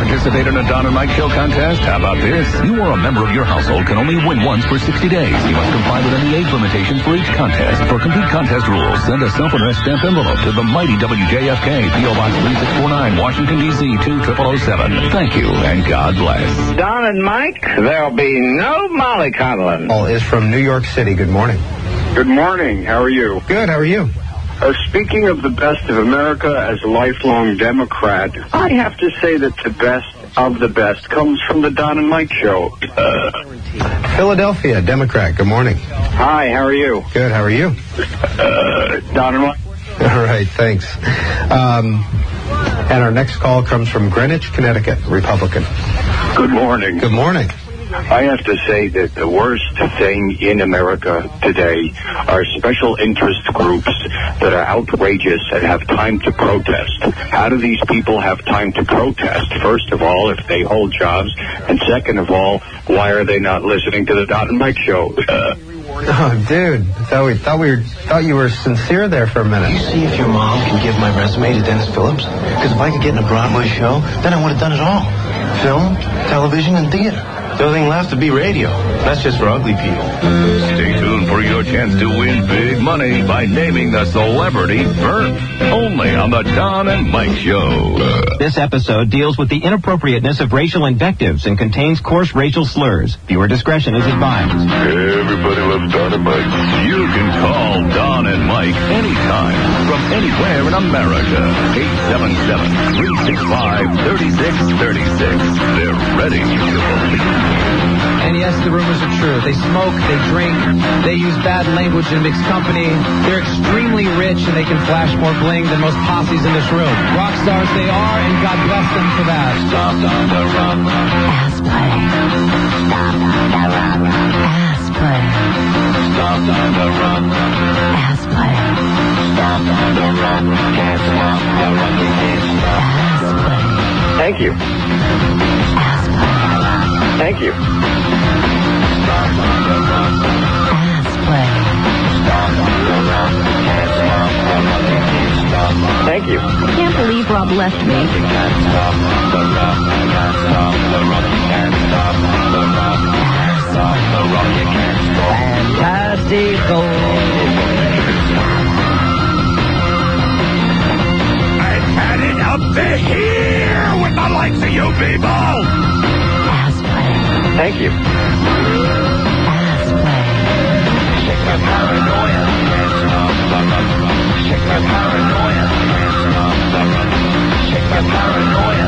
participate in a Don and Mike Show contest? How about this? You or a member of your household can only win once for 60 days. You must comply with any age limitations for each contest. For complete contest rules, send a self-addressed stamped envelope to the mighty WJFK, P.O. Box 3649, Washington, D.C. 20007. Thank you, and God bless. Don and Mike, there'll be no mollycoddling. Paul is from New York City. Good morning. Good morning. How are you? Good. How are you? Speaking of the best of America as a lifelong Democrat, I have to say that the best of the best comes from the Don and Mike Show. Philadelphia, Democrat. Good morning. Hi, how are you? Good. How are you? Don and Mike. All right. Thanks. And our next call comes from Greenwich, Connecticut, Republican. Good morning. Good morning. I have to say that the worst thing in America today are special interest groups that are outrageous and have time to protest. How do these people have time to protest? First of all, if they hold jobs, and second of all, why are they not listening to the Don and Mike Show? Oh, dude, thought you were sincere there for a minute. You see if your mom can give my resume to Dennis Phillips? Because if I could get in a Broadway show, then I would have done it all. Film, television, and theater. The only thing left to be radio. That's just for ugly people. Stay tuned for your chance to win big money by naming the celebrity burp. Only on the Don and Mike Show. This episode deals with the inappropriateness of racial invectives and contains coarse racial slurs. Viewer discretion is advised. Everybody loves Don and Mike. You can call Don and Mike anytime from anywhere in America. 877-365-3636. They're ready to believe. And yes, the rumors are true. They smoke, they drink, they use bad language in mixed company. They're extremely rich and they can flash more bling than most posses in this room. Rock stars they are, and God bless them for that. Stop on the run. Ass play. Stop on the run. Ass play. Stop on the run. Ass play. Stop on the run. Can't stop the run. You can't stop. Ass play. Thank you. Ass play. Thank you. Ass play. Thank you. I can't believe Rob left me. Fantastical. I've had it up to here with the likes of you people. Thank you. Ass play. Shake my paranoia. Shake my paranoia. Shake my paranoia.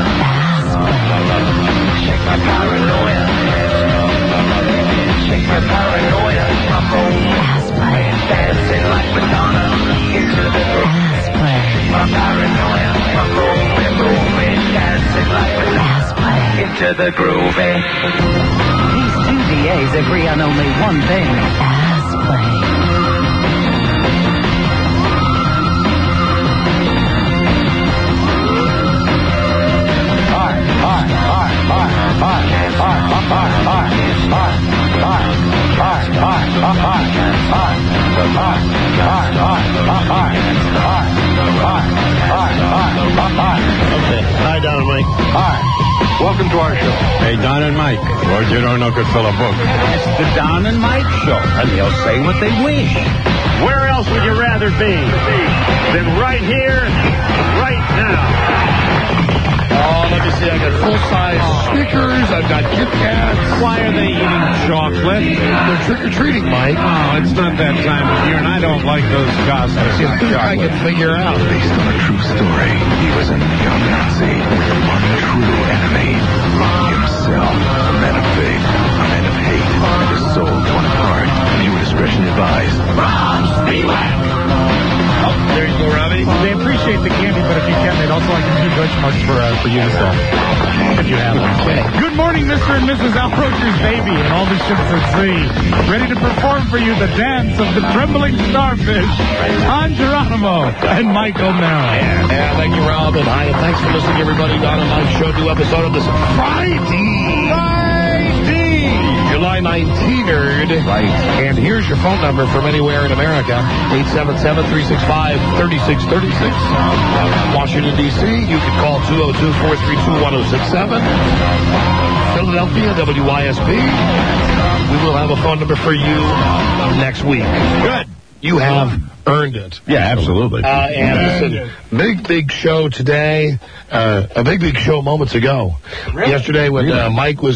Shake my paranoia. Shake my paranoia. I'm home. Dancing like Madonna into the room. Shake my paranoia. I'm moving, dancing like Madonna into the groove. These two DAs agree on only one thing. Ass play. Hi, Don and Mike. Hi. Welcome to our show. Hey, Don and Mike. Lord, you don't know could fill a book. It's the Don and Mike Show, and they'll say what they wish. Where else would you rather be than right here, right now? Oh, let me see. I got full-size Snickers. I've got Kit Kats. Why are they eating chocolate? They're trick-or-treating, Mike. Oh, it's not that time of year, and I don't like those gossips. I can figure out. Based on a true story, he was a young Nazi with one true enemy, himself. A man of faith, a man of hate, and his soul torn apart. Viewer discretion advised. Beware. Oh, there you go, Robbie. They appreciate the candy, but if you can, they'd also like a few benchmarks for you to sell, if you have them. Good morning, Mr. and Mrs. Al Rocher's baby, and all the ships at sea. Ready to perform for you the dance of the trembling starfish, Don Geronimo and Mike O'Mara. Yeah, thank you, Rob, and hi, and thanks for listening, everybody. Don and Mike Show, new episode of this Friday. July by 19erd. Right. And here's your phone number from anywhere in America, 877-365-3636. Washington, D.C., you can call 202-432-1067. Philadelphia, WYSP. We will have a phone number for you next week. Good. You have earned it. Yeah, absolutely. And listen, big show today. A big show moments ago. Really? Yesterday when Mike was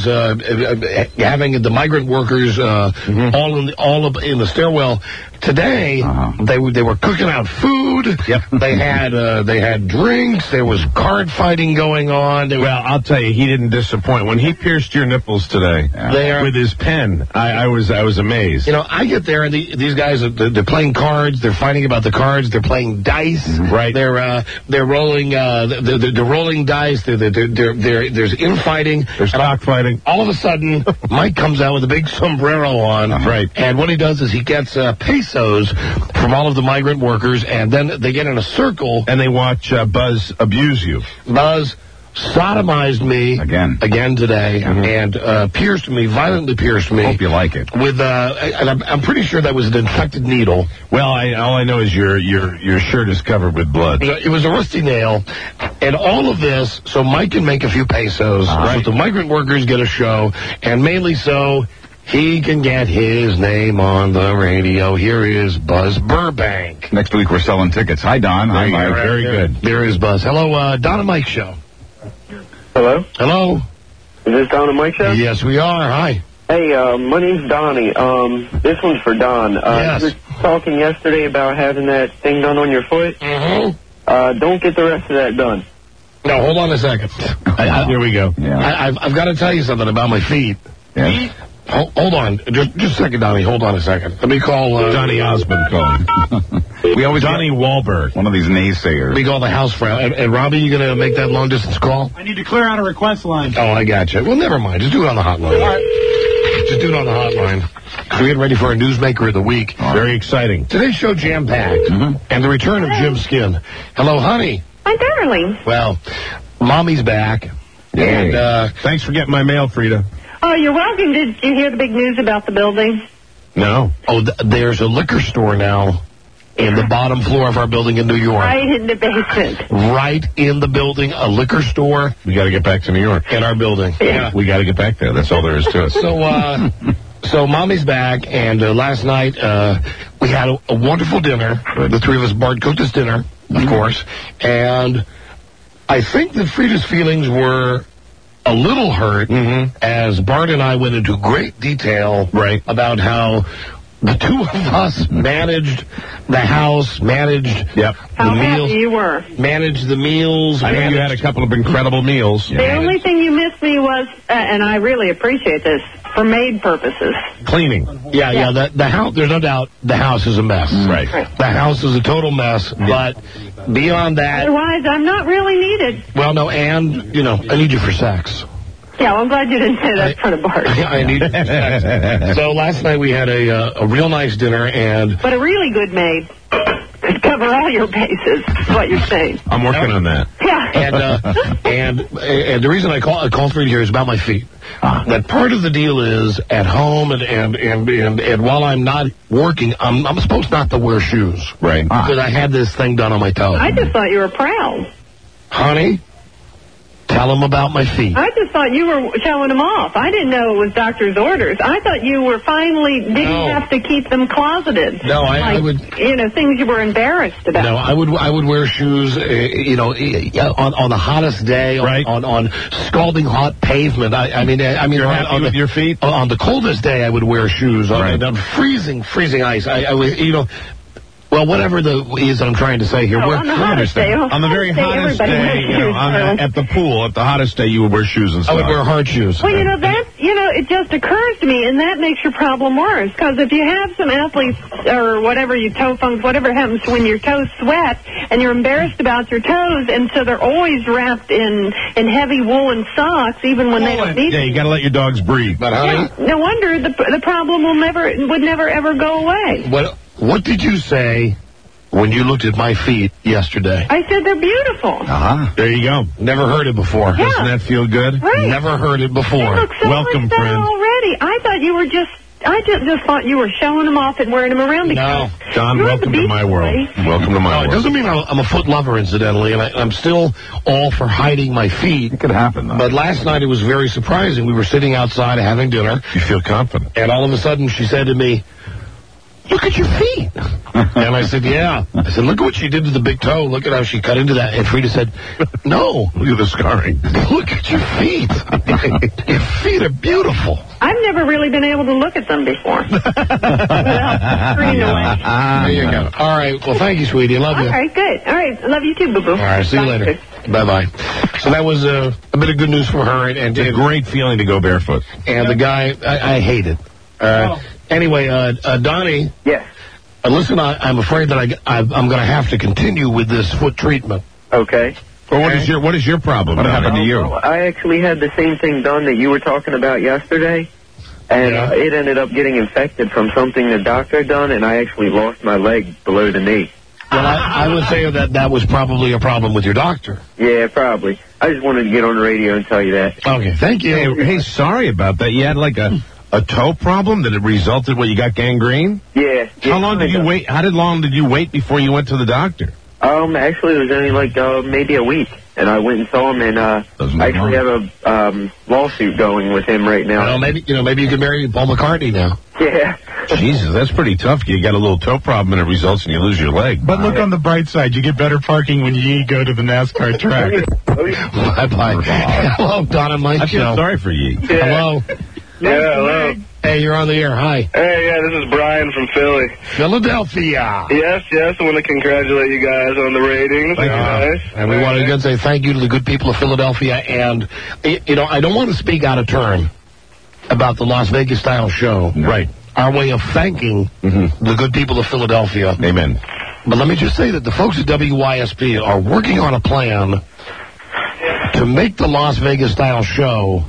having the migrant workers all in the stairwell. Today they were cooking out food. Yep. They had drinks. There was card fighting going on. Well, I'll tell you, he didn't disappoint. When he pierced your nipples today with his pen, I was amazed. You know, I get there and these guys they're playing cards. They're fighting about the cards. They're playing dice. Right. They're rolling. They're rolling dice. There's infighting. There's cockfighting. All of a sudden, Mike comes out with a big sombrero on. Right. And what he does is he gets pesos from all of the migrant workers, and then they get in a circle. And they watch Buzz abuse you. Buzz sodomized me again today, and violently pierced me. Hope you like it. With and I'm pretty sure that was an infected needle. Well, all I know is your shirt is covered with blood. It was a rusty nail, and all of this so Mike can make a few pesos, so the migrant workers get a show, and mainly so he can get his name on the radio. Here is Buzz Burbank. Next week we're selling tickets. Hi, Don. Hi, Mike. Very good. There is Buzz. Hello, Don and Mike show. Hello? Hello? Is this Don and Mike show? Yes, we are. Hi. Hey, my name's Donnie. This one's for Don. Yes. You were talking yesterday about having that thing done on your foot. Don't get the rest of that done. No, hold on a second. Here we go. Yeah. I've got to tell you something about my feet. Yes. Hold on. Just a second, Donnie. Hold on a second. Let me call... Donnie Osmond calling. Donnie Wahlberg. One of these naysayers. Let me call the house phone. And Robbie, you going to make that long-distance call? I need to clear out a request line. Oh, I got you. Well, never mind. Just do it on the hotline. All right. Just do it on the hotline. We're getting ready for our Newsmaker of the Week. Very exciting. Today's show jam-packed. And the return of Jim Skin. Hello, honey. Hi, darling. Well, Mommy's back. Yay. And Thanks for getting my mail, Frida. Oh, you're welcome. Did you hear the big news about the building? No. Oh, there's a liquor store now in the bottom floor of our building in New York. Right in the basement. Right in the building, a liquor store. We got to get back to New York. In our building. Yeah. We got to get back there. That's all there is to it. So Mommy's back, and last night we had a wonderful dinner. The three of us, Bart cooked us dinner, of course, and I think that Frida's feelings were a little hurt as Bart and I went into great detail about how the two of us managed the house, managed the meals. You were. Managed the meals. I know you had a couple of incredible meals. The only thing you missed me was, and I really appreciate this, for maid purposes. Cleaning. Yeah. The house, there's no doubt the house is a mess. Right. The house is a total mess, but beyond that... Otherwise, I'm not really needed. Well, no, and, I need you for sex. Yeah, well, I'm glad you didn't say that in front of Bart. I need you for sex. So last night we had a real nice dinner, and... But a really good maid could cover all your bases, is what you're saying. I'm working on that. Yeah. And the reason I called for you here is about my feet. That part of the deal is at home and while I'm not working, I'm supposed not to wear shoes. Right. Because I had this thing done on my toe. I just thought you were proud. Honey, tell them about my feet. I just thought you were showing them off. I didn't know it was doctor's orders. I thought you were finally didn't have to keep them closeted. No, I would. Things you were embarrassed about. No, I would wear shoes. On the hottest day, on scalding hot pavement. I mean, you're happy with your feet. On the coldest day, I would wear shoes. On freezing ice. I was, Well, whatever is I'm trying to say here. On the hottest day. On the very hottest day, at the pool, at the hottest day, you would wear shoes and stuff. I would wear hard shoes. Well, it just occurs to me, and that makes your problem worse. Because if you have some athletes or whatever, you toe funks, whatever happens when your toes sweat, and you're embarrassed about your toes, and so they're always wrapped in heavy woolen socks, even when they don't need you got to let your dogs breathe. But honey, no wonder the problem would never ever go away. What did you say when you looked at my feet yesterday? I said they're beautiful. There you go. Never heard it before. Yeah. Doesn't that feel good? Right. Never heard it before. They look so Welcome, much better friend. already. Donnie, I thought you were just thought you were showing them off and wearing them around. No. Don, welcome to my world. Welcome to my world. It doesn't mean I'm a foot lover, incidentally, and I'm still all for hiding my feet. It could happen, though. But last night it was very surprising. We were sitting outside having dinner. You feel confident. And all of a sudden she said to me, "Look at your feet." And I said, "Yeah." I said, "Look at what she did to the big toe. Look at how she cut into that." And Frida said, "No. Look at the scarring. Look at your feet. Your feet are beautiful." I've never really been able to look at them before. There you go. All right. Well, thank you, sweetie. Love you. All right, good. All right, love you too, boo-boo. All right, see you later. Bye-bye. So that was a bit of good news for her. And it's a great feeling to go barefoot. And the guy, I hate it. Anyway, Donnie. Yes. Listen, I'm afraid that I'm going to have to continue with this foot treatment. Okay. Well, what is your problem? What happened to you? Well, I actually had the same thing done that you were talking about yesterday, and it ended up getting infected from something the doctor had done, and I actually lost my leg below the knee. Well, I would say that was probably a problem with your doctor. Yeah, probably. I just wanted to get on the radio and tell you that. Okay, thank you. Hey, sorry about that. You had like a toe problem that it resulted you got gangrene? Yeah. How long did you wait? How long did you wait before you went to the doctor? Actually, it was only like maybe a week, and I went and saw him, and I actually have a lawsuit going with him right now. Well, maybe you could marry Paul McCartney now. Yeah. Jesus, that's pretty tough. You got a little toe problem, and it results in you lose your leg. But look on the bright side. You get better parking when you go to the NASCAR track. Bye-bye. Hello, Don and Mike. I feel sorry for you. Yeah. Hello. Yeah, hello. Hey, you're on the air. Hi. Hey, yeah, this is Brian from Philly. Philadelphia. Yes, I want to congratulate you guys on the ratings. Thank you. Nice. And we want to say thank you to the good people of Philadelphia. And, I don't want to speak out of turn about the Las Vegas style show. No. Right. Our way of thanking the good people of Philadelphia. Amen. But let me just say that the folks at WYSP are working on a plan to make the Las Vegas style show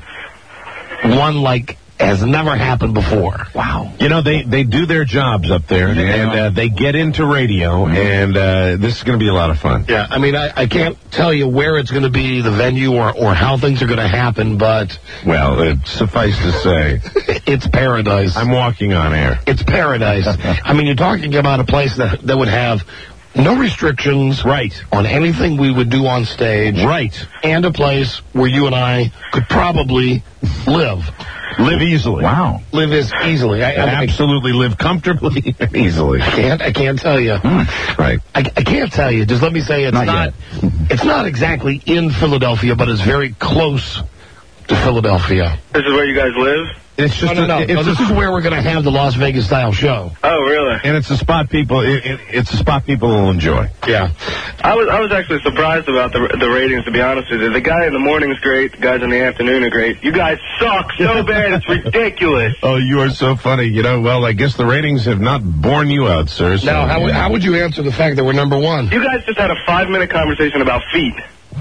one like has never happened before. Wow. They do their jobs up there, and they get into radio, and this is going to be a lot of fun. Yeah, I mean, I can't tell you where it's going to be, the venue, or how things are going to happen, but... Well, suffice to say... It's paradise. I'm walking on air. It's paradise. I mean, you're talking about a place that would have no restrictions on anything we would do on stage. Right. And a place where you and I could probably live. Live easily. Wow. Live as easily. I absolutely live comfortably and easily. I can't tell you. Right. I can't tell you. Just let me say it's not exactly in Philadelphia, but it's very close to Philadelphia. This is where you guys live? It's just no. This is where we're going to have the Las Vegas style show. Oh, really? And it's a spot people. It's a spot people will enjoy. Yeah. I was actually surprised about the ratings. To be honest with you, the guy in the morning is great. The guys in the afternoon are great. You guys suck so bad. It's ridiculous. Oh, you are so funny. Well, I guess the ratings have not borne you out, sir. So, now, how would you answer the fact that we're number one? You guys just had a 5-minute conversation about feet.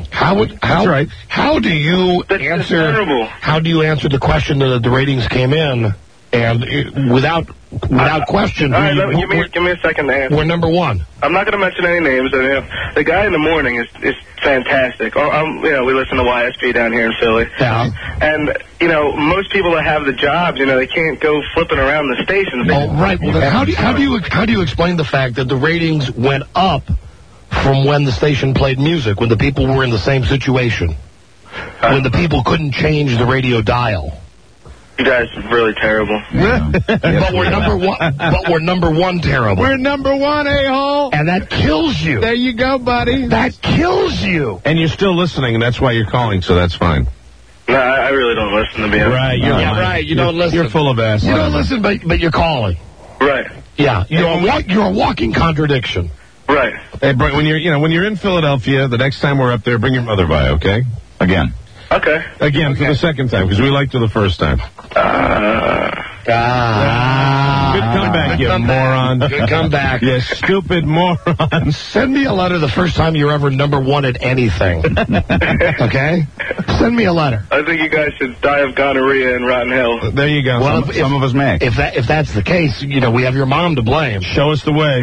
How do you answer the question that the ratings came in and without question? All right, give me a second to answer. We're number one. I'm not going to mention any names. The guy in the morning is fantastic. We listen to YSP down here in Philly. Yeah. And most people that have the jobs, they can't go flipping around the stations. Oh, right. Well, then how do you explain the fact that the ratings went up from when the station played music, when the people were in the same situation, when the people couldn't change the radio dial? You guys are really terrible. But we're number one. But we're number one terrible. We're number one, a-hole. And that kills you. There you go, buddy. That kills you. And you're still listening, and that's why you're calling, so that's fine. No, I really don't listen to be honest. Right, right. You don't listen. You're full of ass. You don't listen, but you're calling. Right. Yeah. You're a walking contradiction. Right. Hey, Brian, when you're in Philadelphia, the next time we're up there, bring your mother by, okay? Again. Okay. Again, for the second time, because we liked her the first time. Good comeback, you moron. Good comeback. You stupid moron. Send me a letter the first time you're ever number one at anything. Okay? Send me a letter. I think you guys should die of gonorrhea in Rotten Hill. There you go. Well, some of us may. If that's the case, we have your mom to blame. Show us the way.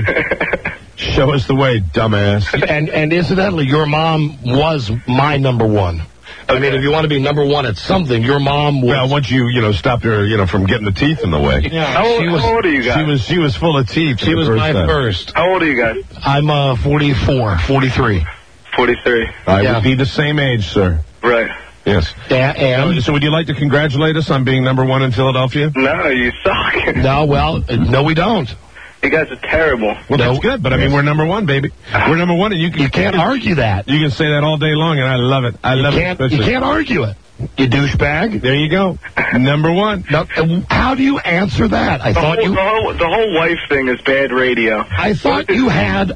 Show us the way, dumbass. And incidentally, your mom was my number one. I mean, if you want to be number one at something, your mom was... Well, once you stopped her, from getting the teeth in the way. Yeah. How old are you guys? She was full of teeth. She was my first. How old are you guys? I'm 44, 43. 43. I would be the same age, sir. Right. Yes. And so would you like to congratulate us on being number one in Philadelphia? No, you suck. No, no, we don't. You guys are terrible. Well, that's good, but I mean, we're number one, baby. We're number one, and you can't argue that. You can say that all day long, and I love it. I love it. You can't argue it. You douchebag. There you go. Number one. Now, how do you answer that? The whole wife thing is bad radio. I thought you had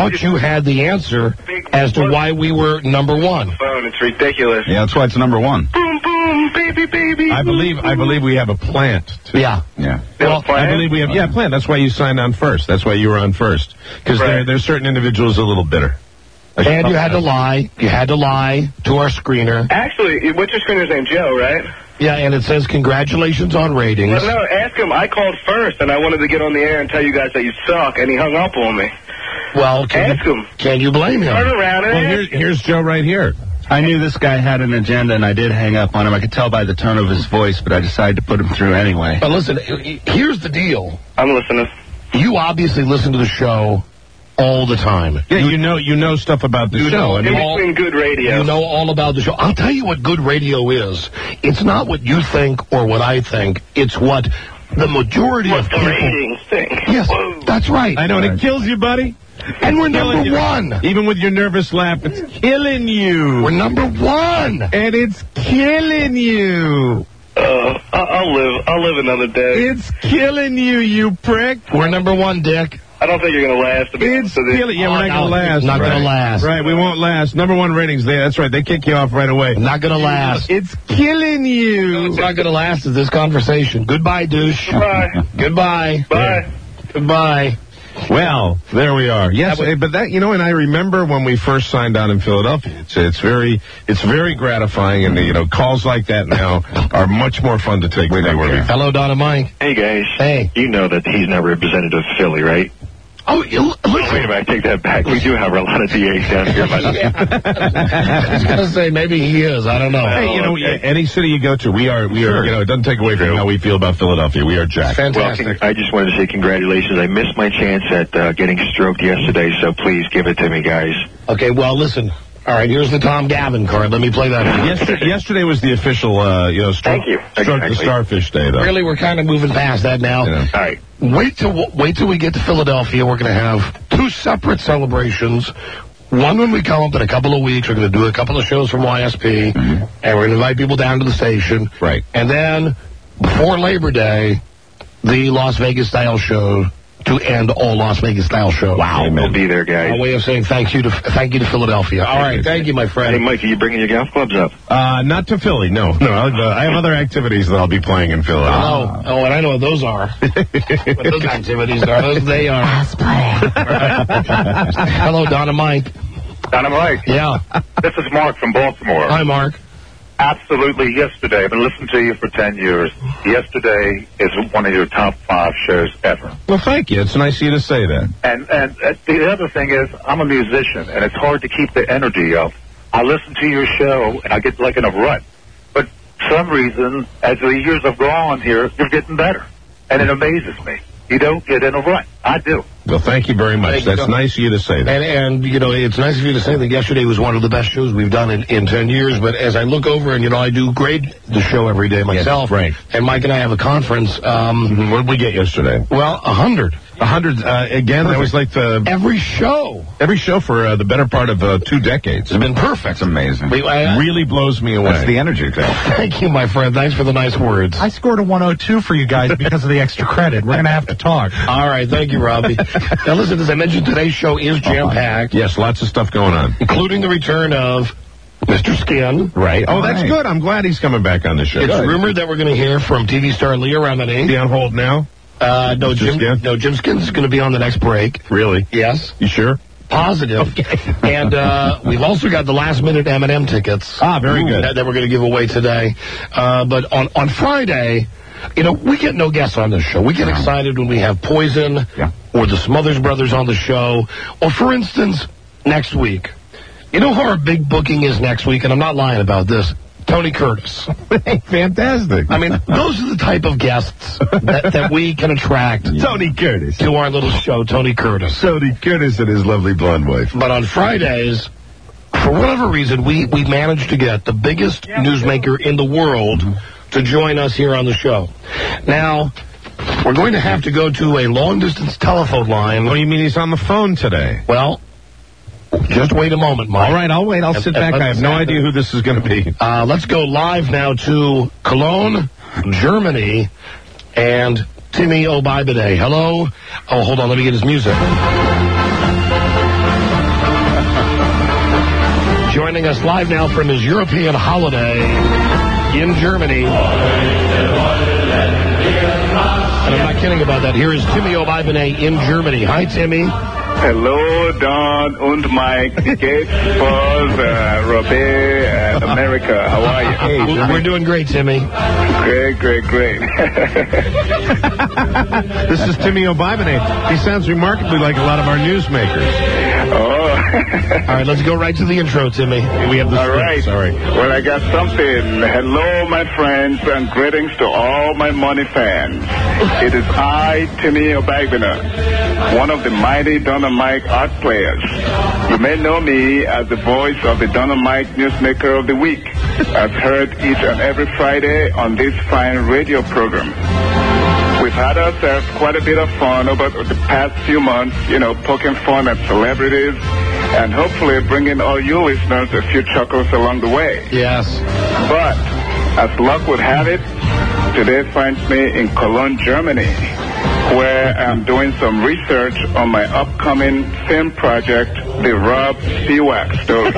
the answer as to why we were number one. Phone, it's ridiculous. Yeah, that's why it's number one. Boom, boom, baby, baby. I believe we have a plant. Yeah. Well, I believe we have a plant. That's why you signed on first. That's why you were on first. Because there's certain individuals a little bitter. And you had to lie. You had to lie to our screener. Actually, what's your screener's name? Joe, right? Yeah, and it says congratulations on ratings. Well, no, ask him. I called first, and I wanted to get on the air and tell you guys that you suck, and he hung up on me. Well, ask him. Can you blame him? Turn around and ask him. Here's Joe right here. I knew this guy had an agenda, and I did hang up on him. I could tell by the tone of his voice, but I decided to put him through anyway. But listen, here's the deal. I'm listening. You obviously listen to the show all the time. Yeah, you know stuff about the show. In between good radio. You know all about the show. I'll tell you what good radio is. It's not what you think or what I think. It's what the majority of people... ratings think. Yes, that's right. I know, and it kills you, buddy. And we're number one. Even with your nervous laugh, it's killing you. We're number one. And it's killing you. I'll live another day. It's killing you, you prick. We're number one, Dick. I don't think you're going to last. It's killing. Yeah, we're not going to last. Not going to last. Right, we won't last. Number one ratings. That's right. They kick you off right away. Not going to last. It's killing you. No, it's not going to last is this conversation. Goodbye, douche. Goodbye. Goodbye. Bye. Goodbye. Well, there we are. Yes, but that, and I remember when we first signed on in Philadelphia. It's very gratifying, and calls like that now are much more fun to take than they were before. Hello, Donna Mike. Hey guys. Hey. You know that he's not representative of Philly, right? Oh, wait a minute, I take that back. We do have a lot of DAs down here. I was going to say, maybe he is. I don't know. Hey, any city you go to, we are, it doesn't take away from how we feel about Philadelphia. We are jacked. Fantastic. Well, I just wanted to say congratulations. I missed my chance at getting stroked yesterday, so please give it to me, guys. Okay, well, listen. All right, here's the Tom Gavin card. Let me play that. Yesterday was the official, Thank you. Stroke the Starfish Day, though. Really, we're kind of moving past that now. Yeah. All right. Wait till we get to Philadelphia. We're going to have two separate celebrations. One when we come up in a couple of weeks. We're going to do a couple of shows from YSP, and we're going to invite people down to the station. Right. And then, before Labor Day, the Las Vegas Style Show to end all Las Vegas Style shows. Wow. We'll be there, guys. A way of saying thank you to Philadelphia. All right, thank you, my friend. Hey, Mike, are you bringing your golf clubs up? Not to Philly, no. I have other activities that I'll be playing in Philly. Oh, and I know what those are. What those activities are. They are. Hello, Donna Mike. Donna Mike. Yeah. This is Mark from Baltimore. Hi, Mark. Absolutely, yesterday. I've been listening to you for 10 years. Yesterday is one of your top 5 shows ever. Well, thank you. It's nice of you to say that. And the other thing is, I'm a musician, and it's hard to keep the energy up. I listen to your show, and I get like in a rut. But for some reason, as the years have gone here, you're getting better. And it amazes me. You don't get in a rut. I do. Well, thank you very much. That's nice of you to say that. And it's nice of you to say that yesterday was one of the best shows we've done in 10 years. But as I look over, and, I do grade the show every day myself. Yes, right. And Mike and I have a conference. What did we get yesterday? Well, 100. 100, again, that was like Every show for the better part of 2 decades. It's been perfect. It's amazing. Really blows me away. That's the energy thing. Thank you, my friend. Thanks for the nice words. I scored a 102 for you guys because of the extra credit. We're going to have to talk. All right. Thank you, Robbie. Now, listen, as I mentioned, today's show is jam-packed. Yes, lots of stuff going on. Including the return of Mr. Skin. Right. Oh, that's good. I'm glad he's coming back on the show. It's rumored that we're going to hear from TV star Leah Remini. Is he on hold now? No, Jim Skin's going to be on the next break. Really? Yes. You sure? Positive. Okay. And we've also got the last-minute M&M tickets. Very good. That we're going to give away today. But on Friday, we get no guests on this show. We get excited when we have Poison or the Smothers Brothers on the show. Or, for instance, next week. You know how our big booking is next week? And I'm not lying about this. Tony Curtis. Fantastic. I mean, those are the type of guests that we can attract. Tony Curtis. To our little show, Tony Curtis. Tony Curtis and his lovely blonde wife. But on Fridays, for whatever reason, we managed to get the biggest newsmaker in the world to join us here on the show. Now, we're going to have to go to a long-distance telephone line. What do you mean he's on the phone today? Well, just wait a moment, Mike. All right, I'll wait. I'll sit back. I have no idea who this is going to be. Let's go live now to Cologne, Germany, and Timmy O'Bibide. Hello? Oh, hold on. Let me get his music. Joining us live now from his European holiday in Germany. And I'm not kidding about that. Here is Timmy O'Bibide in Germany. Hi, Timmy. Hello, Don und Mike. Gates, Buzz, Robert, and America. How are you? Hey, we're doing great, Timmy. Great. This is Timmy O'Bibide. He sounds remarkably like a lot of our newsmakers. Oh. All right, let's go right to the intro, Timmy. We have the All script. right. Sorry. Well, I got something. Hello, my friends, and greetings to all my money fans. It is I, Timmy O'Bibide, one of the mighty Don and Mike art players. You may know me as the voice of the Don and Mike Newsmaker of the Week, as heard each and every Friday on this fine radio program. We've had ourselves quite a bit of fun over the past few months, poking fun at celebrities and hopefully bringing all you listeners a few chuckles along the way. Yes. But, as luck would have it, today finds me in Cologne, Germany, where I'm doing some research on my upcoming film project, The Rob Spivak Story.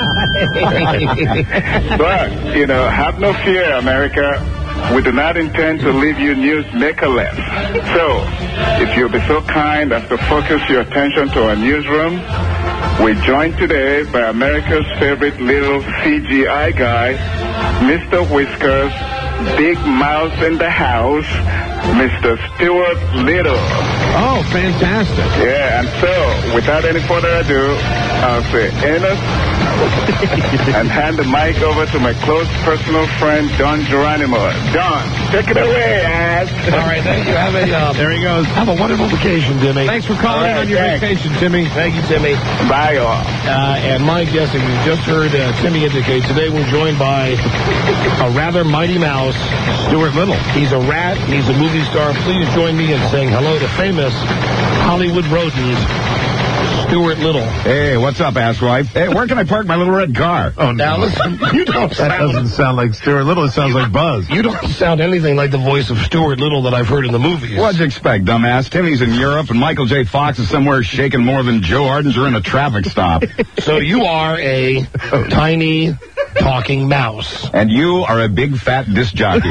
But, have no fear, America. We do not intend to leave you newsmakerless. So, if you'll be so kind as to focus your attention to our newsroom, we're joined today by America's favorite little CGI guy, Mr. Whiskers, Big Mouse in the house, Mr. Stuart Little. Oh, fantastic. Yeah, and so, without any further ado, I'll say Enos and hand the mic over to my close personal friend, Don Geronimo. Don, take it away, ass. All right, thank you. There he goes. Have a wonderful vacation, Timmy. Thanks for calling in on your vacation, Timmy. Thank you, Timmy. Bye, all. And Mike, yes, and you just heard Timmy indicate, today we're joined by a rather mighty mouse, Stuart Little. He's a rat, and he's a movie star. Please join me in saying hello to famous Hollywood rodent, Stuart Little. Hey, what's up, asswipe? Hey, where can I park my little red car? Oh, now listen, you don't That doesn't sound like Stuart Little. It sounds like Buzz. You don't sound anything like the voice of Stuart Little that I've heard in the movies. What'd you expect, dumbass? Timmy's in Europe, and Michael J. Fox is somewhere shaking more than Joe Ardinger in a traffic stop. So you are a tiny talking mouse. And you are a big fat disc jockey.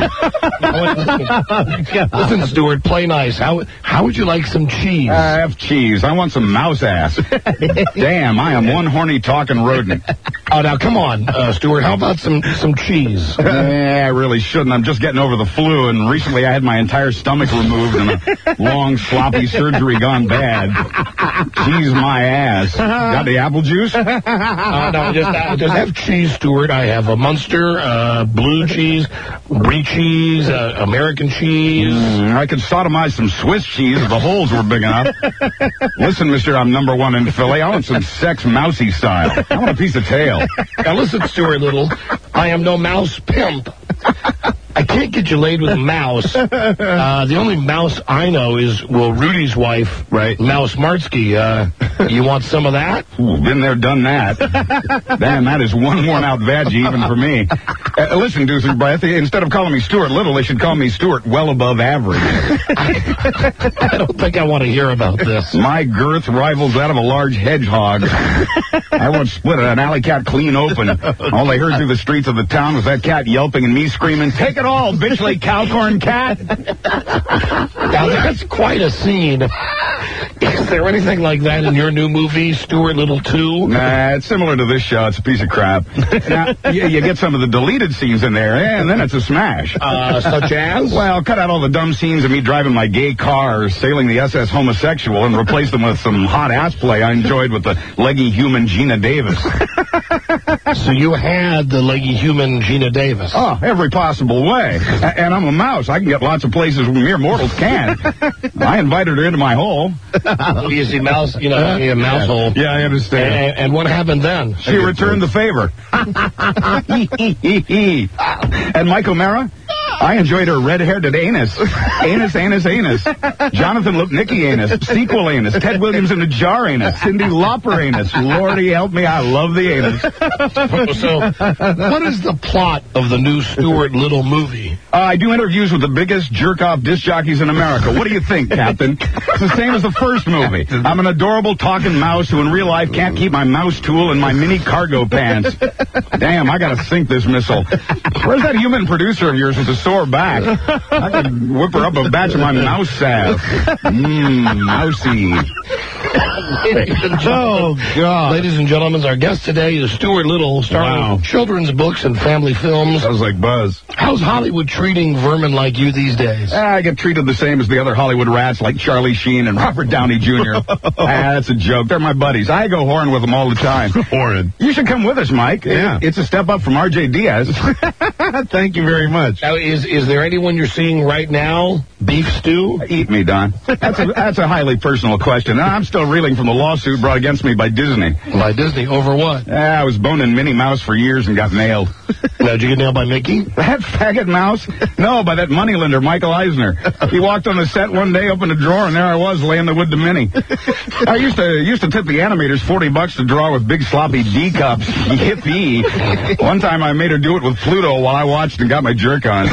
Listen, Stuart, play nice. How would you like some cheese? F cheese. I want some mouse ass. Damn, I am one horny talking rodent. Oh, now come on, Stuart. How about some cheese? I really shouldn't. I'm just getting over the flu, and recently I had my entire stomach removed and a long, sloppy surgery gone bad. Cheese my ass. Got the apple juice? No, just have cheese, Stuart. I have a Munster, blue cheese, brie cheese, American cheese. I could sodomize some Swiss cheese if the holes were big enough. Listen, mister, I'm number one in Philly. I want some sex mousy style. I want a piece of tail. Now listen, Stuart Little, I am no mouse pimp. I can't get you laid with a mouse. The only mouse I know is, Rudy's wife, right? Mouse Martsky. You want some of that? Ooh, been there, done that. Damn, that is one worn out veggie even for me. Listen, Doozer, but I think instead of calling me Stuart Little, they should call me Stuart well above average. I don't think I want to hear about this. My girth rivals that of a large hedgehog. I once split an alley cat clean open. All I heard through the streets of the town was that cat yelping and me screaming, "Take it all, bitch-like cowcorn cat." Now, that's quite a scene. Is there anything like that in your new movie, Stuart Little 2? Nah, it's similar to this show. It's a piece of crap. Now, you get some of the deleted scenes in there, and then it's a smash. Such as? Well, cut out all the dumb scenes of me driving my gay car or sailing the SS Homosexual and replace them with some hot ass play I enjoyed with the leggy human Gina Davis. So you had the leggy human Gina Davis. Oh, every possible way. And I'm a mouse. I can get lots of places where mere mortals can't. I invited her into my hole. You see, mouse, a mouse hole. Yeah, I understand. And what happened then? She returned the favor. And Mike O'Mara? I enjoyed her red-haired anus. Anus. Jonathan Lipnicki anus. Sequel anus. Ted Williams in a jar anus. Cyndi Lauper anus. Lordy help me, I love the anus. So, what is the plot of the new Stuart Little movie? I do interviews with the biggest jerk-off disc jockeys in America. What do you think, Captain? It's the same as the first movie. I'm an adorable talking mouse who in real life can't keep my mouse tool in my mini cargo pants. Damn, I gotta sink this missile. Where's that human producer of yours with the sore back? I could whip her up a batch of my mouse salve. Mousy. Oh, God. Ladies and gentlemen, our guest today is Stuart Little, starring in children's books and family films. Sounds like Buzz. How's Hollywood treating vermin like you these days? I get treated the same as the other Hollywood rats like Charlie Sheen and Robert Downey Jr. That's a joke. They're my buddies. I go whoring with them all the time. Whoring. You should come with us, Mike. Yeah. It's a step up from R.J. Diaz. Thank you very much. Now, is there anyone you're seeing right now? Beef stew? Eat me, Don. That's a highly personal question. I'm still reeling from the lawsuit brought against me by Disney. By Disney? Over what? I was boning Minnie Mouse for years and got nailed. Now, did you get nailed by Mickey? That faggot mouse? No, by that moneylender, Michael Eisner. He walked on the set one day, opened a drawer, and there I was laying the wood to Minnie. I used to tip the animators $40 to draw with big sloppy D cups. Yippee. One time I made her do it with Pluto while I watched and got my jerk on.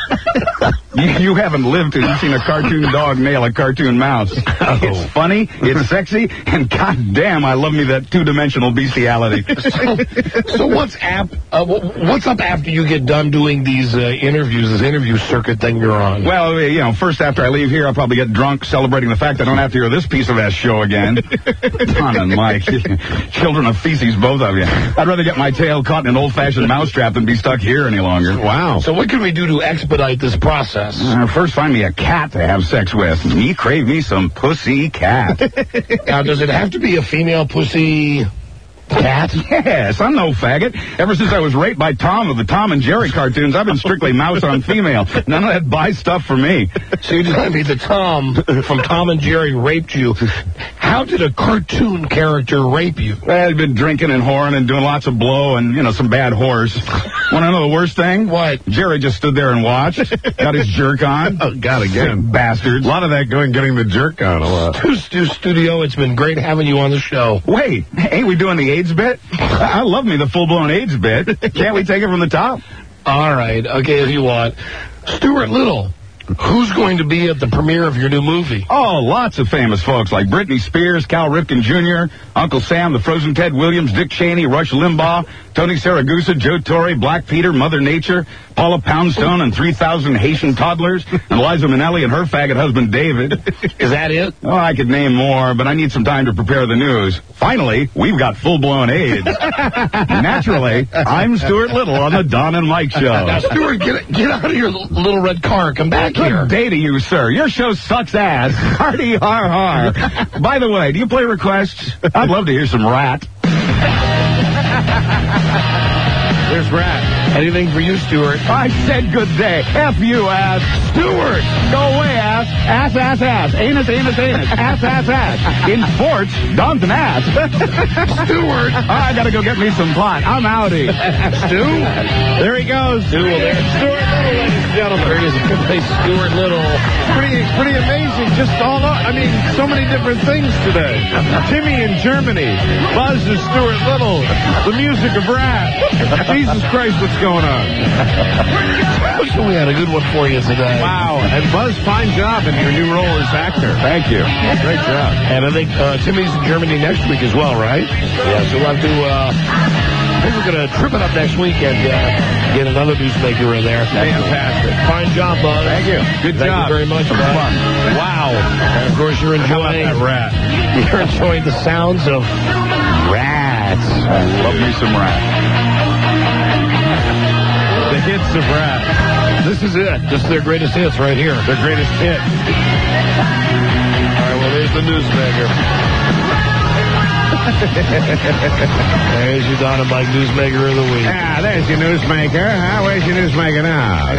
You haven't lived till you've seen a cartoon dog nail a cartoon mouse. It's funny, it's sexy, and goddamn, I love me that two-dimensional bestiality. So what's up after you get done doing these interviews, this interview circuit thing you're on? Well, first after I leave here, I'll probably get drunk celebrating the fact I don't have to hear this piece of ass show again. Don and Mike, children of feces, both of you. I'd rather get my tail caught in an old-fashioned mousetrap than be stuck here any longer. Wow. So what can we do to expedite this process? First, find me a cat to have sex with. Me crave me some pussy cat. Now, does it have to be a female pussy cat? Yes, I'm no faggot. Ever since I was raped by Tom of the Tom and Jerry cartoons, I've been strictly mouse on female. None of that bi stuff for me. So you're telling me the Tom from Tom and Jerry raped you. How did a cartoon character rape you? Well, I'd been drinking and whoring and doing lots of blow and, some bad whores. Want to know the worst thing? What? Jerry just stood there and watched. Got his jerk on. Oh, God, again. Sick bastards. A lot of that getting the jerk on a lot. Stu Studio, it's been great having you on the show. Wait, ain't we doing the AIDS bit? I love me the full-blown AIDS bit. Can't we take it from the top? All right. Okay, if you want. Stuart Little. Who's going to be at the premiere of your new movie? Oh, lots of famous folks like Britney Spears, Cal Ripken Jr., Uncle Sam, the Frozen Ted Williams, Dick Cheney, Rush Limbaugh, Tony Saragusa, Joe Torre, Black Peter, Mother Nature, Paula Poundstone, and 3,000 Haitian toddlers, and Liza Minnelli and her faggot husband David. Is that it? Oh, I could name more, but I need some time to prepare the news. Finally, we've got full-blown AIDS. Naturally, I'm Stuart Little on the Don and Mike Show. Now, Stuart, get out of your little red car. Come back here. Good day to you, sir. Your show sucks ass. Hardy har har. By the way, do you play requests? I'd love to hear some Rat. There's Rat. Anything for you, Stuart? I said good day. F you, ass. Stuart! Go away, ass. Ass, ass, ass. Anus, anus, anus. Ass, ass, ass. In sports, Don's an ass. Stuart! I gotta go get me some pot. I'm outie. Stu? There he goes. Stu, well, there's Stuart Little, ladies and gentlemen. There he is. Good face, Stuart Little. Pretty amazing. Just so many different things today. Timmy in Germany. Buzz is Stuart Little. The music of Rat. Jesus Christ, what's going on? So we had a good one for you today. Wow. And Buzz, fine job in your new role as actor. Thank you. Great job. And I think Timmy's in Germany next week as well, right? Yeah, so we'll have to... I think we're going to trip it up next week and get another newsmaker in there. Fantastic. Fine job, Buzz. Thank you. Good job. Thank you very much, Buzz. Wow. And, of course, you're enjoying... that Rat? You're enjoying the sounds of rats. I love me some Rat. The hits of Rat. This is it. This is their greatest hits right here. Their greatest hit. All right, well, there's the newsmaker. There's your Dynamite Newsmaker of the Week. Ah, there's your newsmaker. Where's your newsmaker now?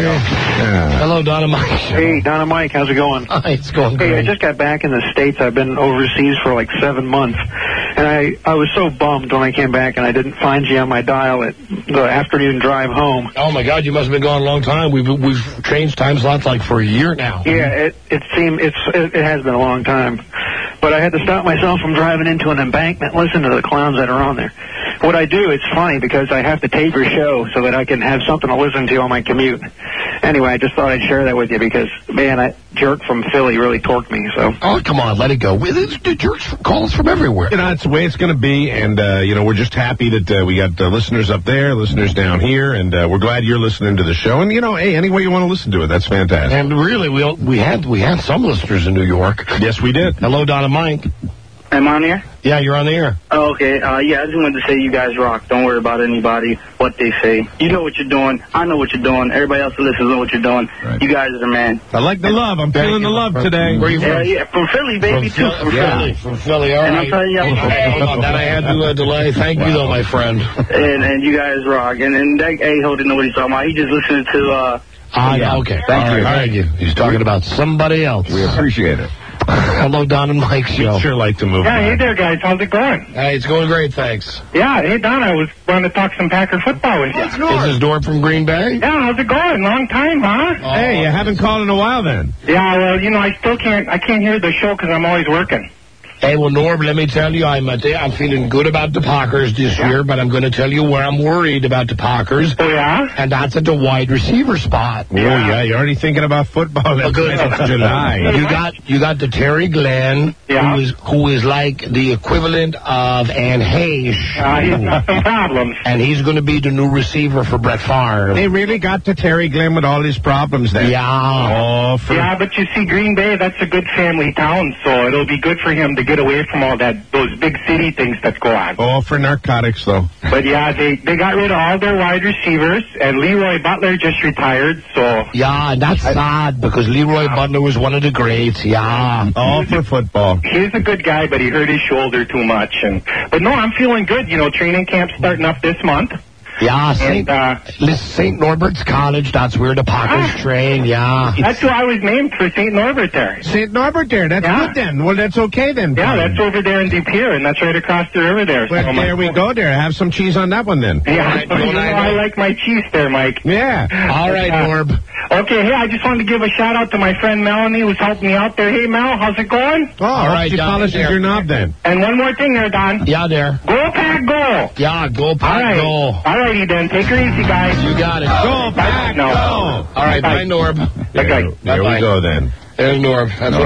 Hello, Dynamite. Hey, Donna Mike, how's it going? Hi, it's going Hey, great. I just got back in the States. I've been overseas for like 7 months. And I was so bummed when I came back and I didn't find you on my dial at the afternoon drive home. Oh, my God, you must have been gone a long time. We've changed time slots like for a year now. Yeah, it has been a long time. But I had to stop myself from driving into an embankment and listen to the clowns that are on there. What I do, it's funny because I have to tape your show so that I can have something to listen to on my commute. Anyway, I just thought I'd share that with you because, man, that jerk from Philly really torqued me. So. Oh, come on, let it go. The jerks call us from everywhere. You know, that's the way it's going to be, and, we're just happy that we got listeners up there, listeners down here, and we're glad you're listening to the show. And, hey, any way you want to listen to it, that's fantastic. And really, we had some listeners in New York. Yes, we did. Hello, Donna Mike. Am I on the air? Yeah, you're on the air. Oh, okay. I just wanted to say you guys rock. Don't worry about anybody, what they say. You know what you're doing. I know what you're doing. Everybody else who listens know what you're doing. Right. You guys are the man. I like the love. I'm feeling the love today. Where are you from? Yeah, from Philly, baby, too. From Philly. From Philly, all right. And I'm telling you, hold on, that I had to delay. Thank you, though, my friend. And you guys rock. And that a-hole didn't know what he's talking about. He just listened to, okay. Thank you. He's talking about somebody else. We appreciate it. Hello, Don and Mike show. We'd sure like to move on. Hey there, guys. How's it going? Hey, it's going great, thanks. Yeah, hey, Don, I was going to talk some Packer football with you. This is Norm from Green Bay? Yeah, how's it going? Long time, huh? Hey, you haven't called in a while then. Yeah, well, I still can't hear the show because I'm always working. Hey, well, Norm, let me tell you, I'm feeling good about the Packers this year, but I'm going to tell you where I'm worried about the Packers. Oh, yeah? And that's at the wide receiver spot. Oh, yeah, you're already thinking about football. That's July. You got the Terry Glenn, who is like the equivalent of Ann Hayes. He's got some problems. And he's going to be the new receiver for Brett Favre. They really got to Terry Glenn with all his problems there. Yeah. Yeah, but you see, Green Bay, that's a good family town, so it'll be good for him to get away from all those big city things that go on. Oh, for narcotics, though. But, yeah, they got rid of all their wide receivers, and Leroy Butler just retired, so... Yeah, and that's sad, because Leroy Butler was one of the greats, yeah. All for football. He's a good guy, but he hurt his shoulder too much. But, no, I'm feeling good. Training camp's starting up this month. Yeah, St. Norbert's College, that's where the Packers train, yeah. That's who I was named for, St. Norbert there. St. Norbert there, that's good then. Well, that's okay then. Yeah, that's over there in De Pere, and that's right across the river there. Well, there we go there. Have some cheese on that one then. Yeah, I like my cheese there, Mike. Yeah. All right, Norb. Okay, hey, I just wanted to give a shout-out to my friend Melanie, who's helping me out there. Hey, Mel, how's it going? Oh, all right, she polishes your knob then. And one more thing there, Don. Yeah, there. Go, Pack, go! Yeah, go, Pack, go. All righty, then. Take her easy, guys. You got it. Go, Pack, go! All right, bye, Norb. Okay, there we go then. There's Norb. That's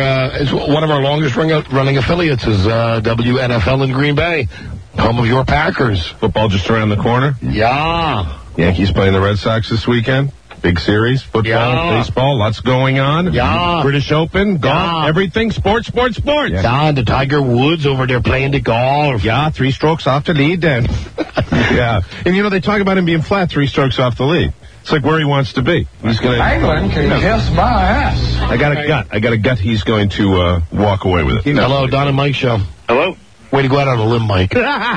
one of our longest running affiliates is WNFL in Green Bay, home of your Packers. Football just around the corner. Yeah. Yankees playing the Red Sox this weekend. Big series, football, baseball, lots going on. Yeah. British Open, golf, everything, sports. Yeah, and the Tiger Woods over there playing the golf. Yeah, 3 strokes off the lead then. Yeah. And they talk about him being flat 3 strokes off the lead. It's like where he wants to be. He's going to... England can kiss my ass. I got a gut he's going to walk away with it. Hello, Don and Mike show. Hello. Way to go out on a limb, Mike.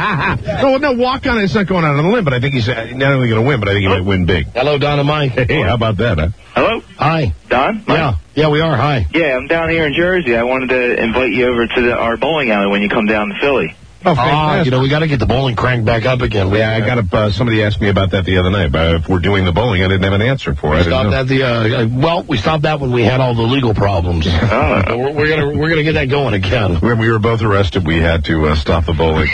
No, walk on it. It's not going out on a limb, but I think he's not only going to win, but I think he might win big. Hello, Don and Mike. Hey, how about that, huh? Hello? Hi. Don? Mike? Yeah, we are. Hi. Yeah, I'm down here in Jersey. I wanted to invite you over to our bowling alley when you come down to Philly. Oh, fantastic. We got to get the bowling cranked back up again. Yeah, I got somebody asked me about that the other night. If we're doing the bowling, I didn't have an answer for it. We stopped that when we had all the legal problems. We're gonna get that going again. When we were both arrested, we had to stop the bowling.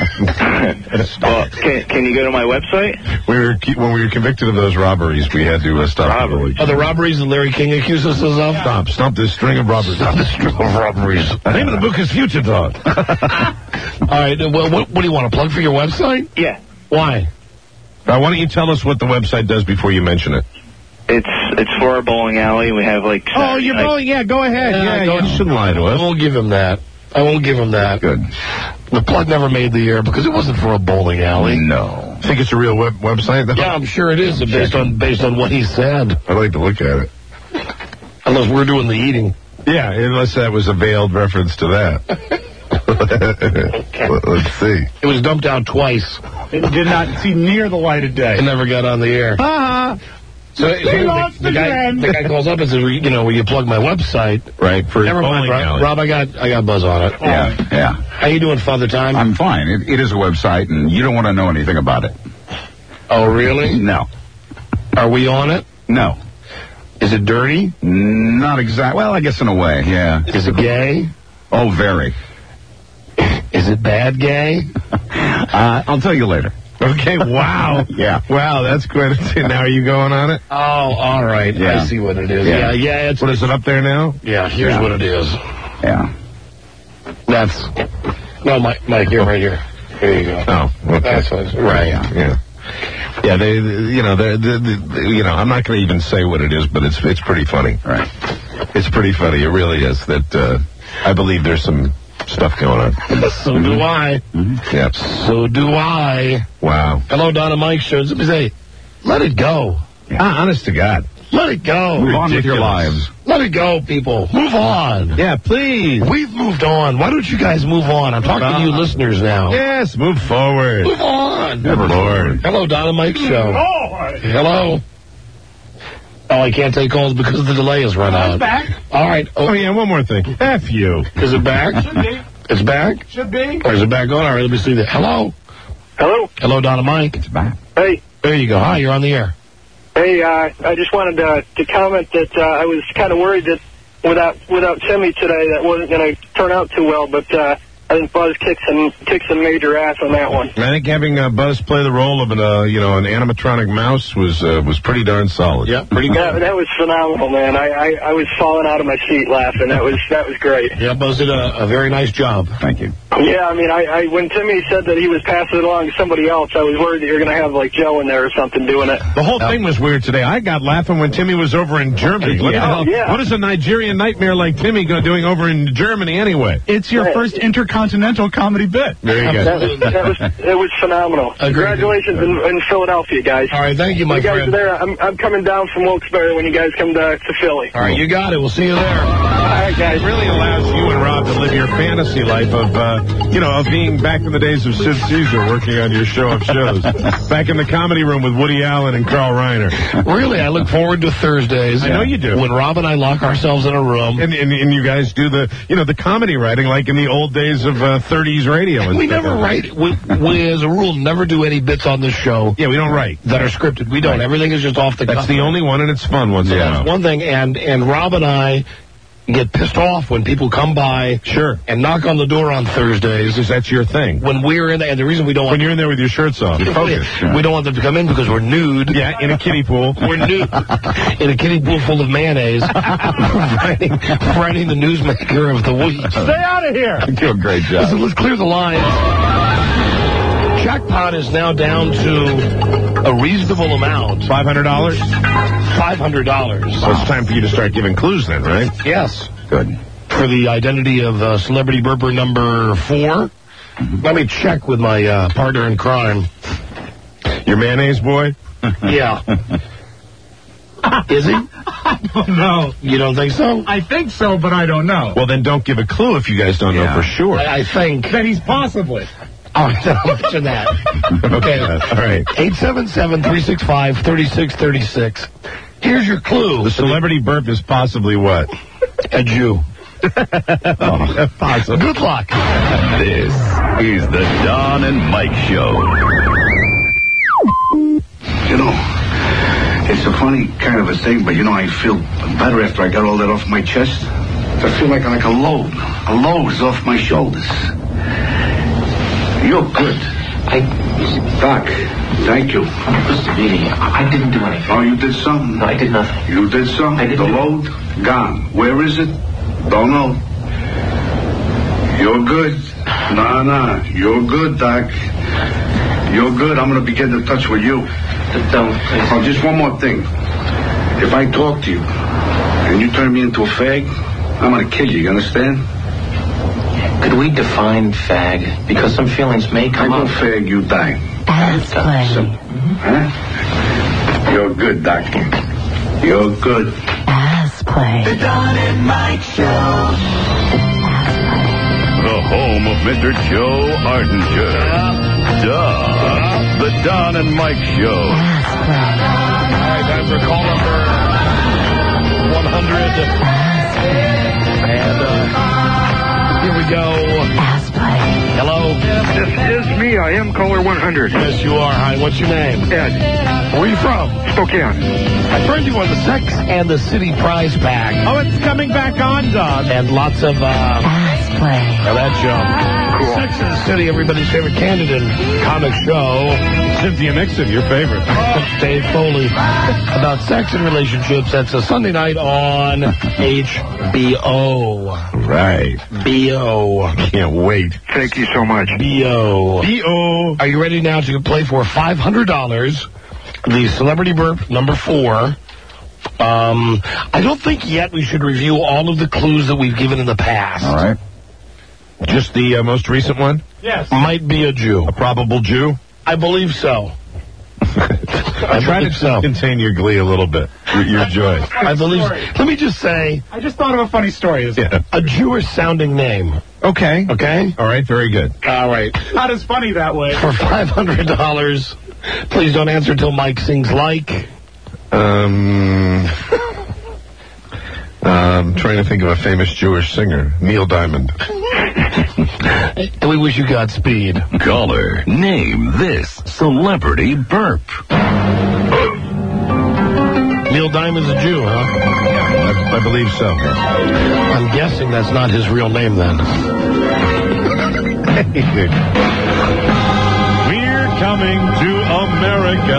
Well, can you go to my website? When we were convicted of those robberies, we had to stop the bowling. Oh, the robberies that Larry King accuses us of? Stop this string of robberies. Stop this string of robberies. The name of the book is Future Dog. All right, well, what do you want to plug for your website? Yeah. Why? Why don't you tell us what the website does before you mention it? It's for our bowling alley. We have like... Oh, you're bowling? Yeah, go ahead. You shouldn't lie to us. I won't give him that. Good. The plug never made the air because it wasn't for a bowling alley. No. Think it's a real website, though? Yeah, I'm sure it is, based on what he said. I'd like to look at it. Unless we're doing the eating. Yeah, unless that was a veiled reference to that. Let's see. It was dumped out twice. It did not see near the light of day. It never got on the air. So the guy calls up and says, you know, will you plug my website? Right. For Never mind, Rob, I got buzz on it. Yeah. How you doing, Father Time? I'm fine. It is a website, and you don't want to know anything about it. Oh, really? No. Are we on it? No. Is it dirty? Not exactly. Well, I guess in a way, yeah. Is it gay? Oh, very. Is it bad gay? I'll tell you later. Okay, wow. Yeah. Wow, that's quite a... Now are you going on it? Oh, all right. Yeah. I see what it is. Yeah. Yeah. What is it up there now? Yeah, here's what it is. Yeah. That's... No, Mike, here, right here. Here you go. Oh, okay. That's what it's... Right. Yeah. Yeah, they you know, I'm not going to even say what it is, but it's pretty funny. Right. It's pretty funny. It really is. That I believe there's some stuff going on. So do I. Yeah. So do I. Wow. Hello, Donna Mike shows. Let me say, let it go. Honest to God. Let it go. Move on with your lives. Let it go, people. Move on. Yeah, please. We've moved on. Why don't you guys move on? I'm talking to you listeners now. Yes, move forward. Move on. Never Lord. Hello, Donna Mike show. Hello. Oh, I can't take calls because the delay has run out. Back. All right. Oh, yeah, one more thing. F you. Is it back? Should be. It's back? Should be. Or is it back on? All right, let me see that. Hello. Hello. Hello, Donna Mike. It's back. Hey. There you go. Hi, you're on the air. Hey, I just wanted to comment that I was kind of worried that without Timmy today, that wasn't going to turn out too well, but I think Buzz kicked some major ass on that one. I think having Buzz play the role of an animatronic mouse was pretty darn solid. Yeah, pretty good. That was phenomenal, man. I was falling out of my seat laughing. That was great. Yeah, Buzz did a very nice job. Thank you. Yeah, I mean, when Timmy said that he was passing it along to somebody else, I was worried that you were going to have, like, Joe in there or something doing it. The whole thing was weird today. I got laughing when Timmy was over in Germany. What the hell? Yeah. What is a Nigerian nightmare like Timmy doing over in Germany anyway? It's your first intercontinental comedy bit. There you go. It was phenomenal. Congratulations in Philadelphia, guys. All right, thank you, my friend. You guys are there. I'm coming down from Wilkes-Barre when you guys come to Philly. All right, you got it. We'll see you there. All right, guys. It really allows you and Rob to live your fantasy life of being back in the days of Sid Caesar working on your show of shows. Back in the comedy room with Woody Allen and Carl Reiner. Really, I look forward to Thursdays. I know you do. When Rob and I lock ourselves in a room. And you guys do the comedy writing like in the old days of 30s radio. We never write. We, as a rule, never do any bits on this show. Yeah, we don't write. That are scripted. We don't. Right. Everything is just off the cuff. That's the only one, and it's fun once in a while. That's one thing, and Rob and I get pissed off when people come by and knock on the door on Thursdays. Because that's your thing. When we're in there, and the reason we don't want... When you're in there with your shirts off. You're focused. We don't want them to come in because we're nude. Yeah, in a kiddie pool. We're nude. In a kiddie pool full of mayonnaise. writing the newsmaker of the week. Stay out of here. You do a great job. Listen, let's clear the lines. Jackpot is now down to a reasonable amount. $500? $500. So it's time for you to start giving clues then, right? Yes. Good. For the identity of Celebrity Burper number 4. Let me check with my partner in crime. Your mayonnaise boy? Yeah. Is he? I don't know. You don't think so? I think so, but I don't know. Well, then don't give a clue if you guys don't know for sure. I think. Then he's possibly. All right, then I'll mention that. Okay. All right. 877-365-3636. Here's your clue. The celebrity burp is possibly what? A Jew. Possible. Good luck. This is the Don and Mike Show. You know, it's a funny kind of a thing, but I feel better after I got all that off my chest. I feel like a load. A load is off my shoulders. You're good. Doc, thank you. Mr. Beatty, I didn't do anything. Oh, you did something? No, I did nothing. You did something? I didn't. The load? Gone. Where is it? Don't know. You're good. Nah. You're good, Doc. You're good. I'm going to be getting in touch with you. Don't. Oh, just one more thing. If I talk to you and you turn me into a fag, I'm going to kill you. You understand? Could we define fag? Because some feelings may come up. I go fag, you die. Ass play. Huh? You're good, Doc. You're good. Ass play. The Don and Mike Show. The whole home of Mr. Joe Ardinger. Duh. The Don and Mike Show. All right, time for call number 100. And here we go. Hello. This is me. I am caller 100. Yes, you are. Hi, what's your name? Ed. Where are you from? Spokane. I turned you on the Sex and the City prize pack. Oh, it's coming back on, Don. And lots of, that jump. Cool. Sex and the City, everybody's favorite candidate comic show. Cynthia Nixon, your favorite. Dave Foley. About sex and relationships. That's a Sunday night on HBO. Right. B.O. Can't wait. Thank you so much. B.O. B.O. Are you ready now to play for $500? The Celebrity Burp number 4. I don't think yet we should review all of the clues that we've given in the past. All right. Just the most recent one? Yes. Might be a Jew. A probable Jew? I believe so. I try to contain your glee a little bit, your joy. I believe. Let me just say. I just thought of a funny story. A Jewish-sounding name. Okay. Okay? All right, very good. All right. Not as funny that way. For $500, please don't answer until Mike sings like. I'm trying to think of a famous Jewish singer, Neil Diamond. And we wish you Godspeed. Caller, name this celebrity burp. Neil Diamond's a Jew, huh? I believe so. I'm guessing that's not his real name then. We're coming to America.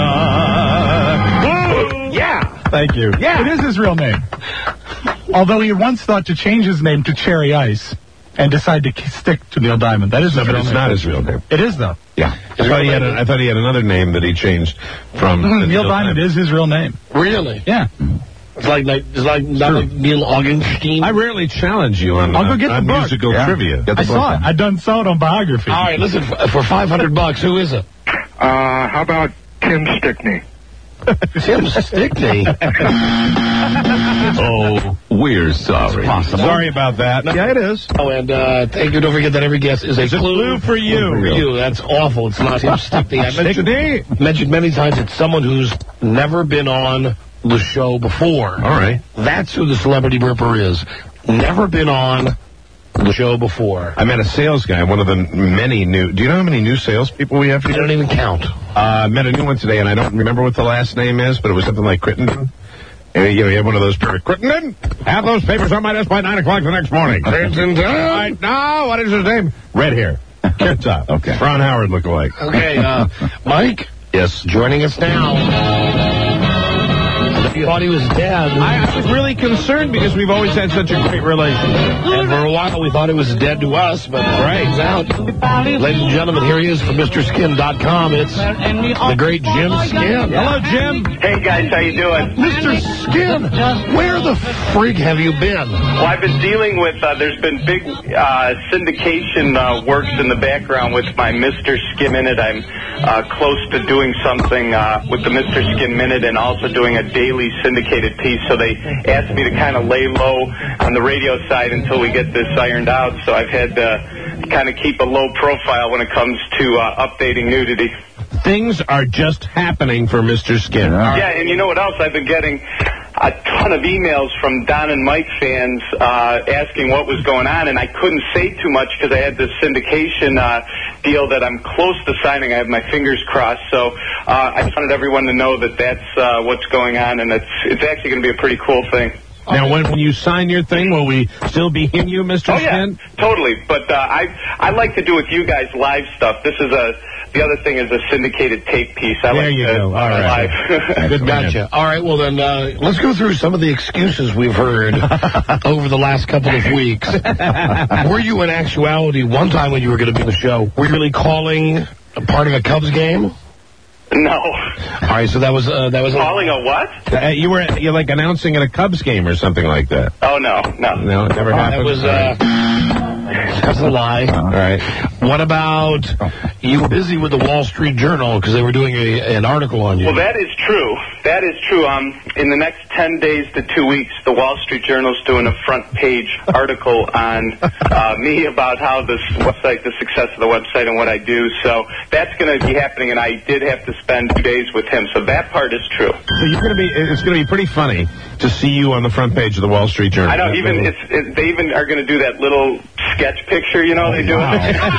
Woo! Yeah. Thank you. Yeah. It is his real name. Although he once thought to change his name to Cherry Ice and decided to stick to Neil Diamond. That is his real name. But it's not his real name. It is, though. Yeah. I thought he had another name that he changed from. Neil Diamond is his real name. Really? Yeah. It's like Neil Augenstein. I rarely challenge you on, I'll go get the book. Musical trivia. I saw it. I saw it on Biography. All right, listen, for $500, who is it? How about Tim Stickney? Tim Stickney? Oh, we're sorry. Sorry about that. Yeah, it is. Oh, and thank you. Don't forget that every guess is a clue for you. That's awful. It's not Tim Stickney. I mentioned many times it's someone who's never been on the show before. All right. That's who the Celebrity Burper is. Never been on the show before. I met a sales guy, one of the many new. Do you know how many new salespeople we have here? I don't even count. I met a new one today, and I don't remember what the last name is, but it was something like Crittenden. And, you have one of those perfect. Crittenden, have those papers on my desk by 9 o'clock the next morning. Crittenden? Right now, what is his name? Red hair. Kid top. Okay. Ron Howard look-alike. Okay, Mike? Yes. Joining us now. You thought he was dead. I was really concerned because we've always had such a great relationship. And for a while we thought he was dead to us, but turns out. Ladies and gentlemen, here he is from MrSkin.com. It's the great Jim Skin. Hello, Jim. Hey, guys, how you doing? Mr. Skin, where the frig have you been? Well, I've been dealing with, there's been big syndication works in the background with my Mr. Skin Minute. I'm close to doing something with the Mr. Skin Minute and also doing a daily syndicated piece, so they asked me to kind of lay low on the radio side until we get this ironed out, so I've had to kind of keep a low profile when it comes to updating nudity. Things are just happening for Mr. Skin. Yeah, and you know what else? I've been getting a ton of emails from Don and Mike fans asking what was going on, and I couldn't say too much because I had this syndication deal that I'm close to signing. I have my fingers crossed, so I just wanted everyone to know that that's what's going on, and it's actually going to be a pretty cool thing. Now, when you sign your thing, will we still be in you, Mr. Skin? Yeah, totally. But I like to do with you guys live stuff. This is the other thing is a syndicated tape piece. There you go. All right. Live. Good, gotcha. All right, well then, let's go through some of the excuses we've heard over the last couple of weeks. Were you in actuality, one time when you were going to be on the show, were you really calling a part of a Cubs game? No. All right, so that was calling a what? You're like announcing at a Cubs game or something like that. Oh no, it never happened. That was That's a lie. All right. What about you were busy with the Wall Street Journal because they were doing an article on you? Well, that is true. That is true. In the next 10 days to 2 weeks, the Wall Street Journal's doing a front-page article on me about how this website, the success of the website and what I do. So that's going to be happening, and I did have to spend 2 days with him. So that part is true. So it's going to be pretty funny to see you on the front page of the Wall Streat Journal. I know. They even are going to do that little sketch picture. You know, they do. Wow.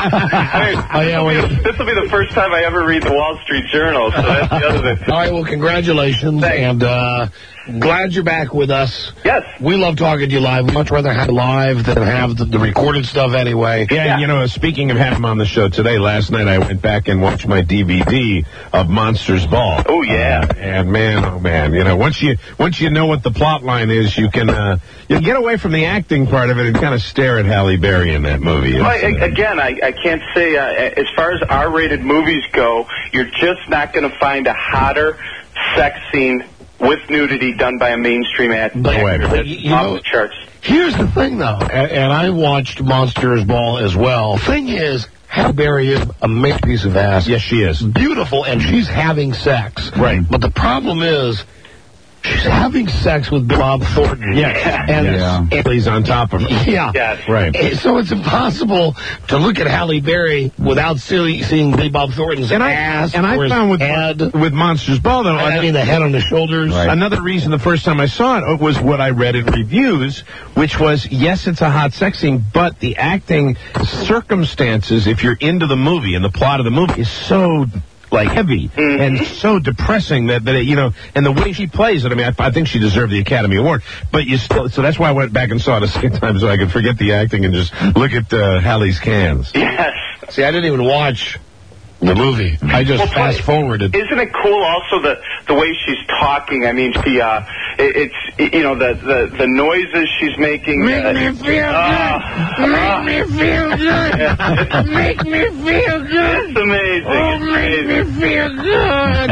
This will be the first time I ever read the Wall Street Journal. So that's the other thing. All right. Well, congratulations, and glad you're back with us. Yes. We love talking to you live. We'd much rather have live than have the recorded stuff anyway. Yeah, you know, speaking of having him on the show today, last night I went back and watched my DVD of Monsters Ball. Oh, yeah. And man, oh, man, you know, once you know what the plot line is, you can get away from the acting part of it and kind of stare at Halle Berry in that movie. Well, again, I can't say, as far as R-rated movies go, you're just not going to find a hotter sex scene with nudity done by a mainstream actor. You know, off the charts. Here's the thing, though, and I watched Monsters Ball as well. Thing is, Halle Berry is a major piece of ass. Yes, she is. Beautiful, and she's having sex. Right. But the problem is, she's having sex with Bob Thornton. Yes. And he's on top of her. Yeah. Yes. Right. So it's impossible to look at Halle Berry without seeing Bob Thornton's ass and I or found his head. with Monsters Ball, though, I mean the head on the shoulders. Right. Another reason the first time I saw it was what I read in reviews, which was, yes, it's a hot sex scene, but the acting circumstances, if you're into the movie and the plot of the movie, is so heavy and so depressing that it, you know, and the way she plays it, I mean, I think she deserved the Academy Award, but so that's why I went back and saw it a second time so I could forget the acting and just look at Halle's cans. Yes. See, I didn't even watch the movie. I just fast-forwarded. Isn't it cool also the way she's talking? I mean, she, it's, you know, the noises she's making. Make me feel good. Make me feel good. Make me feel good. It's amazing. Oh, make me feel good.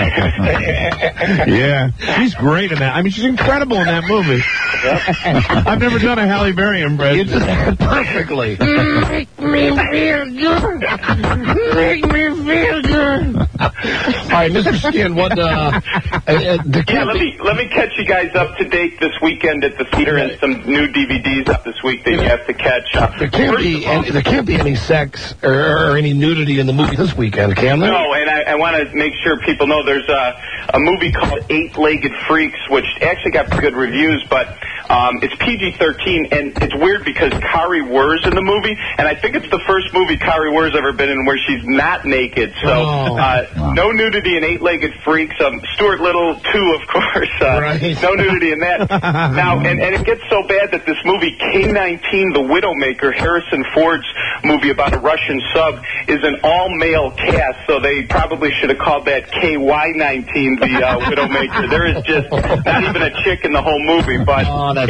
Yeah, she's great in that. I mean, she's incredible in that movie. I've never done a Halle Berry impression. You did that perfectly. Make me feel good. Make me feel good. All right, Mr. Skin, what, let me catch you guys up to date this weekend at the theater, and some new DVDs up this week that you have to catch. There can't be any sex or any nudity in the movie this weekend, can there? No, and I want to make sure people know there's a movie called Eight-Legged Freaks, which actually got good reviews, but it's PG-13, and it's weird because Kari Wurr's in the movie, and I think it's the first movie Kari Wurr's ever been in where she's not naked. So no nudity in Eight-Legged Freaks. Stuart Little, too, of course. Right. No nudity in that. Now, and it gets so bad that this movie, K-19, The Widowmaker, Harrison Ford's movie about a Russian sub, is an all-male cast, so they probably should have called that KY-19, the Widowmaker. There is just not even a chick in the whole movie, but...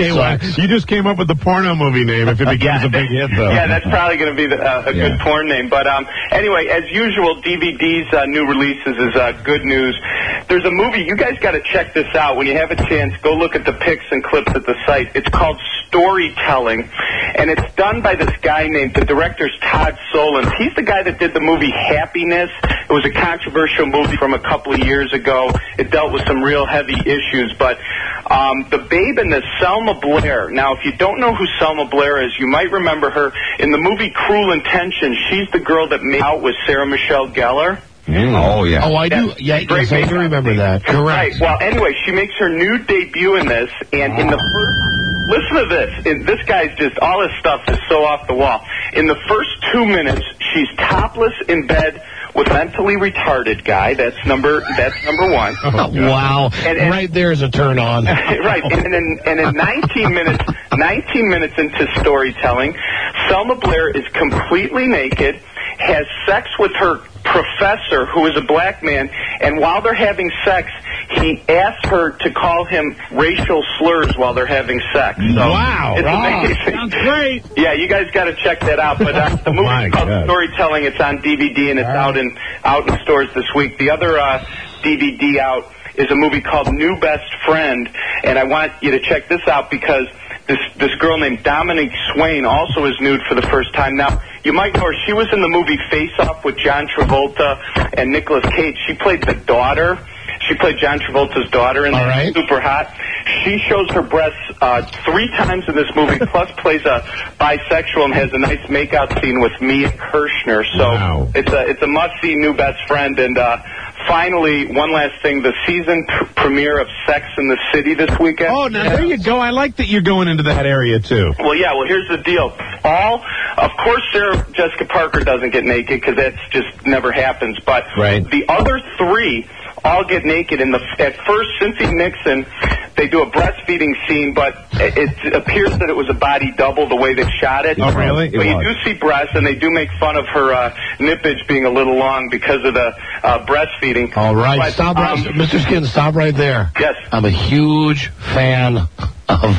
You just came up with the porno movie name if it becomes a big hit, though. Yeah, that's probably going to be a good porn name. But anyway, as usual, DVD's new releases is good news. There's a movie, you guys got to check this out. When you have a chance, go look at the pics and clips at the site. It's called Storytelling, and it's done by this guy named, the director's Todd Solondz. He's the guy that did the movie Happiness. It was a controversial movie from a couple of years ago. It dealt with some real heavy issues, but the babe in this, Selma Blair. Now, if you don't know who Selma Blair is, you might remember her in the movie Cruel Intentions. She's the girl that made out with Sarah Michelle Gellar. Oh, yeah. Oh, I do. Yeah, yes, I do remember that. Correct. Right. Well, anyway, she makes her new debut in this, and in the first... Listen to this. This guy's just... All his stuff is so off the wall. In the first 2 minutes, she's topless in bed with a mentally retarded guy. That's number one. Oh, wow. And right there is a turn on. Right. And in 19 minutes into storytelling, Selma Blair is completely naked, has sex with her professor, who is a black man, and while they're having sex, he asks her to call him racial slurs while they're having sex. So wow. It's amazing. Sounds great. Yeah, you guys got to check that out. But the movie's called Storytelling. It's on DVD, and it's out in stores this week. The other DVD out is a movie called New Best Friend, and I want you to check this out because this girl named Dominique Swain also is nude for the first time. Now, you might know her. She was in the movie Face Off with John Travolta and Nicolas Cage. She played the daughter. She played John Travolta's daughter in there. Super hot. She shows her breasts 3 times in this movie, plus plays a bisexual and has a nice makeout scene with Mia Kirshner. So it's a must-see new best friend. And finally, one last thing, the season premiere of Sex in the City this weekend. Oh, now there you go. I like that you're going into that area, too. Well, yeah, here's the deal. Of course, Sarah Jessica Parker doesn't get naked because that's just never happens. But the other 3 all get naked. At first, Cynthia Nixon, they do a breastfeeding scene, but it appears that it was a body double the way they shot it. Oh, really? But you do see breasts, and they do make fun of her nippage being a little long because of the breastfeeding. All right, but, stop right, Mr. Skin, stop right there. Yes. I'm a huge fan of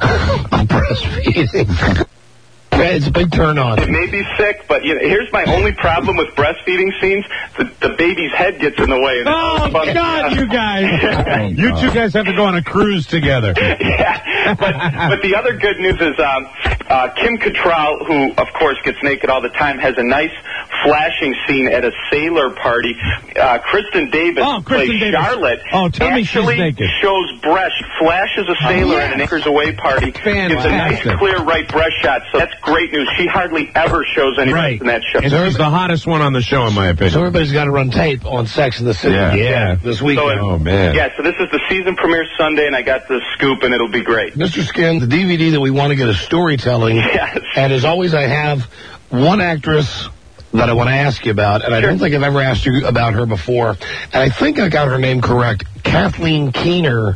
breastfeeding. It's a big turn on. It may be sick, but here's my only problem with breastfeeding scenes. The baby's head gets in the way. Oh, God, you guys. You 2 guys have to go on a cruise together. Yeah, but the other good news is Kim Cattrall, who, of course, gets naked all the time, has a nice flashing scene at a sailor party. Kristen Davis plays Charlotte. Oh, tell me she's naked. Shows breast, flashes a sailor at an Acres Away party. Gives a nice, clear right breast shot. So that's great news. She hardly ever shows any breast in that show. And she's the hottest one on the show, in my opinion. So everybody's got to run tape on Sex in the City. Yeah. This weekend. So so this is the season premiere Sunday, and I got the scoop, and it'll be great. Mr. Skin, the DVD that we want to get is storytelling. Yes. And as always, I have one actress that I want to ask you about, and I don't think I've ever asked you about her before. And I think I got her name correct. Kathleen Keener.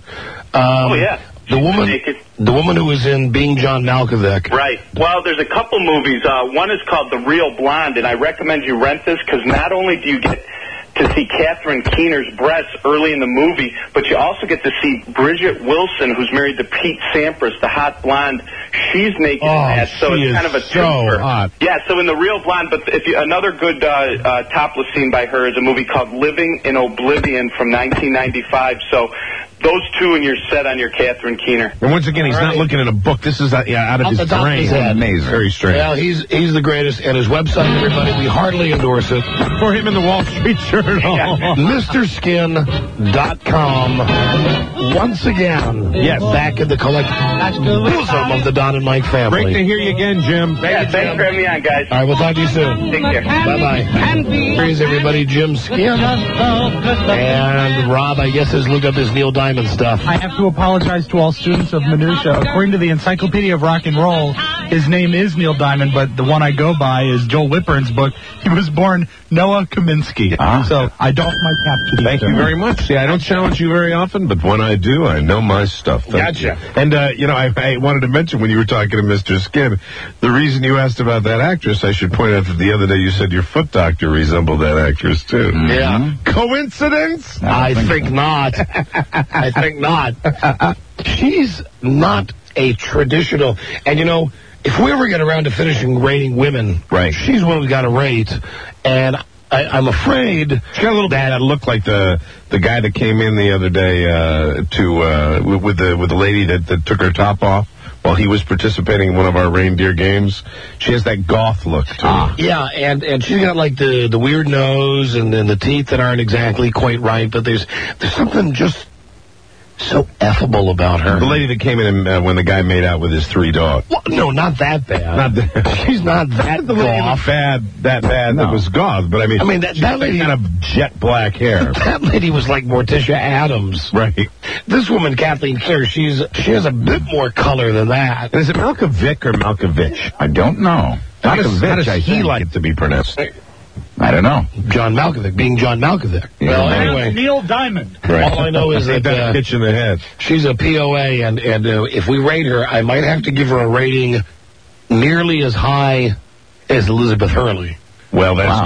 The woman who was in Being John Malkovich. Right. Well, there's a couple movies. One is called The Real Blonde, and I recommend you rent this because not only do you get to see Catherine Keener's breasts early in the movie, but you also get to see Bridget Wilson, who's married to Pete Sampras, the hot blonde. She's naked in that, so it's kind of a twofer. Hot. Yeah, so in The Real Blonde, but another good topless scene by her is a movie called Living in Oblivion from 1995. So those 2 and you're set on your Catherine Keener. And once again, he's not looking at a book. This is out of his brain. Amazing. Very strange. Well, he's the greatest. And his website, everybody, we hardly endorse it. For him in the Wall Street Journal. MrSkin.com. Once again, back in the collective bosom of the Don and Mike family. Great to hear you again, Jim. Thanks for having me on, guys. All right, we'll talk to you soon. Take care. Bye-bye. Here's everybody, Jim Skin. And Rob, I guess, has looked up his Neil Diamond stuff. I have to apologize to all students of minutia. According to the Encyclopedia of Rock and Roll, his name is Neil Diamond, but the one I go by is Joel Whitburn's book. He was born Noah Kaminsky. So I doff my cap to these. Thank you very much. See, I don't challenge you very often, but when I do, I know my stuff. Gotcha. And, I wanted to mention when you were talking to Mr. Skin, the reason you asked about that actress, I should point out that the other day you said your foot doctor resembled that actress, too. Yeah. Coincidence? I think not. I think not. She's not a traditional, and if we ever get around to finishing rating women, she's one we got to rate, and I'm afraid she got a little that looked like the guy that came in the other day with the lady that took her top off while he was participating in one of our reindeer games. She has that goth look to her. Yeah, and she's got like the weird nose and then the teeth that aren't exactly quite right, but there's something just so effable about her. The lady that came in when the guy made out with his 3 dogs. Well, no, not that bad. She's not that the lady goth. That bad that was goth, but I mean that lady had a jet black hair. That lady was like Morticia Adams. Right. This woman, Kathleen Keener, she has a bit more color than that. And is it Malkovich or Malkovich? I don't know. How does he like it to be pronounced? I don't know. John Malkovich, being John Malkovich. Yeah. Well, anyway. Neil Diamond. Right. All I know is that pitch in the head. She's a POA, and if we rate her, I might have to give her a rating nearly as high as Elizabeth Hurley. Well, that's good.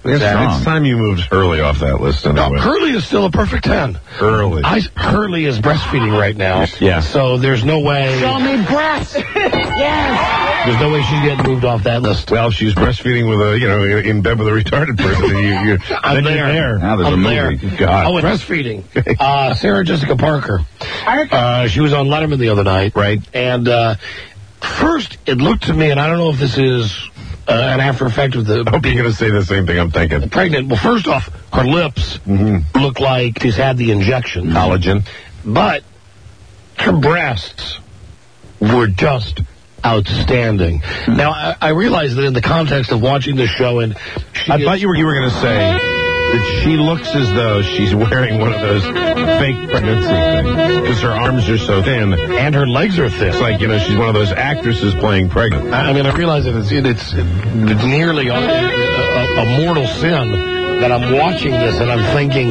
It's time you moved Hurley off that list anyway. No, Hurley is still a perfect 10. Hurley. Hurley is breastfeeding right now. Yeah. So there's no way. Show me breasts. Yes. There's no way she's getting moved off that list. Well, she's breastfeeding with in bed with a retarded person. I'm there. Now there's a movie. God. Oh, breastfeeding. Sarah Jessica Parker. She was on Letterman the other night. Right. And first, it looked to me, and I don't know if this is an after effect of the... I hope you're going to say the same thing I'm thinking. Pregnant. Well, first off, her lips look like she's had the injection. Collagen. But her breasts were just outstanding. Now, I realize that in the context of watching this show, and I thought you were going to say that she looks as though she's wearing one of those fake pregnancy things because her arms are so thin and her legs are thin. It's like, she's one of those actresses playing pregnant. I mean, I realize that it's nearly a mortal sin that I'm watching this and I'm thinking,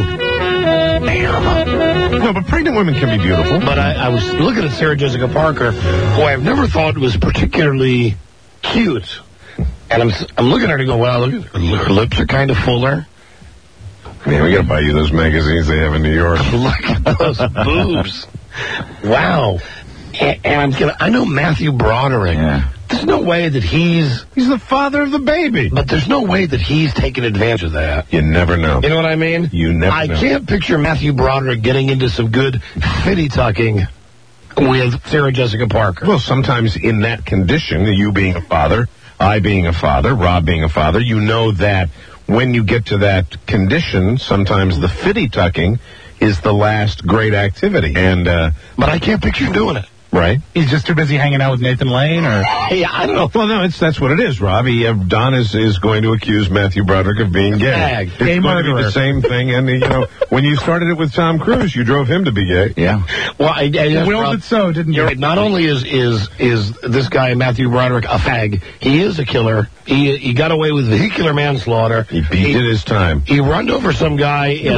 damn. No, but pregnant women can be beautiful. But I was looking at Sarah Jessica Parker, who I've never thought was particularly cute. And I'm looking at her and go, well, look, her lips are kind of fuller. Man, we got to buy you those magazines they have in New York. Look at those boobs. Wow. And I know Matthew Broderick. Yeah. There's no way that he's the father of the baby. But there's no way that he's taking advantage of that. You never know. You know what I mean? You never know. I can't picture Matthew Broderick getting into some good fitty tucking with Sarah Jessica Parker. Well, sometimes in that condition, you being a father, I being a father, Rob being a father, you know that when you get to that condition, sometimes the fitty tucking is the last great activity. And but I can't picture him doing it. Right. He's just too busy hanging out with Nathan Lane, or? Yeah, I don't know. Well, no, that's what it is, Rob. Don is going to accuse Matthew Broderick of being gay. It's gay going to be the same thing. And, when you started it with Tom Cruise, you drove him to be gay. Yeah. Well, willed it so, didn't you? Right. Not only is this guy, Matthew Broderick, a fag, he is a killer. He got away with vehicular manslaughter. He did his time. He runned over some guy in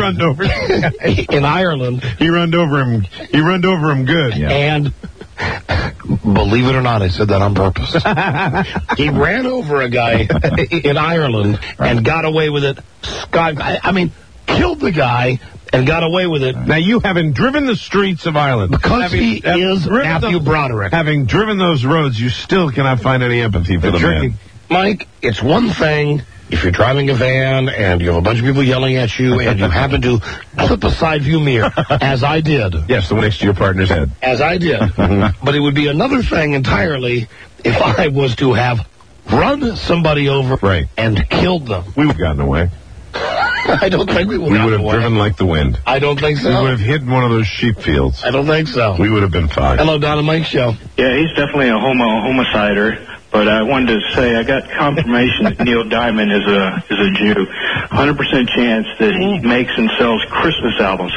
Ireland. He runned over him. He runned over him good. Yeah. And believe it or not, I said that on purpose. He ran over a guy in Ireland and got away with it. Killed the guy and got away with it. Now, you haven't driven the streets of Ireland. Because he is Matthew Broderick. Having driven those roads, you still cannot find any empathy for the man. Mike, it's one thing if you're driving a van and you have a bunch of people yelling at you and you happen to clip a side view mirror, as I did. Yes, the one next to your partner's head. As I did. But it would be another thing entirely if I was to have run somebody over and killed them. We would have gotten away. I don't think we would have. We would have driven like the wind. I don't think so. We would have hit one of those sheep fields. I don't think so. We would have been fine. Hello, Don and Mike Show. Yeah, he's definitely a homicider. But I wanted to say I got confirmation that Neil Diamond is a Jew. 100% chance that he makes and sells Christmas albums.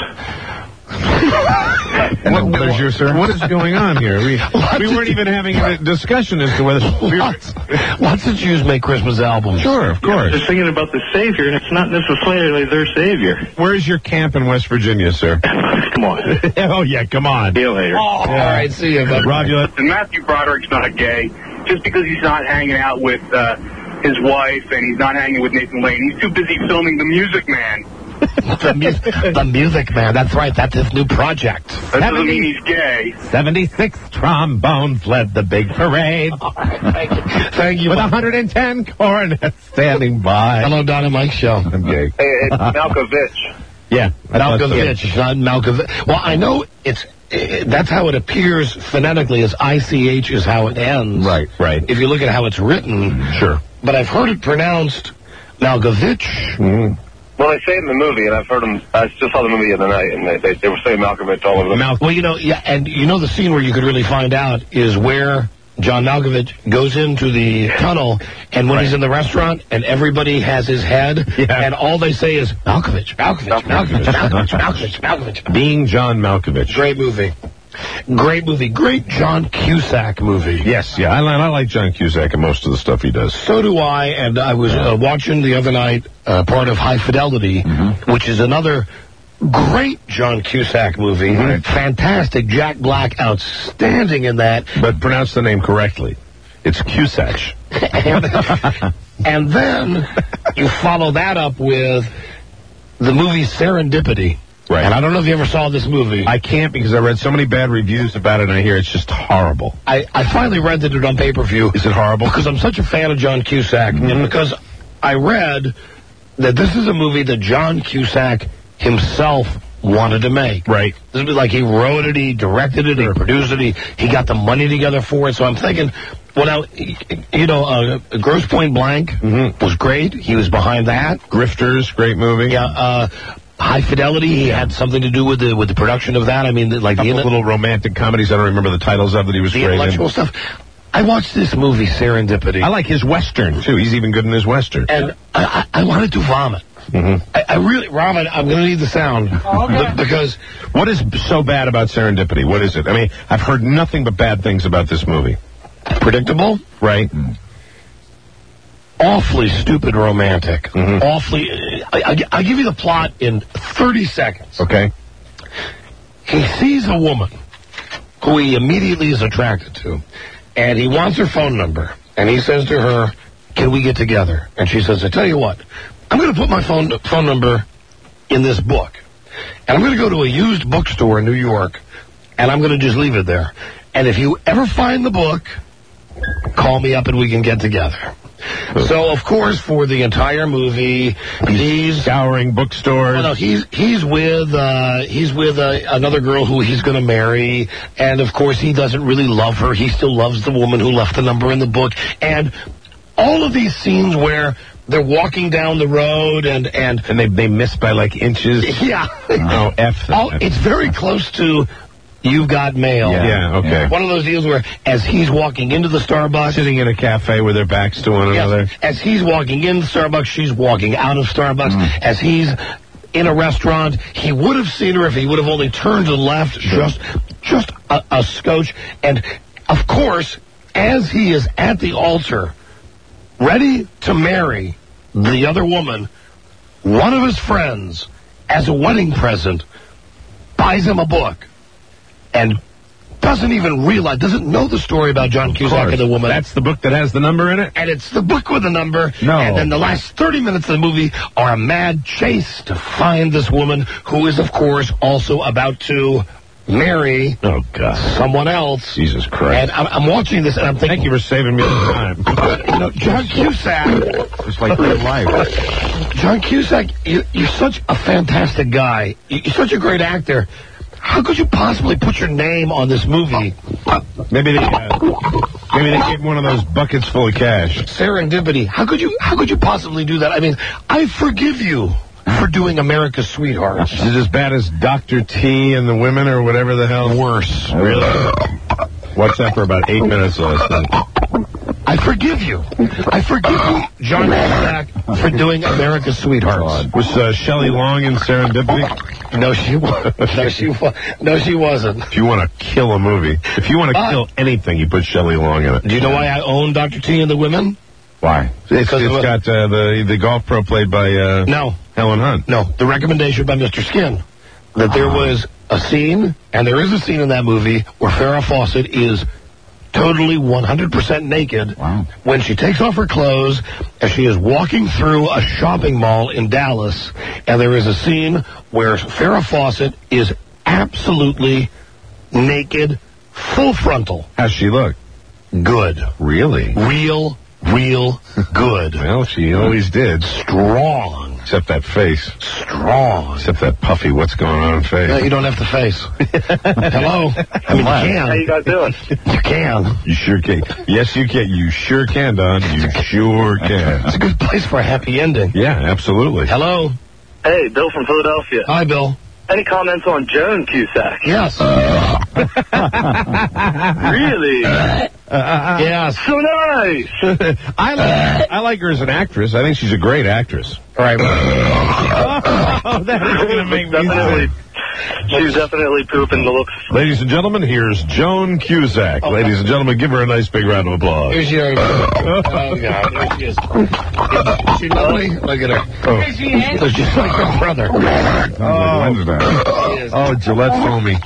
What is going on here? We weren't even having a discussion as to whether... Lots of Jews make Christmas albums. Sure, of course. They're singing about the Savior, and it's not necessarily their Savior. Where's your camp in West Virginia, sir? Come on. Oh, yeah, come on. See you later. All right, see you. Rob, And Matthew Broderick's not gay. Just because he's not hanging out with his wife and he's not hanging with Nathan Lane. He's too busy filming The Music Man. The Music Man. That's right. That's his new project. That doesn't mean he's gay. 76th trombones led the big parade. Thank you. With 110 cornets standing by. Hello, Don and Mike Show. I'm gay. Hey, it's Malkovich. Yeah. Malkovich. It's not Malkovich. Well, I know that's how it appears phonetically, as ICH is how it ends. Right. If you look at how it's written. Sure. But I've heard it pronounced Malkovich. Mm-hmm. Well, they say it in the movie, and I've heard them. I just saw the movie the other night, and they were saying Malkovich all over the Well, and the scene where you could really find out is where John Malkovich goes into the tunnel, and when he's in the restaurant, and everybody has his head, and all they say is, Malkovich. Being John Malkovich. Great movie. Great John Cusack movie. Yes, I like John Cusack and most of the stuff he does. So do I, and I was watching the other night part of High Fidelity, which is another great John Cusack movie. Fantastic. Jack Black, outstanding in that. But pronounce the name correctly. It's Cusack. And then you follow that up with the movie Serendipity. Right. And I don't know if you ever saw this movie. I can't because I read so many bad reviews about it, and I hear it's just horrible. I finally rented it on pay-per-view. Is it horrible? Because I'm such a fan of John Cusack. And because I read that this is a movie that John Cusack himself wanted to make. Right. This would be like he wrote it, he directed it, he produced it, he got the money together for it. So I'm thinking, well, now, you know, Grosse Pointe Blank was great. He was behind that. Grifters, great movie. Yeah, High Fidelity, he had something to do with the production of that. I mean, like the little romantic comedies I don't remember the titles of that he was the great in. intellectual stuff. I watched this movie, Serendipity. I like his Western, too. He's even good in his Western. And I wanted to vomit. I really, Robin, I'm going to need the sound. Because what is so bad about Serendipity? What is it? I mean, I've heard nothing but bad things about this movie. Predictable? Right. Awfully stupid romantic. Awfully... I'll give you the plot in 30 seconds. Okay. He sees a woman who he immediately is attracted to, and he wants her phone number. And he says to her, can we get together? And she says, I tell you what, I'm going to put my phone number in this book. And I'm going to go to a used bookstore in New York, and I'm going to just leave it there. And if you ever find the book, call me up and we can get together. So, of course, for the entire movie, he's scouring bookstores. Well, no, he's with another girl who he's going to marry, and of course, he doesn't really love her. He still loves the woman who left the number in the book, and all of these scenes where they're walking down the road and they miss by like inches. Yeah. Oh, F that. It's very close to You've Got Mail. Yeah, okay. One of those deals where as he's walking into the Starbucks... Sitting in a cafe with their backs to one another. As he's walking into Starbucks, she's walking out of Starbucks. As he's in a restaurant, he would have seen her if he would have only turned to the left, just a scotch. And, of course, as he is at the altar, ready to marry the other woman, one of his friends, as a wedding present, buys him a book. And doesn't even realize, doesn't know the story about John Cusack and the woman. That's the book that has the number in it? And it's the book with the number. No. And then the last 30 minutes of the movie are a mad chase to find this woman who is, of course, also about to marry someone else. Jesus Christ. And I'm watching this and I'm thinking... Thank you for saving me the time. You know, John Cusack... It's like real life. John Cusack, you're such a fantastic guy. You're such a great actor. How could you possibly put your name on this movie? Maybe they gave one of those buckets full of cash. Serendipity. How could you possibly do that? I mean, I forgive you for doing America's Sweethearts. Is it as bad as Dr. T and the Women or whatever the hell? Worse. Really? Watched that for about 8 minutes last night. I forgive you. I forgive you, John Cusack, for doing America's Sweethearts. Was Shelley Long in Serendipity? No, she wasn't. No, she wasn't. If you want to kill a movie, if you want to kill anything, you put Shelley Long in it. Do you know why I own Dr. T and the Women? Why? It's got the golf pro played by Helen Hunt. No, the recommendation by Mr. Skin that there was a scene, and there is a scene in that movie where Farrah Fawcett is totally 100% naked when she takes off her clothes as she is walking through a shopping mall in Dallas, and there is a scene where Farrah Fawcett is absolutely naked, full frontal. How's she look? Good. Really? Real good. Well, she always did. Strong. Except that face. Strong. Except that puffy what's going on face. No, you don't have the face. Hello? I mean, you can. How you guys doing? You can. You sure can. Yes, you can. You sure can, Don. You sure can. It's a good place for a happy ending. Yeah, absolutely. Hello? Hey, Bill from Philadelphia. Hi, Bill. Any comments on Joan Cusack? Yes. Really? Yes. So nice. I like her as an actress. I think she's a great actress. All right. That is going to make me sick. She's definitely pooping the looks. Ladies and gentlemen, here's Joan Cusack. Ladies and gentlemen, give her a nice big round of applause. Here's your... Oh, God. There she is. Is she lovely? Look at her. Oh. So she's like her brother. Oh, Gillette Foamy.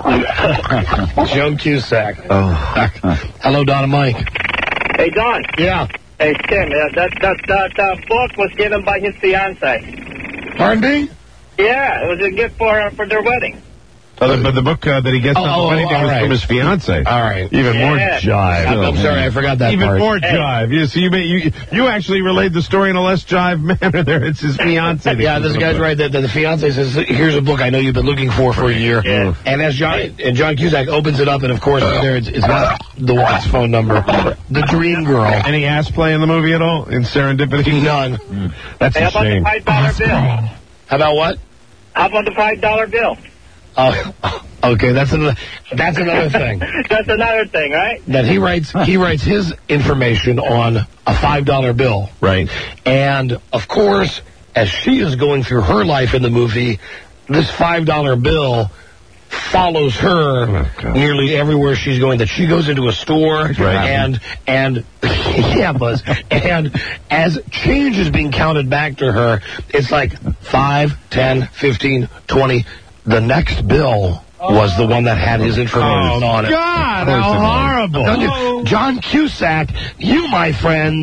Joan Cusack. Oh. Hello, Don and Mike. Hey, Don. Yeah. Hey, Tim, that book was given by his fiancée. Pardon me? Yeah, it was a gift for their wedding. But the book that he gets on the wedding day was from his fiancée. All right. Even more jive. I'm sorry, I forgot that Even part. more jive. You, so you actually relayed the story in a less jive manner there. It's his fiancée. Yeah, this guy's right. The fiancé says, here's a book I know you've been looking for a year. Yeah. And as John Cusack opens it up, and of course, there it's got the wife's phone number. The Dream Girl. Any ass play in the movie at all? In Serendipity? None. That's a shame. How about the $5 bill? How about what? How about the $5 bill? Okay, that's another thing. That's another thing, right? That he writes his information on a $5 bill. Right. And of course, as she is going through her life in the movie, this $5 bill follows her nearly everywhere she's going. That she goes into a store and yeah, Buzz. And as change is being counted back to her, it's like 5, 10, 15, 20. The next bill was the one that had his information on it. God, how horrible. John Cusack, you, my friend,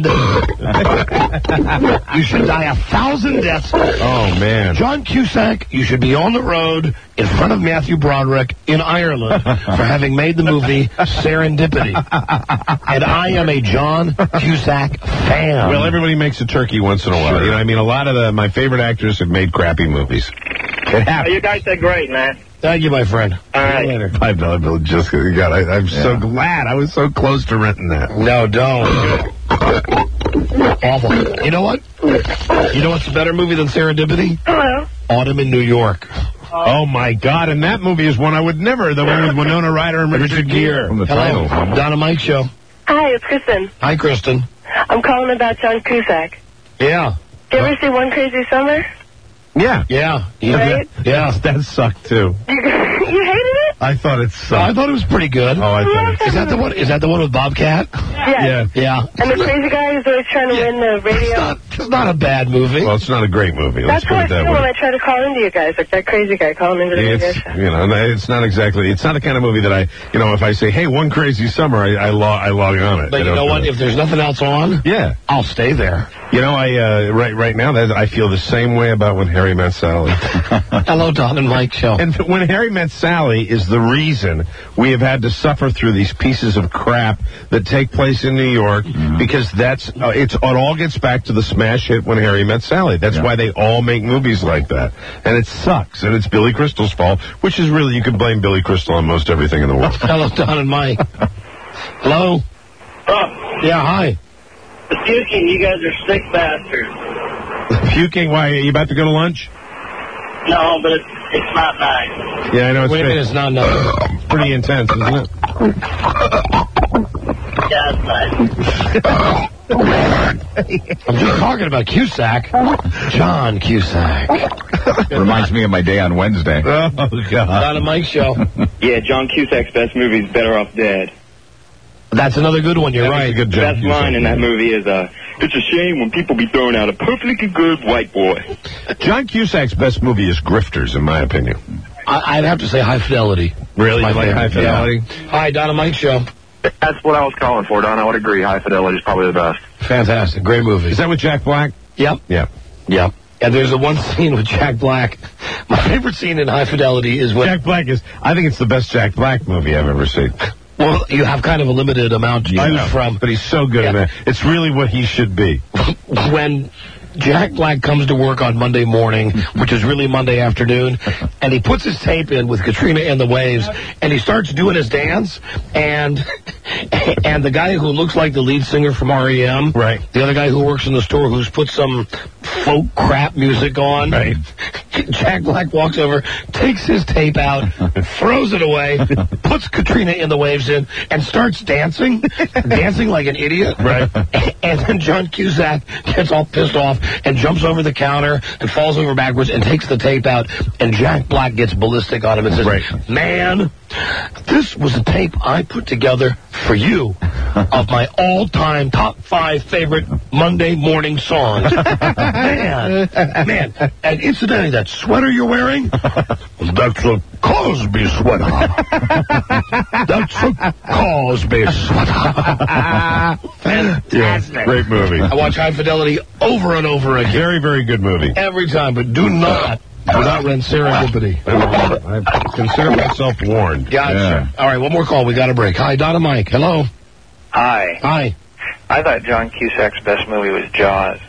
you should die 1,000 deaths. Oh, man. John Cusack, you should be on the road in front of Matthew Broderick in Ireland for having made the movie Serendipity. And I am a John Cusack fan. Well, everybody makes a turkey once in a while. Sure. You know, I mean, a lot of my favorite actors have made crappy movies. It happens. You guys are great, man. Thank you, my friend. All right. Later. $5 bill just got. I'm so glad. I was so close to renting that. No, don't. Awful. You know what? You know what's a better movie than Serendipity? Hello. Autumn in New York. Oh, my God. And that movie is one I would never. The one with Winona Ryder and Richard Gere. From the title. Donna Mike Show. Hi, it's Kristen. Hi, Kristen. I'm calling about John Cusack. Yeah. Did you ever see One Crazy Summer? Yeah. Yeah. Right? Yeah. That sucked, too. You hated it? I thought it sucked. I thought it was pretty good. Oh, I thought it Is that the one? Is that the one with Bobcat? Yes. Yeah. And the crazy guy is always trying to win the radio. It's not a bad movie. Well, it's not a great movie. Let's That's put what I it that feel way. when I try to call into you guys, like that crazy guy calling into the radio show. You know, it's not exactly. It's not the kind of movie that if I say, "Hey, One Crazy Summer," I log on it. But you know what? If there's nothing else on, I'll stay there. You know, right now I feel the same way about When Harry Met Sally. Hello, Don and Mike Show. And When Harry Met Sally is the reason we have had to suffer through these pieces of crap that take place in New York, because it all gets back to the smash hit When Harry Met Sally. That's why they all make movies like that. And it sucks. And it's Billy Crystal's fault, which is really, you can blame Billy Crystal on most everything in the world. Hello, Don and Mike. Hello? Yeah, hi. Puking, you guys are sick bastards. Puking? Why? Are you about to go to lunch? No, but it's not nice. Yeah, I know. Wait a minute, it's not nice. It's pretty intense, isn't it? Yeah, it's nice. I'm just talking about Cusack. John Cusack. Reminds me of my day on Wednesday. Oh, God. Don and Mike Show. Yeah, John Cusack's best movie is Better Off Dead. That's another good one. You're right. Good The best line in that movie is, it's a shame when people be throwing out a perfectly good white boy. John Cusack's best movie is Grifters, in my opinion. I'd have to say High Fidelity. Really? You like High Fidelity? Yeah. Hi, Don and Mike Show. That's what I was calling for, Don. I would agree. High Fidelity is probably the best. Fantastic. Great movie. Is that with Jack Black? Yep. Yeah. Yep. And there's the one scene with Jack Black. My favorite scene in High Fidelity is when... Jack Black I think it's the best Jack Black movie I've ever seen. Well, you have kind of a limited amount to choose from. But he's so good in that. It's really what he should be. When Jack Black comes to work on Monday morning, which is really Monday afternoon, and he puts his tape in with Katrina and the Waves, and he starts doing his dance, and the guy who looks like the lead singer from R.E.M., right? The other guy who works in the store who's put some folk crap music on, right? Jack Black walks over, takes his tape out, throws it away, puts Katrina in the Waves in, and starts dancing like an idiot. Right. And then John Cusack gets all pissed off and jumps over the counter and falls over backwards and takes the tape out, and Jack Black gets ballistic on him and says, "Man, this was a tape I put together for you. of my all-time top 5 favorite Monday morning songs. Man. And incidentally, that sweater you're wearing, that's a Cosby sweater. That's a Cosby sweater. Fantastic. Yeah, great movie. I watch High Fidelity over and over again. Very, very good movie. Every time, but do not rent Serendipity. I consider myself warned. Gotcha. Yeah. All right, one more call. We got a break. Hi, Donna Mike. Hello. Hi. Hi. I thought John Cusack's best movie was Jaws.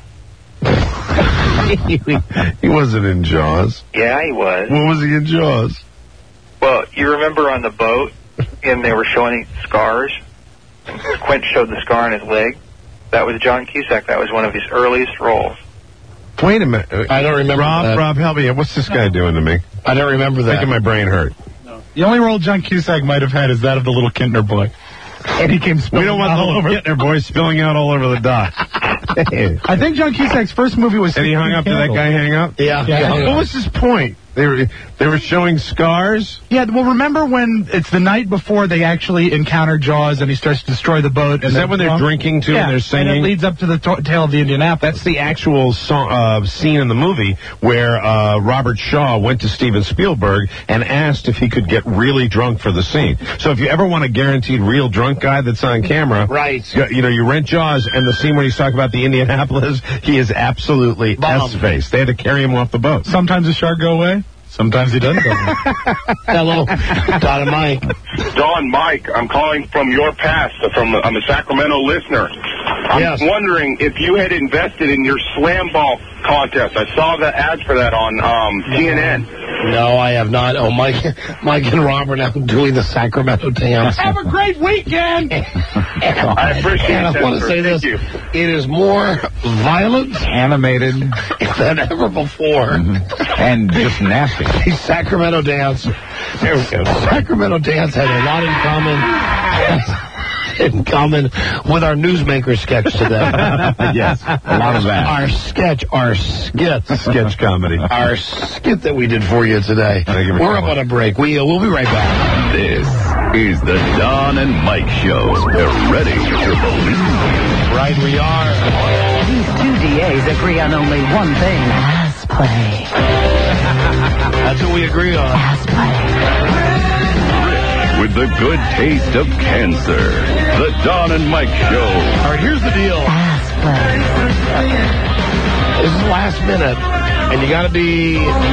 He wasn't in Jaws. Yeah, he was. What was he in Jaws? Well, you remember on the boat, and they were showing scars? And Quint showed the scar on his leg. That was John Cusack. That was one of his earliest roles. Wait a minute. I don't remember that. Rob, help me. What's this guy doing to me? I don't remember that. Making my brain hurt. The only role John Cusack might have had is that of the little Kintner boy. And he came spilling We don't want the little Kintner boy spilling out all over the dock. I think John Cusack's first movie was... And he hung up? Did that guy hang up? Yeah. What was his point? They were showing scars? Yeah, well, remember when it's the night before they actually encounter Jaws and he starts to destroy the boat? Is that when they're drinking, too, and they're singing? And it leads up to the tale of the Indianapolis. That's the actual scene in the movie where Robert Shaw went to Steven Spielberg and asked if he could get really drunk for the scene. So if you ever want a guaranteed real drunk guy that's on camera, right? You rent Jaws, and the scene where he's talking about the Indianapolis, he is absolutely S-faced. They had to carry him off the boat. Sometimes the shark go away. Sometimes he doesn't go away. Hello, Don and Mike. Don, Mike, I'm calling from your past. I'm a Sacramento listener. I'm wondering if you had invested in your slam ball contest. I saw the ads for that on CNN. No, I have not. Oh, Mike and Rob are now doing the Sacramento dance. Have a great weekend. I appreciate that. I want to say this. It is more violent, animated than ever before. And just nasty. The Sacramento dance. There we go. Sacramento dance had a lot in common with our newsmaker sketch today. Yes, a lot of that. Our skit. Sketch comedy. Our skit that we did for you today. We're up on a break. We'll be right back. This is the Don and Mike Show. We're ready to believe. Right, we are. These two DAs agree on only one thing. Ass play. That's what we agree on. Ass play. With the good taste of cancer. The Don and Mike Show. All right, here's the deal. This is last minute, and you got to be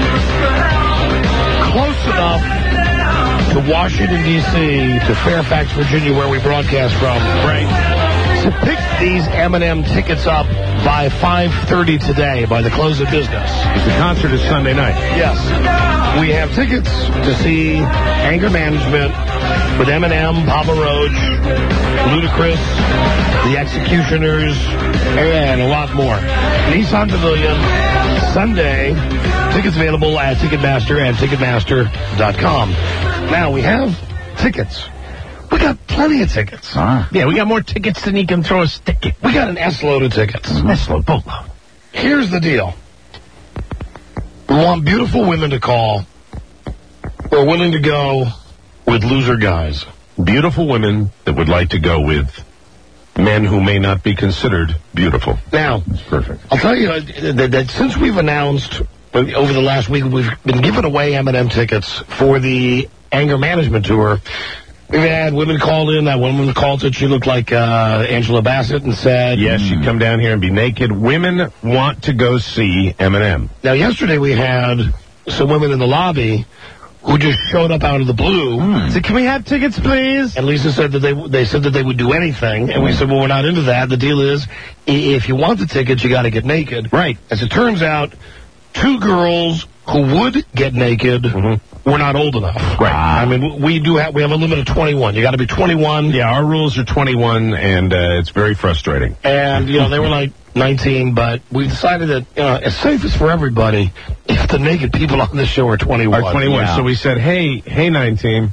close enough to Washington, D.C., to Fairfax, Virginia, where we broadcast from. Right. To pick these M&M tickets up by 5:30 today, by the close of business. The concert is Sunday night. Yes. We have tickets to see Anger Management with Eminem, Papa Roach, Ludacris, The Executioners, and a lot more. Nissan Pavilion, Sunday. Tickets available at Ticketmaster and Ticketmaster.com. Now, we have tickets. We got plenty of tickets. Yeah, we got more tickets than you can throw a stick in. We got an S-load of tickets. S-load, boatload. Here's the deal. We want beautiful women to call. We're willing to go with loser guys. Beautiful women that would like to go with men who may not be considered beautiful. Now, that's perfect. I'll tell you that since we've announced over the last week, we've been giving away M&M tickets for the Anger Management Tour. We've had women called in. That woman called said she looked like Angela Bassett and said... Yes, she'd come down here and be naked. Women want to go see Eminem. Now, yesterday we had some women in the lobby who just showed up out of the blue. So can we have tickets, please? And Lisa said that they said that they would do anything. And we said, well, we're not into that. The deal is, if you want the tickets, you got to get naked. Right. As it turns out, two girls who would get naked were not old enough. Right. I mean, we have a limit of 21. You got to be 21. Yeah, our rules are 21, and it's very frustrating. And, they were like 19, but we decided that, as safe as for everybody, if the naked people on this show are 21. Are 21. Yeah. So we said, hey, 19.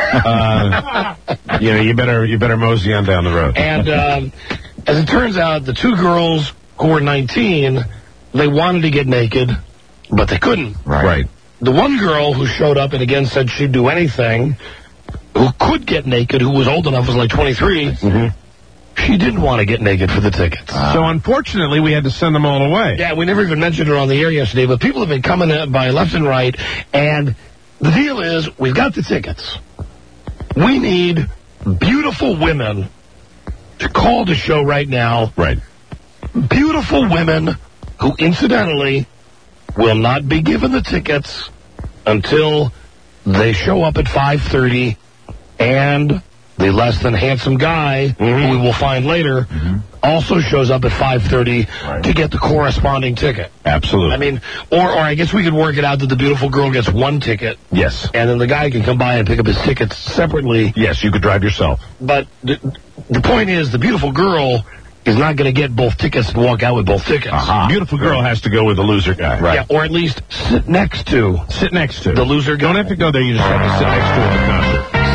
You better mosey on down the road. And as it turns out, the two girls who were 19, they wanted to get naked, but they couldn't. Right. The one girl who showed up and again said she'd do anything, who could get naked, who was old enough, was like 23, she didn't want to get naked for the tickets. So unfortunately, we had to send them all away. Yeah, we never even mentioned her on the air yesterday, but people have been coming in by left and right, and the deal is, we've got the tickets. We need beautiful women to call the show right now. Right. Beautiful women who, incidentally, will not be given the tickets until they show up at 5:30, and the less than handsome guy, who we will find later, also shows up at 5:30 to get the corresponding ticket. Absolutely. I mean, or I guess we could work it out that the beautiful girl gets one ticket. Yes. And then the guy can come by and pick up his tickets separately. Yes, you could drive yourself. But the point is, the beautiful girl is not going to get both tickets and walk out with both tickets. Beautiful girl has to go with the loser guy. Right. Yeah, or at least sit next to the loser guy. Don't have to go there, you just have to sit next to him at the concert.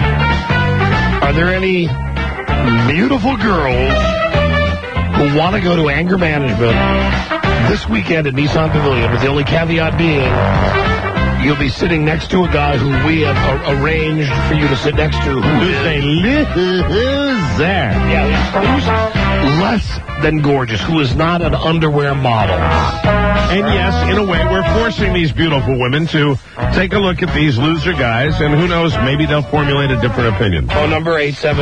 So, are there any beautiful girls who want to go to anger management this weekend at Nissan Pavilion, with the only caveat being you'll be sitting next to a guy who we have arranged for you to sit next to. Who's a loser? Yeah, who's less than gorgeous, who is not an underwear model. And yes, in a way, we're forcing these beautiful women to take a look at these loser guys, and who knows, maybe they'll formulate a different opinion. Phone number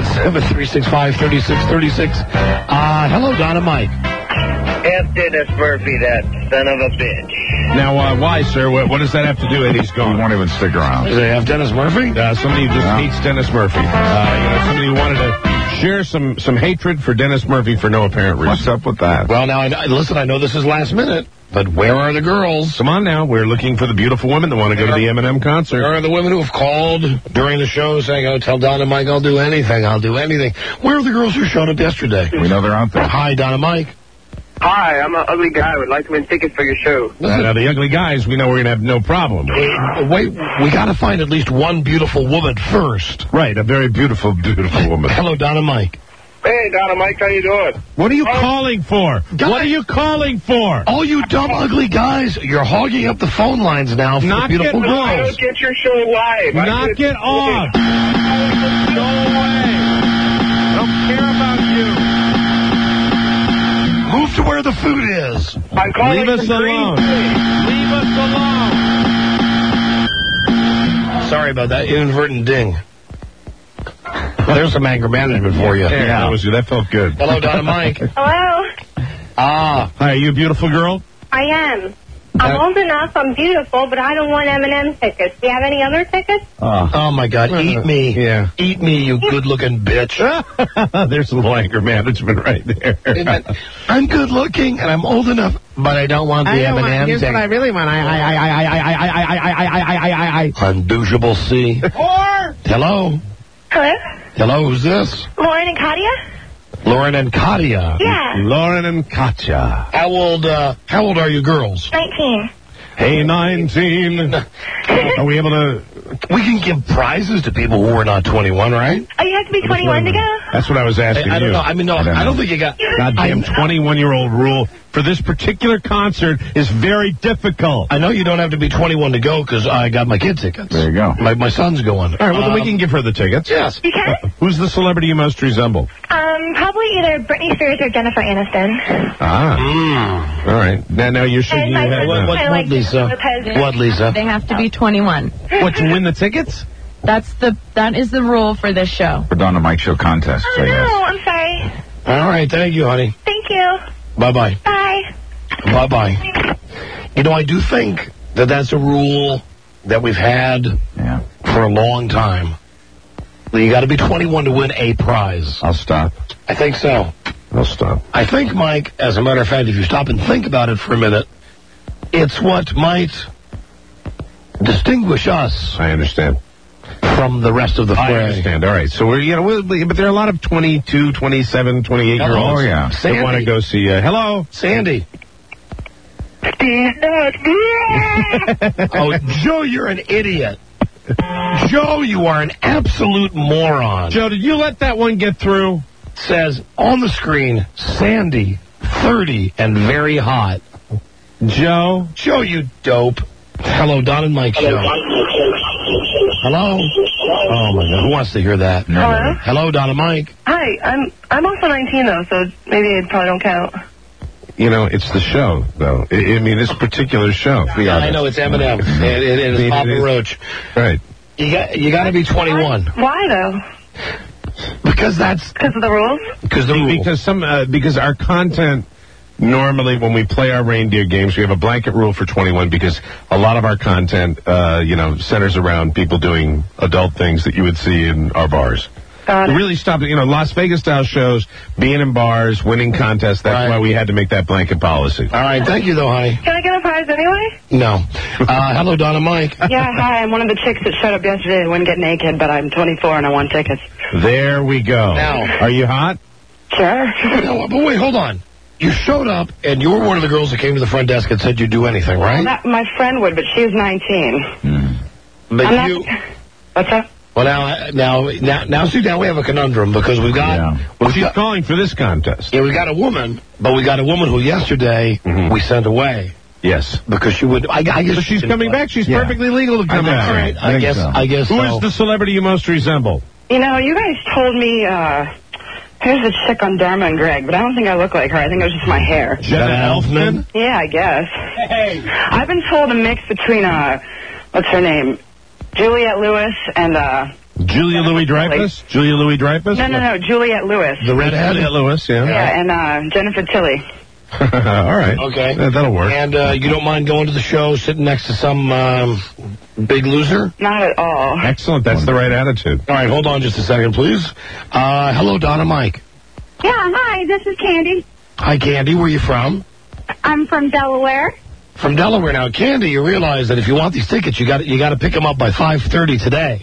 877-365-3636. Hello, Donna Mike. F. Dennis Murphy, that son of a bitch. Now, why, sir? What does that have to do with he's gone? He won't even stick around. Do they have Dennis Murphy? Somebody who just hates Dennis Murphy. Somebody who wanted to share some hatred for Dennis Murphy for no apparent reason. What's up with that? Well, now, listen, I know this is last minute, but where are the girls? Come on now. We're looking for the beautiful women that want to go to the Eminem concert. Where are the women who have called during the show saying, oh, tell Donna Mike I'll do anything. Where are the girls who showed up yesterday? We know they're out there. Hi, Donna Mike. Hi, I'm an ugly guy. I would like to win tickets for your show. Now, the ugly guys, we know we're going to have no problem. Wait, we got to find at least one beautiful woman first. Right, a very beautiful, beautiful woman. Hello, Donna Mike. Hey, Donna Mike, how you doing? What are you calling for? What are you calling for? All you dumb, ugly guys, you're hogging up the phone lines now for the beautiful girls. I don't get your show live. Knock it off. Go away. I don't care about you. Move to where the food is. I'm calling Leave us alone. Leave us alone. Sorry about that inadvertent ding. There's some anger management for you. Yeah, that felt good. Hello, Donna Mike. Hello. Hi, are you a beautiful girl? I am. I'm old enough, I'm beautiful, but I don't want M&M tickets. Do you have any other tickets? Oh, my God. Eat me. Yeah. Eat me, you good-looking bitch. There's a little anger management right there. I'm good-looking, and I'm old enough, but I don't want the M&M Here's what I really want. Undouchable C. Or... Hello? Hello? Hello, who's this? Lauren and Katia? Lauren and Katia. Yeah. Lauren and Katya. How old are you girls? 19. Hey, 19. Are we able to... We can give prizes to people who are not 21, right? Oh, you have to be 21 to go? That's what I was asking I don't you. know. I mean, no, I don't think you got... Goddamn 21-year-old rule for this particular concert is very difficult. I know you don't have to be 21 to go because I got my kid tickets. There you go. My son's going. All right, well, then we can give her the tickets. Yes. You can? Who's the celebrity you most resemble? Probably either Britney Spears or Jennifer Aniston. All right. Now you're shaking your head. What, Lisa? What, Lisa? They have to be 21. What, to win the tickets? That is the rule for this show. For Donna Mike Show contest. Oh, no, I'm sorry. All right, thank you, honey. Thank you. Bye-bye. Bye. Bye-bye. You know, I do think that that's a rule that we've had for a long time. You got to be 21 to win a prize. I'll stop. I think so. I'll stop. I think, Mike, as a matter of fact, if you stop and think about it for a minute, it's what might distinguish us. I understand. From the rest of the fray. I understand. All right. So but there are a lot of 22, 27, 28-year-olds that want to go see. Hello, Sandy. Oh, Joe, you're an idiot. Joe, you are an absolute moron. Joe, did you let that one get through? Says on the screen, Sandy, 30 and very hot. Joe, you dope. Hello, Don and Mike Show. Hello? Oh, my God. Who wants to hear that? Hello? Hello, Donna Mike. Hi, I'm also 19 though, so maybe it probably don't count. You know, it's the show, though. I mean, this particular show. I know, it's Eminem. It is Papa Roach. Right. You got to be 21. Why though? Because that's... Because of the rules? Because our content... Normally, when we play our reindeer games, we have a blanket rule for 21 because a lot of our content, centers around people doing adult things that you would see in our bars. Got it. Really stopped, Las Vegas-style shows, being in bars, winning contests. That's why we had to make that blanket policy. All right, thank you, though, honey. Can I get a prize anyway? No. Hello, Donna Mike. Yeah, hi, I'm one of the chicks that showed up yesterday and wouldn't get naked, but I'm 24 and I want tickets. There we go. Now. Are you hot? Sure. No, but wait, hold on. You showed up, and you were one of the girls that came to the front desk and said you'd do anything, right? Well, my friend would, but she was 19. But What's that? Well, now, see, now we have a conundrum because we've got... Well, she's calling for this contest. Yeah, we got a woman, but we got a woman who yesterday we sent away. Yes. Because she would... I guess so she's coming back. She's perfectly legal to come back. All right, I guess Who so. is the celebrity you most resemble? You know, you guys told me, here's a chick on Dharma and Greg, but I don't think I look like her. I think it was just my hair. Jenna Elfman? Yeah, I guess. Hey. I've been told a mix between, what's her name? Juliette Lewis and, Julia Louis-Dreyfus? Julia Louis-Dreyfus? No, Juliette Lewis. The redhead? Juliette Lewis, yeah. Yeah, and, Jennifer Tilly. All right. Okay. That'll work. And you don't mind going to the show sitting next to some big loser? Not at all. Excellent. That's the right attitude. All right, hold on just a second, please. Hello, Donna Mike. Yeah, hi, this is Candy. Hi, Candy. Where are you from? I'm from Delaware. From Delaware. Now, Candy, you realize that if you want these tickets, you got to pick them up by 5:30 today.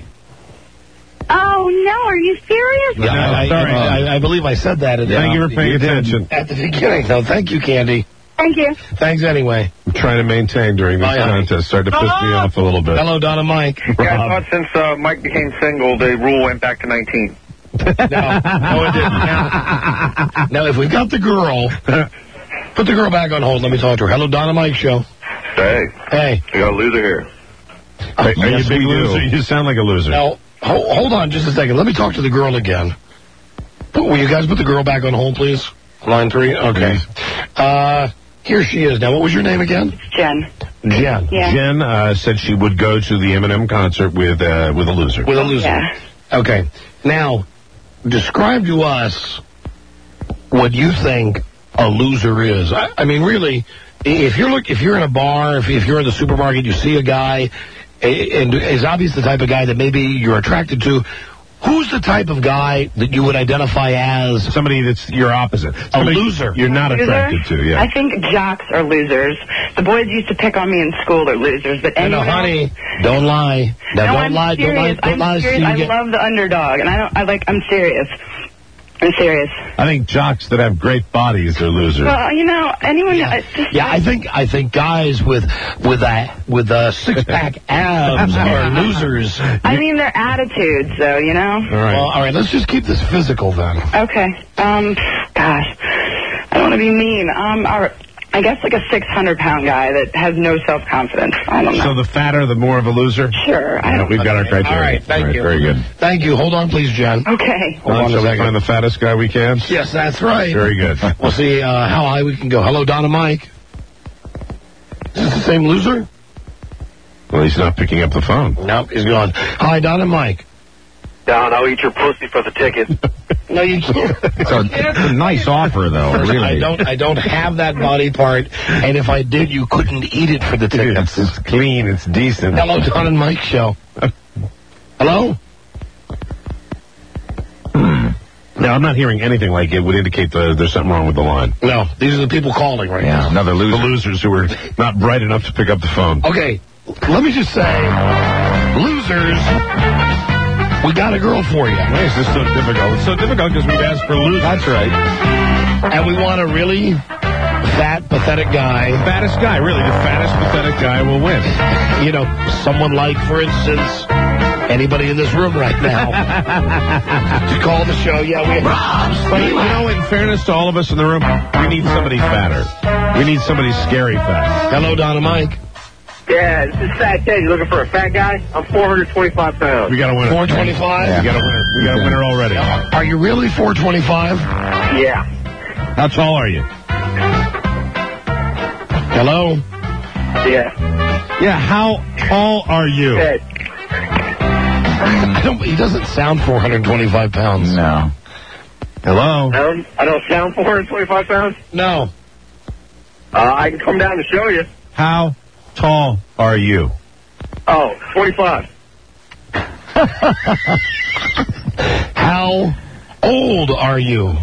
Oh, no, are you serious? Yeah, I believe I said that. Thank you for paying attention. At the beginning, though. Thank you, Candy. Thank you. Thanks anyway. I'm trying to maintain during this contest. Started to piss me off a little bit. Hello, Donna Mike. Yeah, I thought since Mike became single, the rule went back to 19. No, it didn't. Now, if we got the girl, put the girl back on hold. Let me talk to her. Hello, Donna Mike Show. Hey, you got a loser here. Are you a big loser? You sound like a loser. Now, hold on just a second. Let me talk to the girl again. Will you guys put the girl back on hold, please? Line 3? Okay. Here she is. Now, what was your name again? Jen. Jen. Yeah. Jen said she would go to the Eminem concert with a loser. With a loser. Yeah. Okay. Now, describe to us what you think a loser is. I mean, really, if you're in a bar, if you're in the supermarket, you see a guy, and is obvious the type of guy that maybe you're attracted to. Who's the type of guy that you would identify as somebody that's your opposite? A loser. You're not attracted to, yeah. I think jocks are losers. The boys used to pick on me in school. They're losers. But no, honey, don't lie. Now, no, don't lie. Serious. Don't lie. I'm serious. I love the underdog, and I'm serious. I'm serious. I think jocks that have great bodies are losers. Well, anyone. Yeah, I think guys with six-pack abs are losers. I mean, their attitudes, though. All right. Well, all right. Let's just keep this physical then. Okay. Gosh, I don't want to be mean. I guess like a 600-pound guy that has no self-confidence. I don't know. So the fatter, the more of a loser? Sure. We've got our criteria. All right, thank you. Very good. Thank you. Hold on, please, Jen. Okay. Hold on shall a we second. find the fattest guy we can? Yes, that's right. Very good. We'll see how high we can go. Hello, Donna Mike. Is this the same loser? Well, he's not picking up the phone. Nope, he's gone. Hi, Donna Mike. Don, I'll eat your pussy for the ticket. No, you can't. It's a nice offer, though. Really. I don't have that body part, and if I did, you couldn't eat it for the tickets. It's clean. It's decent. Hello, Don and Mike Show. Hello? No, I'm not hearing anything like it would indicate there's something wrong with the line. No, these are the people calling right now. Another loser. The losers who are not bright enough to pick up the phone. Okay, let me just say, losers, we got a girl for you. Why is this so difficult? It's so difficult because we've asked for losers. That's right. And we want a really fat, pathetic guy. The fattest guy, really. The fattest, pathetic guy will win. Someone like, for instance, anybody in this room right now. To call the show, yeah, we have. But, in fairness to all of us in the room, we need somebody fatter. We need somebody scary fat. Hello, Donna Mike. Yeah, this is Fat Ted. You looking for a fat guy? I'm 425 pounds. We got a winner. 425? Yeah. We got a winner. We got a winner already. Are you really 425? Yeah. How tall are you? Hello? Yeah. Yeah, how tall are you? Ted. He doesn't sound 425 pounds. No. Hello? I don't sound 425 pounds? No. I can come down and show you. How tall are you? Oh, 45. How old are you?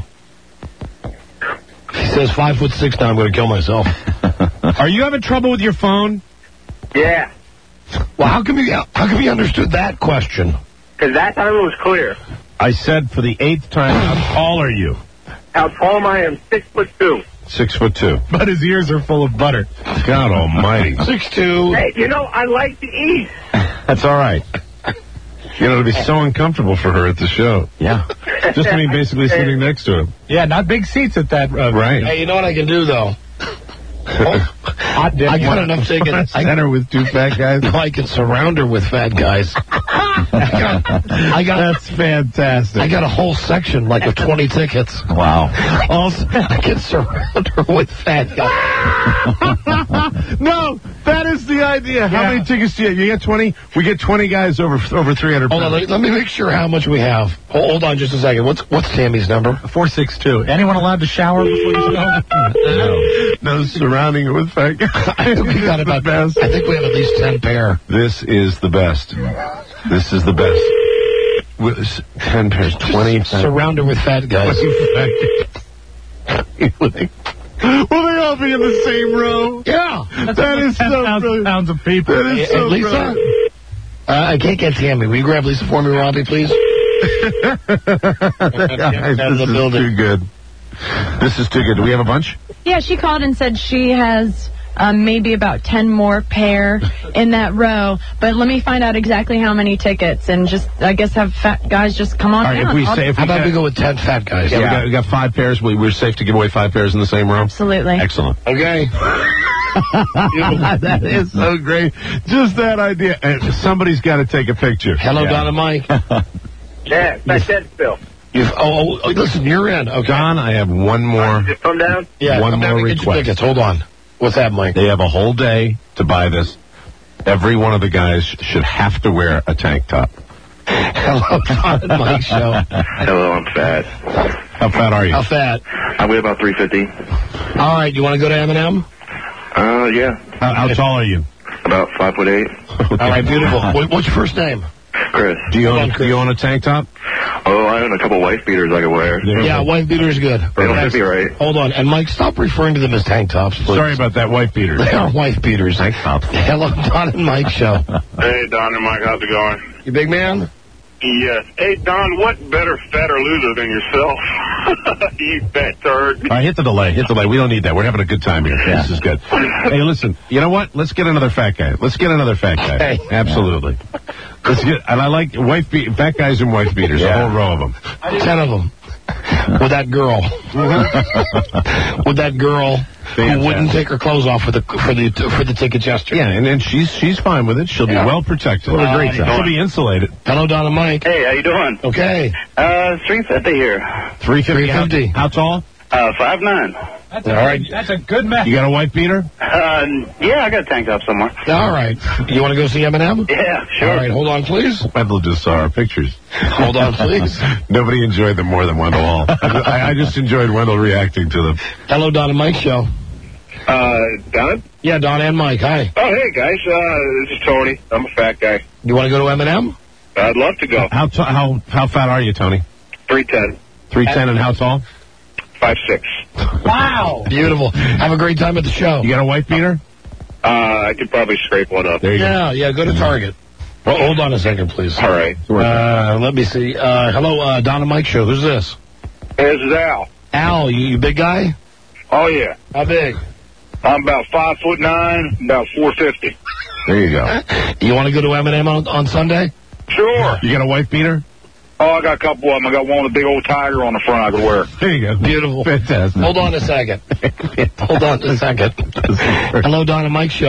He says 5'6" now. I'm going to kill myself. Are you having trouble with your phone? Yeah. Well, how come you understood that question? Because that time it was clear. I said for the 8th time, how tall are you? How tall am I? I'm 6'2". 6'2". But his ears are full of butter. God almighty. 6'2". Hey, you know, I like to eat. That's all right. You know, it'd be so uncomfortable for her at the show. Yeah. Just me basically sitting next to him. Yeah, not big seats at that. Right. Hey, you know what I can do, though? Hot dip. I got enough tickets. Center with 2 fat guys. I can surround her with fat guys. I got That's fantastic. I got a whole section, like of 20 tickets. Wow. Also, I can surround her with fat guys. No, that is the idea. How many tickets do you have? You get 20? We get 20 guys over 300 Hold on, let me make sure how much we have. Hold on just a second. What's Tammy's number? 462. Anyone allowed to shower before you go? No, surrounding it with fat guys. I think we got about best. I think we have at least 10 pair. This is the best. This is the best. 10 pairs, 20. Surround her with fat guys. Will they all be in the same row? Yeah. That is so 10,000 pounds of people. That is so Lisa? brilliant. I can't get Tammy. Will you grab Lisa for me, Robbie, please? Guys, this is too good. This is too good. Do we have a bunch? Yeah, she called and said she has maybe about 10 more pair in that row. But let me find out exactly how many tickets and just, I guess, have fat guys just come on All right, down. how about we go with 10 fat guys? Yeah, we got 5 pairs. We're safe to give away 5 pairs in the same row? Absolutely. Excellent. Okay. That is so great. Just that idea. And somebody's got to take a picture. Hello, Don and Mike. Yeah, Fat Ted still. Listen, you're in. Okay. John, I have one more. Just come down? Yeah, one come down more and get your request. tickets. Hold on. What's that, Mike? They have a whole day to buy this. Every one of the guys should have to wear a tank top. Hello, Don and Mike show. Hello, I'm fat. How fat are you? How fat? I weigh about 350. All right, you want to go to M&M? Yeah. How tall are you? About 5'8". All right, beautiful. What's your first name? Chris. Do you own a tank top? Oh, I own a couple wife beaters I can wear. Yeah, wife beater is good. They don't have to be right. Hold on. And Mike, stop referring to them as tank tops, please. Sorry about that, wife beater. They are wife beaters. Tank tops. Hello, Don and Mike show. Hey, Don and Mike, how's it going? You big man? Yes. Hey, Don, what better fatter loser than yourself? You fat turd. All right, hit the delay. We don't need that. We're having a good time here. Yeah. This is good. Hey, listen, you know what? Let's get another fat guy. Hey. Absolutely. Let's get, and I like fat guys and wife beaters, a whole row of them. 10 of them. With that girl. With that girl who wouldn't take her clothes off for the ticket gesture. Yeah, and she's fine with it. She'll be well protected. What a great job. She'll be insulated. Hello, Don and Mike. Hey, how you doing? Okay. 350 here. 350. How tall? 5'9". All right. That's a good method. You got a wife beater? Yeah, I got a tank top somewhere. All right. You want to go see M&M? Yeah, sure. All right, hold on, please. Wendell just saw our pictures. Hold on, please. Nobody enjoyed them more than Wendell Hall. I just enjoyed Wendell reacting to them. Hello, Don and Mike show. Don? Yeah, Don and Mike. Hi. Oh, hey, guys. This is Tony. I'm a fat guy. You want to go to M&M? I'd love to go. How fat are you, Tony? 310. 310, and how tall? 5'6". Wow. Beautiful. Have a great time at the show. You got a wife beater? I could probably scrape one up. There you go. Yeah, go to Target. Well, hold on a second, please. All right. Let me see. Hello, Don and Mike show. Who's this? Hey, this is Al. Al, you big guy? Oh, yeah. How big? I'm about 5'9", about 450. There you go. You want to go to M&M on Sunday? Sure. You got a wife beater? Oh, I got a couple of them. I got one with a big old tiger on the front I could wear. There you go. Beautiful. Fantastic. Hold on a second. Hello, Don and Mike show.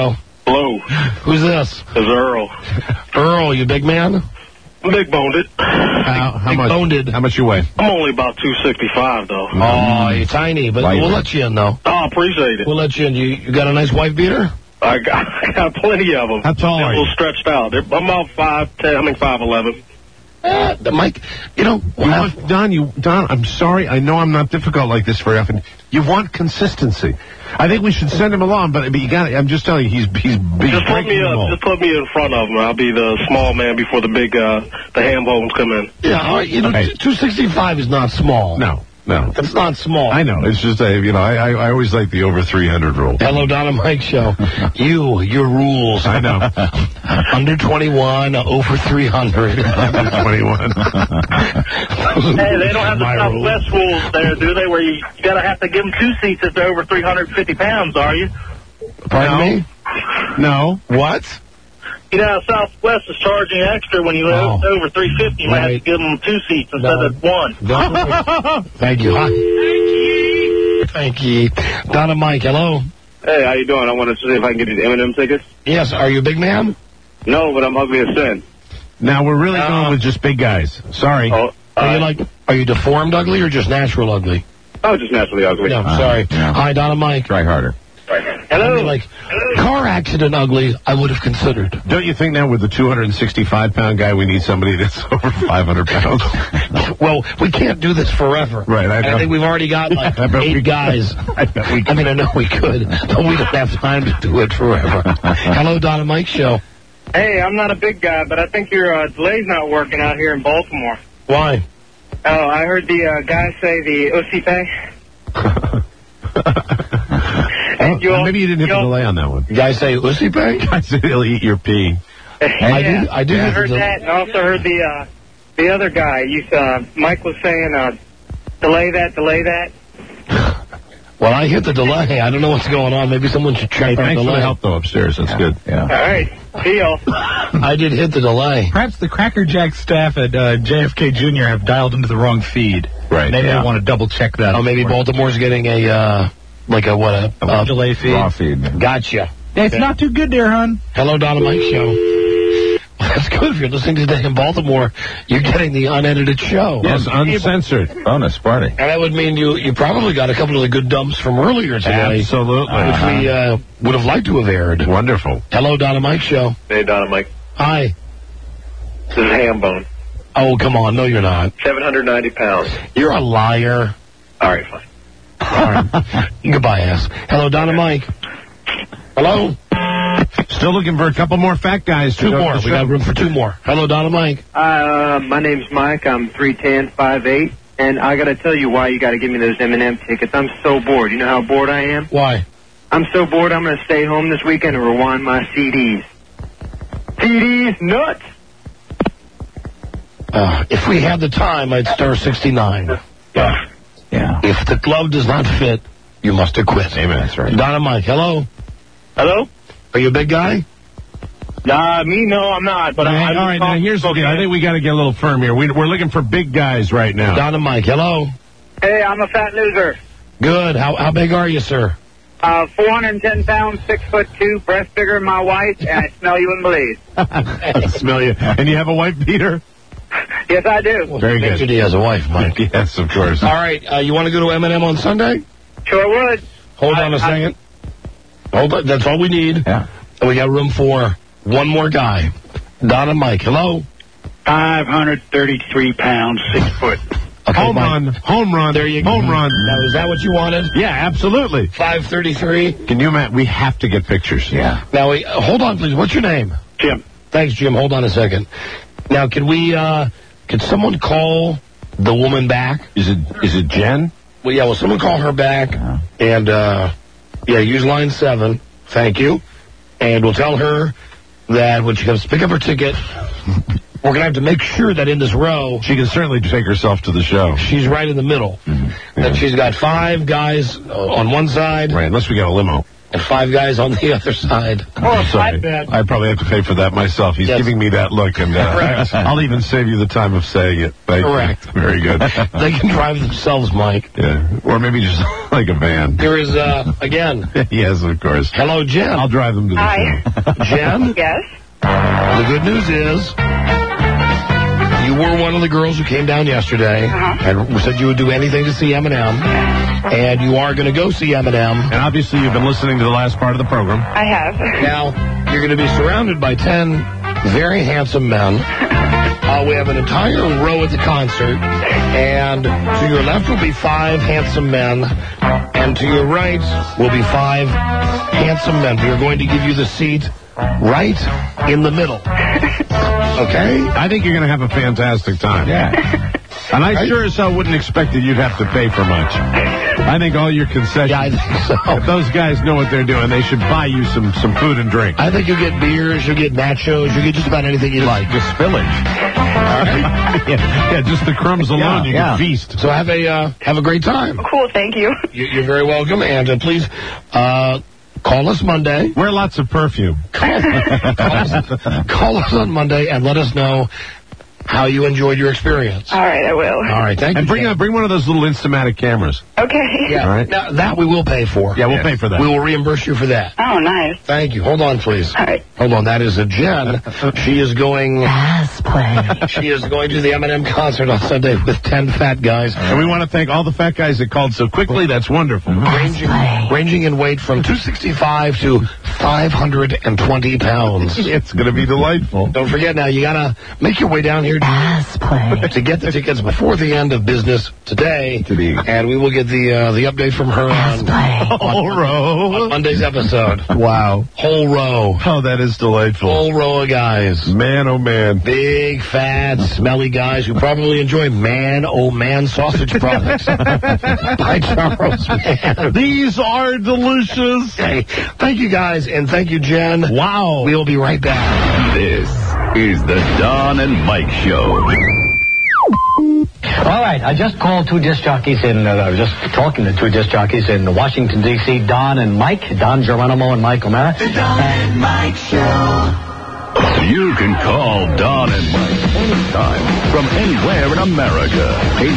Hello. Who's this? It's Earl. Earl, you big man? I'm big-boned. How much you weigh? I'm only about 265, though. Oh, you're tiny, but we'll let you in, though. Oh, I appreciate it. We'll let you in. You got a nice wife beater? I got plenty of them. How tall They're are a you? little stretched out. I'm about 5'10", 5'11". Mike, you know... Don, I'm sorry. I know I'm not difficult like this very often. You want consistency. I think we should send him along, but you got. I'm just telling you, he's Just put me up. Just put me in front of him. I'll be the small man before the big, the ham bones come in. Yeah, all right, 265 is not small. No. It's not small. I know. It's just, I always like the over 300 rule. Hello, Don and Mike show. Your rules. I know. Under 21, over 300. Under 21. Hey, they don't have the Southwest rules there, do they? Where you gotta have to give them 2 seats if they're over 350 pounds, are you? Pardon me? No. What? You know, Southwest is charging extra when you over 350. You might have to give them 2 seats instead of 1. Thank you. Thank you. Don and Mike, hello. Hey, how you doing? I wanted to see if I can get these M&M tickets. Yes, are you a big man? No, but I'm ugly as sin. Now, we're really going with just big guys. Sorry. Are you deformed ugly or just natural ugly? Oh, just naturally ugly. No, sorry. Hi, Don and Mike. Try harder. Hello. Car accident ugly, I would have considered. Don't you think now with the 265-pound guy, we need somebody that's over 500 pounds? Well, we can't do this forever. Right, I know. think we've already got like 8 guys. I know we could, but we don't have time to do it forever. Hello, Don and Mike show. Hey, I'm not a big guy, but I think your delay's not working out here in Baltimore. Why? Oh, I heard the guy say the Usi pay. Maybe you didn't hit the delay on that one. You guys say Usi pay? I said he'll eat your pee. I do. I heard that, and I also heard the other guy. Mike was saying, delay that. Well, I hit the delay. I don't know what's going on. Maybe someone should check our Thanks delay. for the help, though, upstairs. That's good. All right. See y'all. I did hit the delay. Perhaps the Cracker Jack staff at JFK Jr. have dialed into the wrong feed. Right. They may want to double check that. Oh, maybe Baltimore's getting a delay feed. Raw feed. Gotcha. It's not too good there, hon. Hello, Don and Mike show. That's good. If you're listening today in Baltimore, you're getting the unedited show. Yes, uncensored. Bonus party. And that would mean you probably got a couple of the good dumps from earlier today. Absolutely. Which we would have liked to have aired. Wonderful. Hello, Don and Mike show. Hey, Don and Mike. Hi. This is ham bone. Oh, come on. No, you're not. 790 pounds. You're a liar. All right, fine. All right. Goodbye, ass. Hello, Don and Mike. Hello? Still looking for a couple more fat guys. 2 more. We got room for 2 more. Hello, Don and Mike. My name's Mike. I'm 3'10", 5'8", and I got to tell you why you got to give me those M&M tickets. I'm so bored. You know how bored I am? Why? I'm so bored I'm going to stay home this weekend and rewind my CDs. CDs nuts! If we had the time, I'd star 69. Yeah. If the glove does not fit, you must acquit. Amen. That's right. Don and Mike, hello? Hello? Are you a big guy? Me, no, I'm not. But all right, now here's the deal. I think we got to get a little firm here. We're looking for big guys right now. Don and Mike, hello? Hey, I'm a fat loser. Good. How big are you, sir? 410 pounds, 6'2", breast bigger than my wife, and I smell you and believe. I smell you. And you have a wife beater? Yes, I do. Very good. He has a wife, Mike. Yes, of course. All right, you want to go to M&M on Sunday? Sure would. Hold on a second. Hold on. That's all we need. Yeah. And we got room for 1 more guy. Don and Mike, hello? 533 pounds, 6 foot. Okay, home run. There you go. Home run. Now, is that what you wanted? Yeah, absolutely. 533. Can you imagine? We have to get pictures. Yeah. Now, hold on, please. What's your name? Jim. Thanks, Jim. Hold on a second. Now, could someone call the woman back? Is it Jen? Well, yeah, someone call her back and, use line 7. Thank you. And we'll tell her that when she comes to pick up her ticket, we're going to have to make sure that in this row... She can certainly take herself to the show. She's right in the middle. That she's got 5 guys on one side. Right, unless we got a limo. and 5 guys on the other side. Oh, sorry. I probably have to pay for that myself. He's giving me that look, and I'll even save you the time of saying it. Correct. Very good. They can drive themselves, Mike. Yeah, or maybe just like a van. Here is, again. Yes, of course. Hello, Jen. I'll drive them to the show. Jen? Yes? The good news is you were one of the girls who came down yesterday and said you would do anything to see Eminem. And you are going to go see Eminem. And obviously you've been listening to the last part of the program. I have. Now, you're going to be surrounded by 10 very handsome men. We have an entire row at the concert. And to your left will be 5 handsome men. And to your right will be 5 handsome men. We are going to give you the seat right in the middle. Okay? I think you're going to have a fantastic time. Yeah. And I sure as hell wouldn't expect that you'd have to pay for much. I think all your concessions, I think so. If those guys know what they're doing, they should buy you some food and drink. I think you'll get beers, you'll get nachos, you'll get just about anything you like. Just spillage. All right? yeah, just the crumbs alone, you can feast. So have a great time. Cool, thank you. You're very welcome, and please call us Monday. Wear lots of perfume. Call us on Monday and let us know how you enjoyed your experience. All right, I will. All right, thank you. And bring one of those little Instamatic cameras. Okay. Yeah, all right. Now, that we will pay for. Yeah, we'll pay for that. We will reimburse you for that. Oh, nice. Thank you. Hold on, please. All right. Hold on. That is a Jen. She is going. Cosplay. She is going to the Eminem concert on Sunday with 10 fat guys. And we want to thank all the fat guys that called so quickly. That's wonderful. Ranging in weight from 265 to 520 pounds. It's going to be delightful. Don't forget now, you got to make your way down here to get the tickets before the end of business today. And we will get the update from her on Monday's episode. Wow. Whole row. Oh, that is delightful. Whole row of guys. Man, oh man. Big, fat, smelly guys who probably enjoy Man, oh man sausage products by Charles Mann. These are delicious. Okay. Thank you guys, and thank you, Jen. Wow. We'll be right back. This is the Don and Mike Show. All right, I just called 2 disc jockeys I was just talking to 2 disc jockeys in Washington, D.C., Don and Mike, Don Geronimo and Mike O'Mara. The Don and Mike Show. You can call Don and Mike anytime from anywhere in America.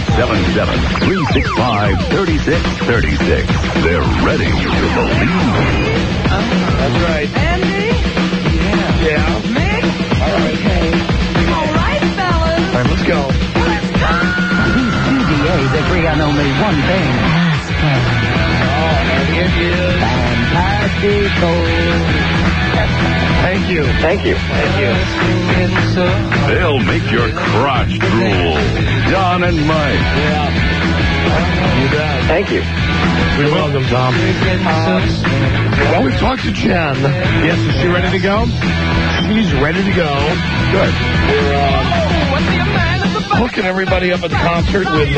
877-365-3636. They're ready to believe. That's right. Andy? Yeah. Mick? All right. All right, fellas. All right, let's go. CBA, they agree on only one thing. And it is Fantastico. Thank you. Thank you. Thank you. They'll make your crotch drool. Don and Mike. Yeah. You bet. Thank you. You're welcome, Tom. Well, we've talked to Jen. Yes, is she ready to go? She's ready to go. Good. We're hooking everybody up at the concert with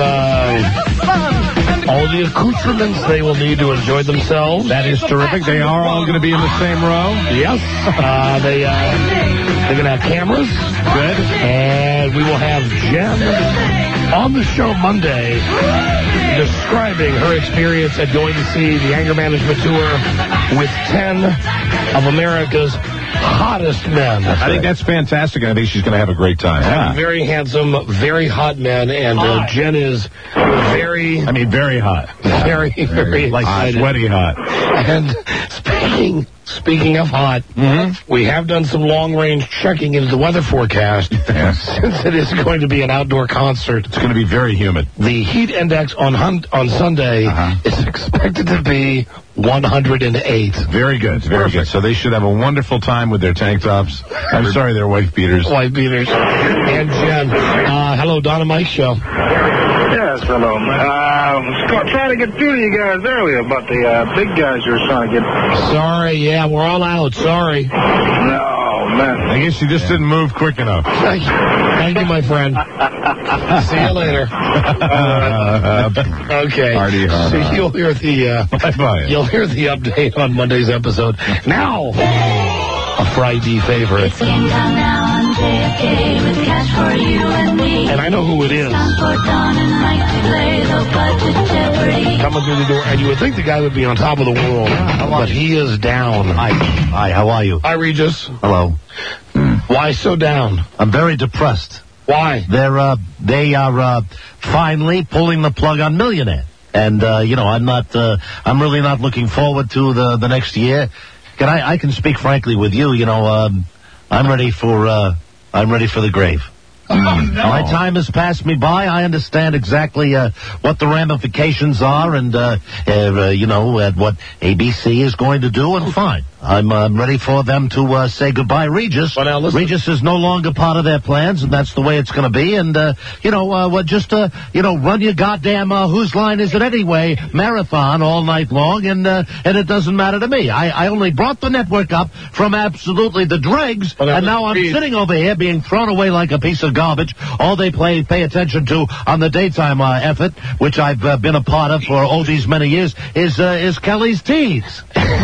all the accoutrements they will need to enjoy themselves. That is terrific. They are all going to be in the same row. Yes. They're going to have cameras. Good. And we will have Jen on the show Monday describing her experience at going to see the Anger Management Tour with 10 of America's hottest men. I think that's fantastic. I think she's going to have a great time. Very handsome, very hot men, and Jen is very... I mean, very hot. Very like excited. Sweaty hot. And speaking of hot, we have done some long-range checking into the weather forecast. Since it is going to be an outdoor concert. It's going to be very humid. The heat index on Sunday is expected to be 108. Very good. Very good. So they should have a wonderful time with their tank tops. I'm sorry, they're wife beaters. Wife beaters. And Jen. Hello, Don and Mike Show. Yes, hello. Trying to get through to you guys earlier about the big guys you were trying to get. Sorry, yeah, we're all out. Sorry. No, man. I guess you just didn't move quick enough. Thank you, my friend. See you later. Okay. Party hard. So you'll hear the update on Monday's episode. Now, a Friday favorite. It's game time now on JFK with cash for you and me. And I know who it is. Time for Don and Mike to play the budget Jeopardy. Coming through the door, and you would think the guy would be on top of the world, but he is down. Hi, how are you? Hi, Regis. Hello. Why so down? I'm very depressed. Why? They are finally pulling the plug on Millionaire. And, I'm really not looking forward to the next year. I can speak frankly with you, I'm ready for the grave. My time has passed me by. I understand exactly what the ramifications are and, what ABC is going to do, and fine. I'm ready for them to say goodbye, Regis. Well, now, listen. Regis is no longer part of their plans, and that's the way it's going to be. And, run your goddamn Whose Line Is It Anyway marathon all night long, and it doesn't matter to me. I only brought the network up from absolutely the dregs, and now I'm sitting over here being thrown away like a piece of garbage. All they pay attention to on the daytime effort, which I've been a part of for all these many years, is Kelly's Tees.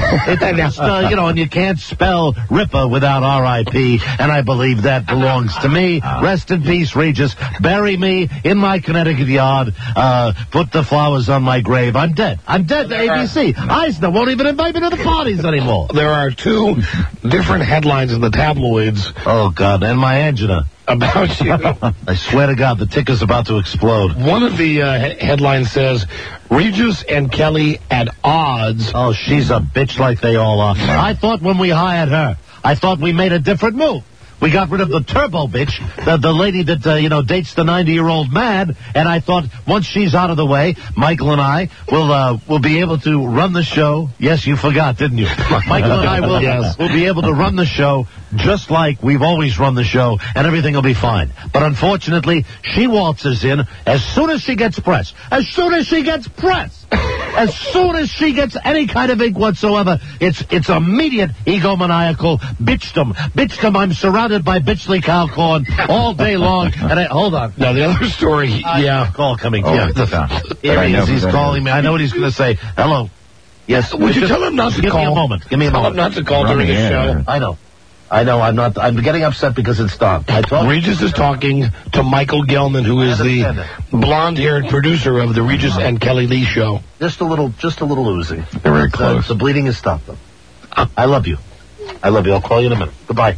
And you can't spell Ripper without R.I.P., and I believe that belongs to me. Rest in peace, Regis. Bury me in my Connecticut yard. Put the flowers on my grave. I'm dead. I'm dead to ABC. Eisner won't even invite me to the parties anymore. There are two different headlines in the tabloids. Oh, God, and my angina. About you. I swear to God, the ticker's about to explode. One of the headlines says, Regis and Kelly at odds. Oh, she's a bitch like they all are. I thought when we hired her, I thought we made a different move. We got rid of the turbo bitch, the lady that, dates the 90-year-old man, and I thought once she's out of the way, Michael and I will be able to run the show. Yes, you forgot, didn't you? Michael and I will be able to run the show just like we've always run the show, and everything will be fine. But unfortunately, she waltzes in as soon as she gets press. As soon as she gets press. As soon as she gets any kind of ink whatsoever, it's immediate egomaniacal bitchdom. Bitchdom, I'm surrounded by bitchly cow corn all day long. And hold on. Now, the other story, yeah. Call coming. Oh, yeah. Here he is. He's calling me. I know what he's going to say. Hello. Yes. Would you tell him not to call? Give me a moment. Tell him not to call during the show. I know. I'm getting upset because it's Don. Regis is talking to Michael Gelman, who is the blonde-haired producer of the Regis and Kelly Lee show. Just a little oozing. They're very close. The bleeding has stopped, though. I love you. I'll call you in a minute. Goodbye.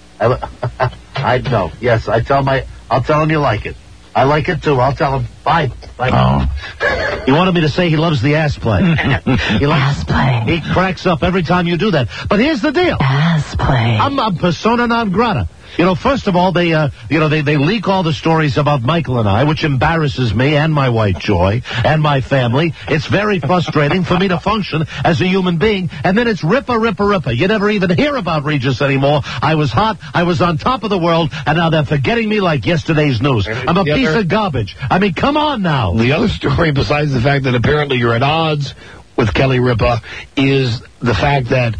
I know. Yes, I'll tell him you like it. I like it too. I'll tell him. Bye. Oh. He wanted me to say he loves the ass play. Ass play. He cracks up every time you do that. But here's the deal. Ass play. I'm persona non grata. First of all, they leak all the stories about Michael and I, which embarrasses me and my wife Joy and my family. It's very frustrating for me to function as a human being. And then it's Ripper. You never even hear about Regis anymore. I was hot. I was on top of the world. And now they're forgetting me like yesterday's news. I'm a piece of garbage. I mean, come on now. The other story, besides the fact that apparently you're at odds with Kelly Ripa, is the fact that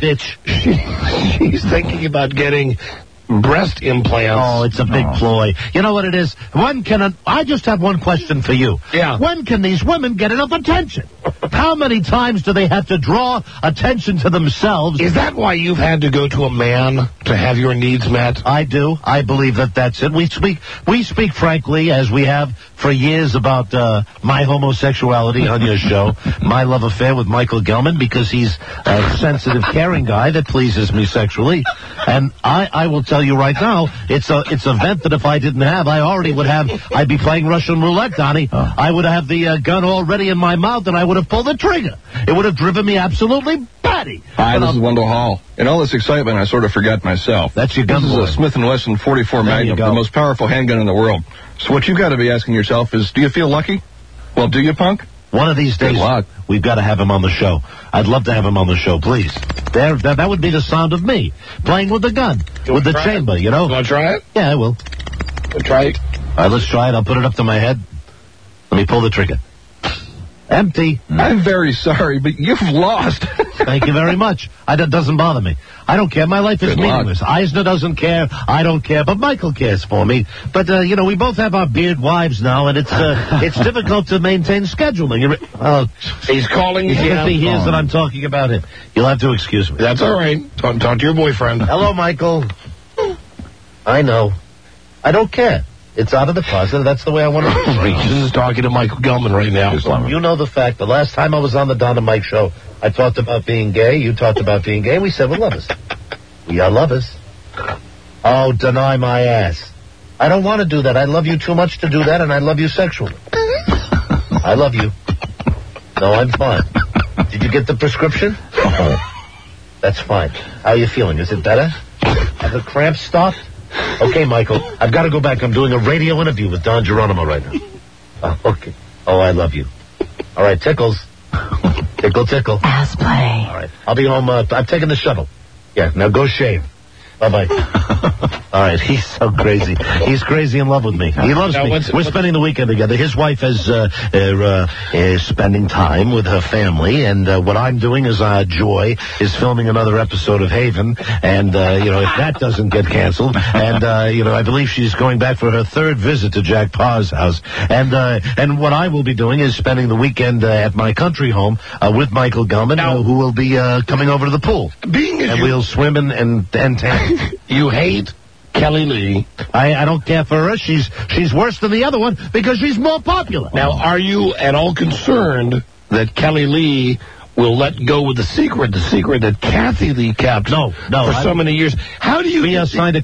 she's thinking about getting breast implants. Oh, it's a big ploy. You know what it is? I just have one question for you. Yeah. When can these women get enough attention? How many times do they have to draw attention to themselves? Is that why you've had to go to a man to have your needs met? I do. I believe that's it. We speak frankly, as we have for years, about my homosexuality on your show, my love affair with Michael Gelman, because he's a sensitive, caring guy that pleases me sexually. And I will tell you right now, it's a vent that if I didn't have, I'd be playing Russian roulette, Donnie. I would have the gun already in my mouth, and I would have pulled the trigger. It would have driven me absolutely batty. Hi, this is Wendell Hall. In all this excitement, I sort of forgot myself. That's your gun. This is a Smith & Wesson 44 Magnum, the most powerful handgun in the world. So what you've got to be asking yourself is, do you feel lucky? Well, do you, punk? One of these days, we've got to have him on the show. I'd love to have him on the show, please. That would be the sound of me playing with the gun, with the chamber, You want to try it? Yeah, I will. Try it. All right, let's try it. I'll put it up to my head. Let me pull the trigger. Empty. I'm very sorry, but you've lost. Thank you very much. That doesn't bother me. I don't care. My life is meaningless. Eisner doesn't care. I don't care. But Michael cares for me. But, we both have our beard wives now, and it's difficult to maintain scheduling. He's calling you. If he hears that I'm talking about him, you'll have to excuse me. That's all right. Talk to your boyfriend. Hello, Michael. I know. I don't care. It's out of the closet. That's the way I want to be. Regis is talking to Michael Gelman right now. You know the fact. The last time I was on the Don and Mike show, I talked about being gay. You talked about being gay. We said we're lovers. We are lovers. Oh, deny my ass. I don't want to do that. I love you too much to do that, and I love you sexually. I love you. No, I'm fine. Did you get the prescription? That's fine. How are you feeling? Is it better? Have the cramps stopped? Okay, Michael, I've got to go back. I'm doing a radio interview with Don Geronimo right now. Okay. Oh, I love you. All right, tickles. Tickle, tickle. Ass play. All right. I'll be home. I'm taking the shuttle. Yeah, now go shave. Bye-bye. All right, he's so crazy. He's crazy in love with me. He loves me. We're spending the weekend together. His wife is spending time with her family, and what I'm doing is Joy is filming another episode of Haven, and, if that doesn't get canceled, and, I believe she's going back for her third visit to Jack Parr's house, and what I will be doing is spending the weekend at my country home with Michael Gelman, who will be coming over to the pool. And we'll swim and tan. You hate Kelly Lee. I don't care for her. She's worse than the other one because she's more popular. Now, are you at all concerned that Kelly Lee will let go with the secret that Kathy Lee kept for so many years? How do you... We signed a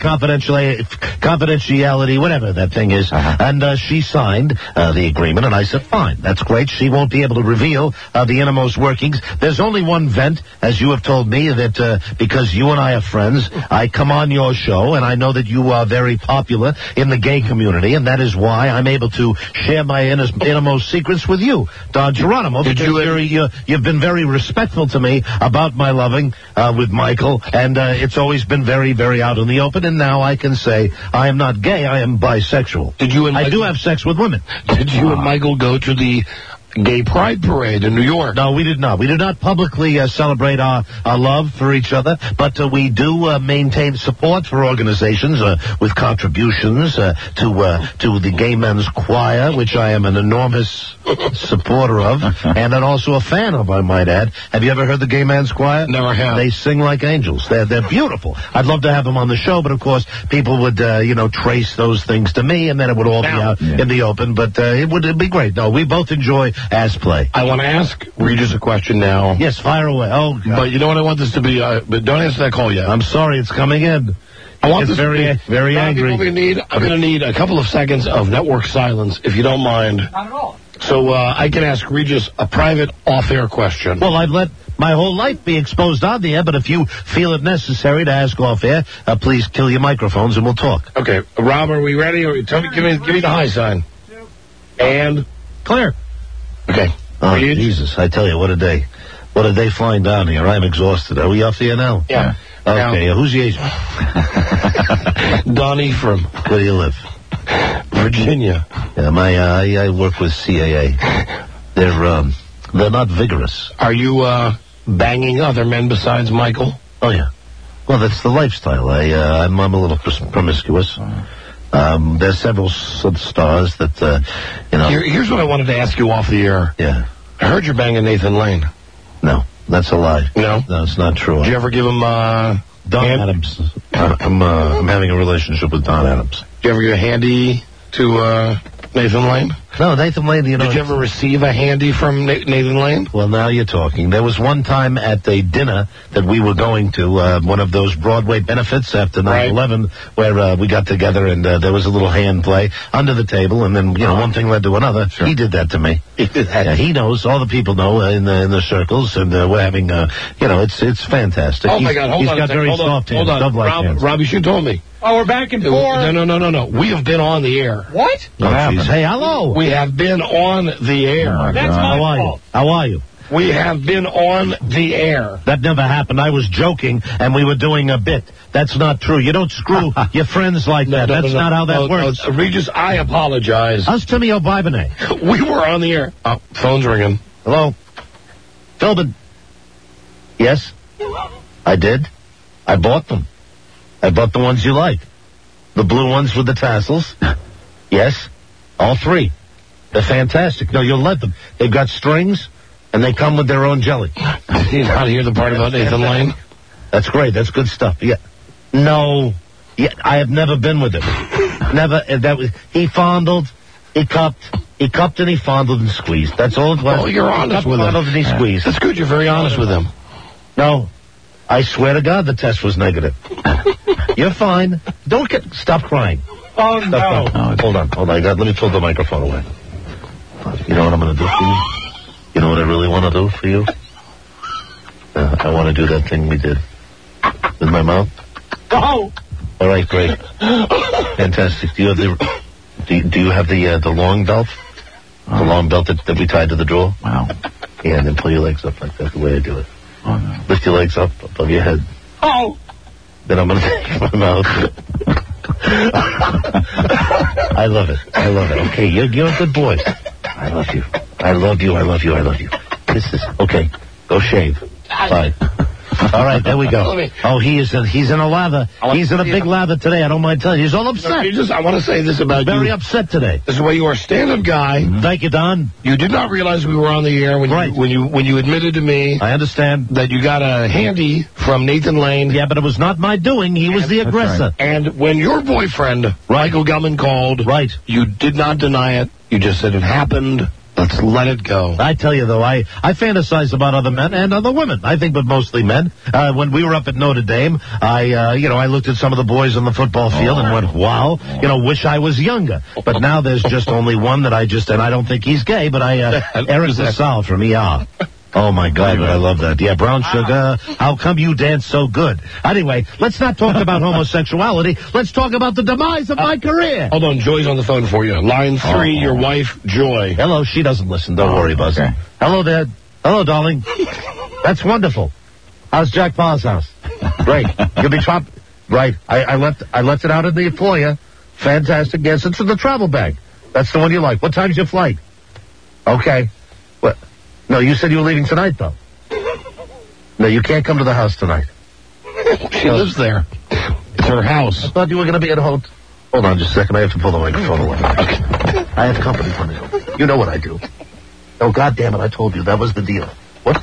confidentiality, whatever that thing is, and she signed the agreement, and I said, fine, that's great. She won't be able to reveal the innermost workings. There's only one vent, as you have told me, that because you and I are friends, I come on your show, and I know that you are very popular in the gay community, and that is why I'm able to share my innermost secrets with you, Don Geronimo, because you've been very respectful to me about my loving with Michael, and it's always been very, very out in the open, and now I can say I am not gay, I am bisexual. I do have sex with women. Did you and Michael go to the Gay Pride Parade in New York? No, we did not. We did not publicly celebrate our love for each other, but we do maintain support for organizations with contributions to the Gay Men's Choir, which I am an enormous supporter of, and I'm also a fan of, I might add. Have you ever heard the Gay Men's Choir? Never have. They sing like angels. They're beautiful. I'd love to have them on the show, but of course people would trace those things to me, and then it would all be out in the open. But it'd be great. No, we both enjoy ass play. I want to ask Regis a question now. Yes, fire away. Oh, God. But you know what I want this to be? But don't answer that call yet. I'm sorry, it's coming in. I want this very, very angry. I'm going to need a couple of seconds of network silence, if you don't mind. Not at all. So I can ask Regis a private off-air question. Well, I've let my whole life be exposed on the air, but if you feel it necessary to ask off-air, please kill your microphones and we'll talk. Okay. Rob, are we ready? Tell me, give me the high sign. And? Clear. Okay. Oh, Jesus, I tell you, what a day. What a day flying down here. I'm exhausted. Are we off the air now? Yeah. Okay, who's the agent? Donnie from... Where do you live? Virginia. Yeah, I work with CAA. They're not vigorous. Are you banging other men besides Michael? Oh, yeah. Well, that's the lifestyle. I'm a little promiscuous. There's several stars that, Here's what I wanted to ask you off the air. Yeah. I heard you're banging Nathan Lane. No, that's a lie. No? No, it's not true. Did you ever give him, Don Adams. I'm having a relationship with Don Adams. Did you ever give a handy to, Nathan Lane? No, Nathan Lane, Did you ever receive a handy from Nathan Lane? Well, now you're talking. There was one time at a dinner that we were going to, one of those Broadway benefits after 9/11, where we got together and there was a little hand play under the table, and then, one thing led to another. Sure. He did that to me. He did that. Yeah, he knows. All the people know in the circles, and we're having, it's fantastic. Oh, my God, hold on He's got very soft hands, dove-like hands. Rob, you should have told me. Oh, we're back and forth. No. We have been on the air. What? Hey, hello. We have been on the air. That's my fault. How are you? We have been on the air. That never happened. I was joking, and we were doing a bit. That's not true. You don't screw your friends like that. That's not how that works. Regis, I apologize. How's Timmy O'Bibonay? We were on the air. Oh, phone's ringing. Hello? Philbin. Yes? I did. I bought them. I bought the ones you like. The blue ones with the tassels. Yes. All three. They're fantastic. No, you'll let them. They've got strings, and they come with their own jelly. Did you not hear the part about Nathan Lane? That's great. That's good stuff. Yeah. No. Yeah, I have never been with him. Never. He fondled, he cupped and he fondled and squeezed. That's all it was. Oh, you're honest with him. Fondled and he squeezed. That's good. You're very honest with him. No. I swear to God the test was negative. You're fine. Stop crying. Oh, no. Hold on. Let me pull the microphone away. You know what I'm going to do for you? You know what I really want to do for you? I want to do that thing we did with my mouth. Oh! All right, great. Fantastic. Do you have the long belt? The long belt that we tied to the drawer? Wow. Yeah, and then pull your legs up like that, the way I do it. Oh, no. Lift your legs up above your head. Oh! Then I'm going to take my mouth. I love it. Okay, you're a good boy. I love you. This is okay. Go shave. Bye. All right, there we go. Oh, he's in a lather. He's in a big lather today. I don't mind telling you. He's all upset. I want to say this about you. Very upset today. This is why you are a stand-up guy. Thank you, Don. You did not realize we were on the air when you admitted to me. I understand that you got a handy from Nathan Lane. Yeah, but it was not my doing. He was the aggressor. Right. And when your boyfriend Michael Gellman called, you did not deny it. You just said it happened. Let's let it go. I tell you, though, I fantasize about other men and other women. I think, but mostly men. When we were up at Notre Dame, I looked at some of the boys on the football field and went, wow, wish I was younger. But now there's just only one that and I don't think he's gay, but Eric LaSalle from ER. Oh, my God, but I love that. Yeah, brown sugar, how come you dance so good? Anyway, let's not talk about homosexuality. Let's talk about the demise of my career. Hold on, Joy's on the phone for you. Line 3, your wife, Joy. Hello, she doesn't listen. Don't worry, Buzz. Okay. Hello, Dad. Hello, darling. That's wonderful. How's Jack Paul's house? Great. You'll be Right. I left it out in the foyer. Fantastic. Yes, it's in the travel bag. That's the one you like. What time's your flight? Okay. What? No, you said you were leaving tonight, though. No, you can't come to the house tonight. She lives there. It's her house. I thought you were going to be at home. Hold on just a second. I have to pull the microphone away. Okay. I have company coming over. You know what I do. Oh, God damn it, I told you. That was the deal.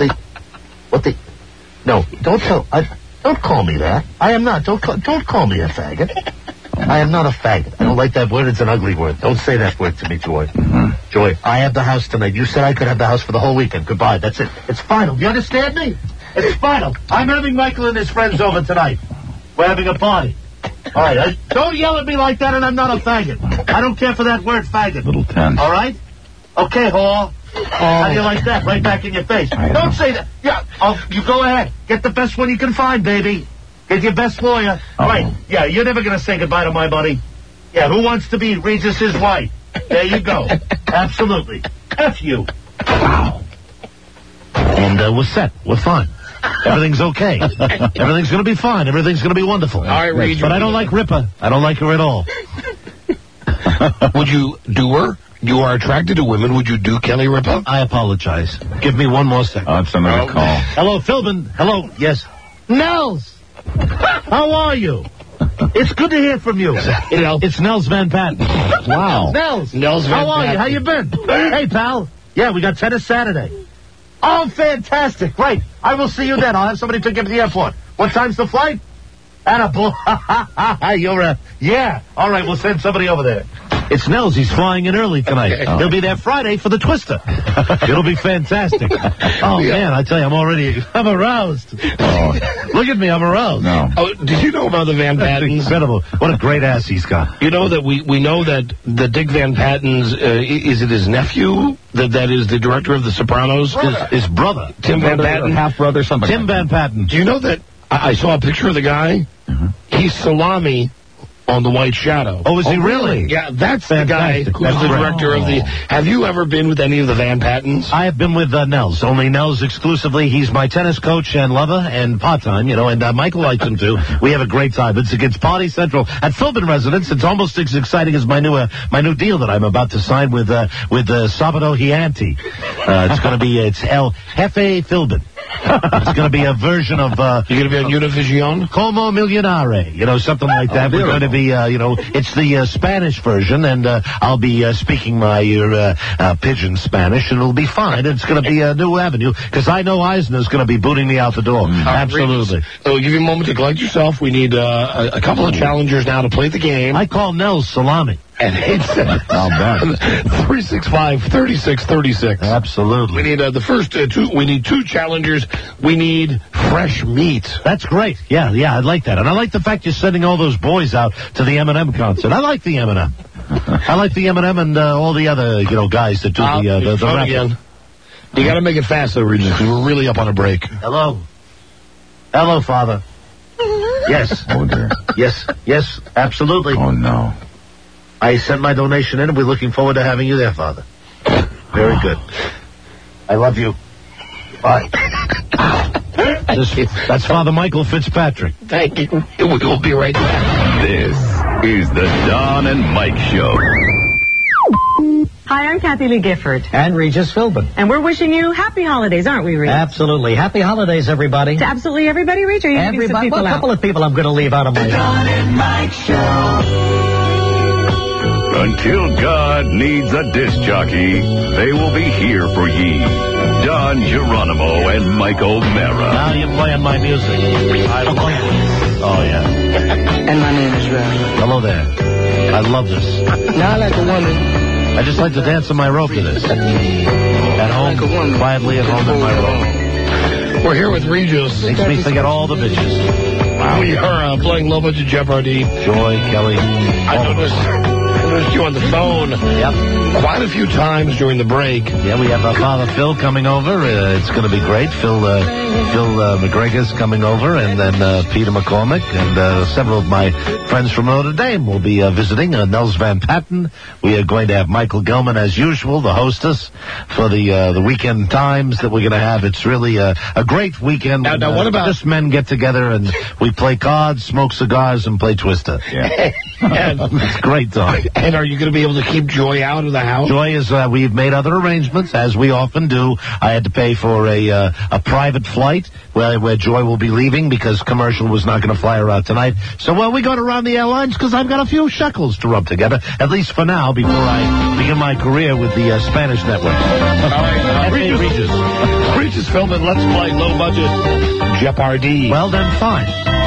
No, don't call me that. I am not. Don't call me a faggot. I am not a faggot. I don't like that word. It's an ugly word. Don't say that word to me, Joy. Mm-hmm. Joy, I have the house tonight. You said I could have the house for the whole weekend. Goodbye. That's it. It's final. You understand me? It's final. I'm having Michael and his friends over tonight. We're having a party. All right. Don't yell at me like that, and I'm not a faggot. I don't care for that word, faggot. Little tense. All right? Okay, whore. How do you like that? Right back in your face. Don't say that. Yeah. You go ahead. Get the best one you can find, baby. Get your best lawyer. Right. Yeah, you're never going to say goodbye to my buddy. Yeah, who wants to be Regis' wife? There you go. Absolutely. F you. Wow. And we're set. We're fine. Everything's okay. Everything's going to be fine. Everything's going to be wonderful. All right, Regis. But I don't like Ripper. I don't like her at all. Would you do her? You are attracted to women. Would you do Kelly Ripa? I apologize. Give me one more second. Oh, it's another call. Hello, Philbin. Hello. Yes. Nels. How are you? It's good to hear from you. It's Nels Van Patten. Wow. Nels. Van How are Patten. you? How you been? Hey, pal. Yeah, we got tennis Saturday. Oh, fantastic. Great. I will see you then. I'll have somebody pick you up at the airport. What time's the flight? Yeah. All right, we'll send somebody over there. It's Nels. He's flying in early tonight. Okay. He'll be there Friday for the Twister. It'll be fantastic. Oh, man, I tell you, I'm aroused. Oh. Look at me, I'm aroused. No. Oh, did you know about the Van Pattens? Incredible. What a great ass he's got. You know that we know that the Dick Van Pattens, is it his nephew that is the director of The Sopranos? His brother. Tim Van Patten. Half-brother, something. Tim Van Patten. Do you know that I saw a picture of the guy? Mm-hmm. He's Salami on The White Shadow. Oh, is he really? Yeah, that's fantastic. The guy who's the director of the... Have you ever been with any of the Van Pattens? I have been with Nels. Only Nels exclusively. He's my tennis coach and lover and part-time, and Michael likes him too. We have a great time. It's Party Central at Philbin Residence. It's almost as exciting as my new deal that I'm about to sign with Sabado Gianti. It's going to be, it's El Jefe Philbin. It's going to be a version of... You're going to be on Univision? Como Millionare, something like that. We're going to be, it's the Spanish version, and I'll be speaking my pidgin Spanish, and it'll be fine. It's going to be a new avenue, because I know Eisner's going to be booting me out the door. Absolutely. So we'll give you a moment to collect yourself. We need a couple of challengers now to play the game. I call Nels Salami. And 877-365-3636. Absolutely. We need the first two. We need two challengers. We need fresh meat. That's great. Yeah, I'd like that. And I like the fact you're sending all those boys out to the Eminem concert. I like the Eminem. I like the Eminem and all the other, guys that do the rap. Again. You got to make it fast, though, Regis, because we're really up on a break. Hello, Father. Yes. Oh, dear. Yes, absolutely. Oh, no. I sent my donation in, and we're looking forward to having you there, Father. Very good. I love you. Bye. That's Father Michael Fitzpatrick. Thank you. We'll be right back. This is the Don and Mike Show. Hi, I'm Kathy Lee Gifford. And Regis Philbin. And we're wishing you happy holidays, aren't we, Regis? Absolutely. Happy holidays, everybody. To absolutely everybody, Regis? Or you leaving some people a couple of people I'm going to leave out of my... The Don and Mike Show. Until God needs a disc jockey, they will be here for ye. Don Geronimo and Mike O'Mara. Now you're playing my music. I love this. Oh, yeah. And my name is Ray. Hello there. I love this. Now I like a woman. I just like to dance on my rope to this. At home, quietly at home in my rope. We're here with Regis. Makes me forget all the bitches. Wow. We are playing Low Budget Jeopardy. Joy, Kelly. I noticed you on the phone. Yep. Quite a few times during the break. Yeah, we have Father Phil coming over. It's going to be great. Phil McGregor's coming over, and then Peter McCormick, and several of my friends from Notre Dame will be visiting. Nels Van Patten. We are going to have Michael Gelman, as usual, the hostess, for the weekend times that we're going to have. It's really a great weekend. Now, what about... Just men get together, and we play cards, smoke cigars, and play Twister. Yeah. It's a great time. And are you going to be able to keep Joy out of the house? Joy is, we've made other arrangements, as we often do. I had to pay for a private flight where Joy will be leaving because commercial was not going to fly her out tonight. So, we go to Around the Airlines because I've got a few shekels to rub together, at least for now, before I begin my career with the Spanish network. All right, Regis Philbin, let's play Low Budget Jeopardy. Well, then, fine.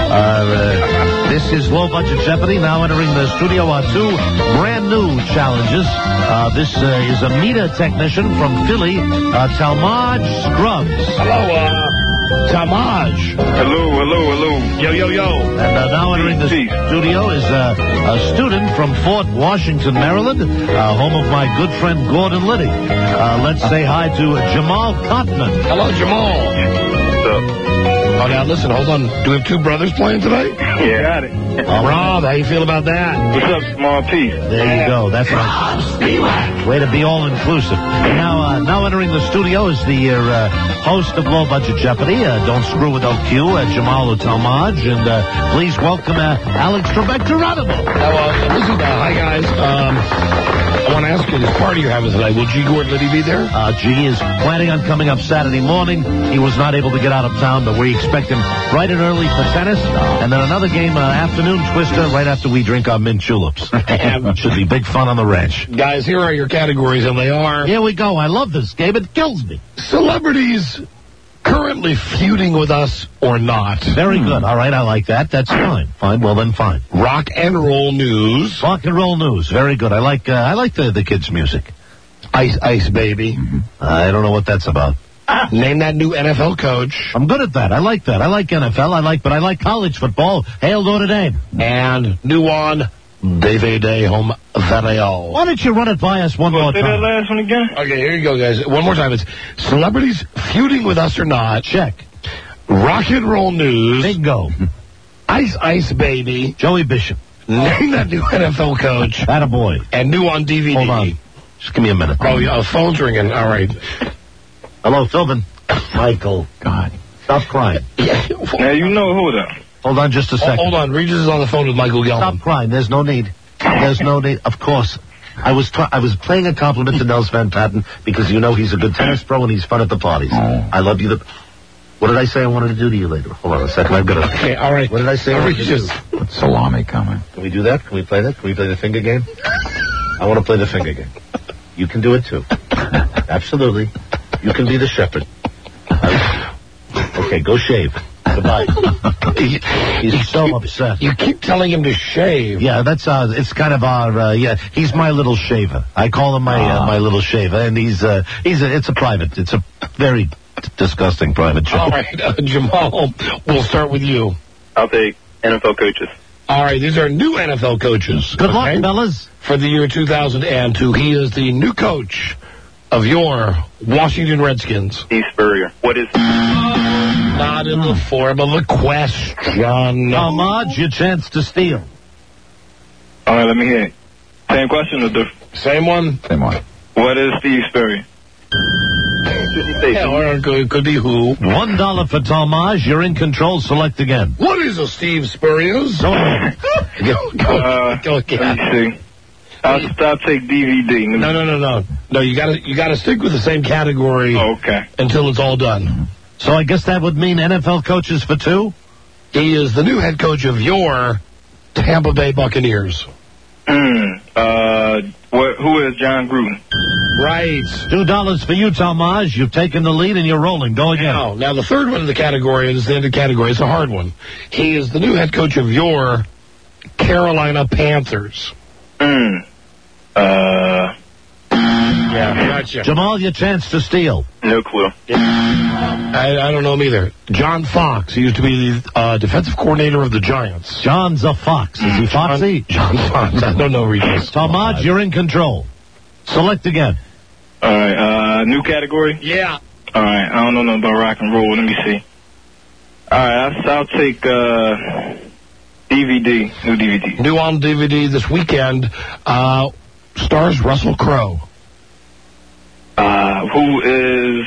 This is Low Budget Jeopardy. Now entering the studio are two brand new challenges. This is a meter technician from Philly, Talmadge Scruggs. Hello, Talmadge. Hello. Yo. And now entering the studio is a student from Fort Washington, Maryland, home of my good friend Gordon Liddy. Let's say hi to Jamal Cotman. Hello, Jamal. What's up? Oh, now listen, hold on. Do we have two brothers playing tonight? Yeah. Got it. Rob, how you feel about that? What's up, Small Piece? There you go. That's right. Way to be all inclusive. Now entering the studio is the host of Low Budget Jeopardy. Don't screw with OQ, Jamal Talmadge, and please welcome Alex Trebek Geronimo. Listen, hi guys. I want to ask you, this party you're having tonight, will G. Gordon Liddy be there? G is planning on coming up Saturday morning. He was not able to get out of town, but we expect him bright and early for tennis, and then another game, afternoon twister, right after we drink our mint juleps. Should be big fun on the ranch. Guys, here are your categories, and they are... Here we go. I love this game. It kills me. Celebrities currently feuding with us or not. Very good. All right, I like that. That's fine. Fine. Well, then fine. Rock and roll news. Rock and roll news. Very good. I like the kids' music. Ice Baby. I don't know what that's about. Name that new NFL coach. I'm good at that. I like that. I like NFL. But I like college football. Hail Notre Dame. And new one, David Home Video. Why don't you run it by us one more time? Say that last one again? Okay, here you go, guys. One more time. It's celebrities feuding with us or not. Check. Rock and roll news. Bingo. Ice Baby. Joey Bishop. Name that new NFL coach. Attaboy. And new on DVD. Hold on. Just give me a minute. Oh, yeah, phone's ringing. All right. Hello, Philbin. Michael. God. Stop crying. Now you know who though. Hold on just a second. Hold on. Regis is on the phone with Michael Gelman. Stop crying. There's no need. Of course. I was playing a compliment to Nels Van Patten because you know he's a good tennis pro and he's fun at the parties. I love you. What did I say I wanted to do to you later? Hold on a second. I've got to... Okay, all right. What did I say I wanted to do? Salami coming. Can we do that? Can we play that? Can we play the finger game? I want to play the finger game. You can do it, too. Absolutely. You can be the shepherd. Okay, go shave. Goodbye. He's so upset. You keep telling him to shave. Yeah, that's it's kind of our he's my little shaver. I call him my little shaver, and it's a very disgusting private show. All right, Jamal, we'll start with you. I'll take NFL coaches. All right, these are new NFL coaches. Good luck, fellas. For the year 2002, he is the new coach of your Washington Redskins. Steve Spurrier. What is... Not in the form of a question. Ahmad, your chance to steal. All right, let me hear it. Same question or different? Same one? Same one. What is Steve Spurrier? Yeah, or it could be who. $1 for Talmage. You're in control. Select again. What is a Steve Spurrier's? Go ahead. Go again. Let me see. I'll take DVD. No, you gotta stick with the same category. Okay. Until it's all done. So I guess that would mean NFL coaches for 2? He is the new head coach of your Tampa Bay Buccaneers. Who is John Gruden? Right. $2 for you, Talmage. You've taken the lead and you're rolling. Go again. Now the third one in the category is the end of the category. It's a hard one. He is the new head coach of your Carolina Panthers. Yeah, gotcha. Jamal, your chance to steal. No clue. I don't know him either. John Fox. He used to be the defensive coordinator of the Giants. John's a fox. Is he foxy? John Fox. I don't know, Regis. Talmage, you're in control. Select again. All right. New category? Yeah. All right. I don't know nothing about rock and roll. Let me see. All right. I'll take DVD. New DVD. New on DVD this weekend. Stars Russell Crowe. Who is...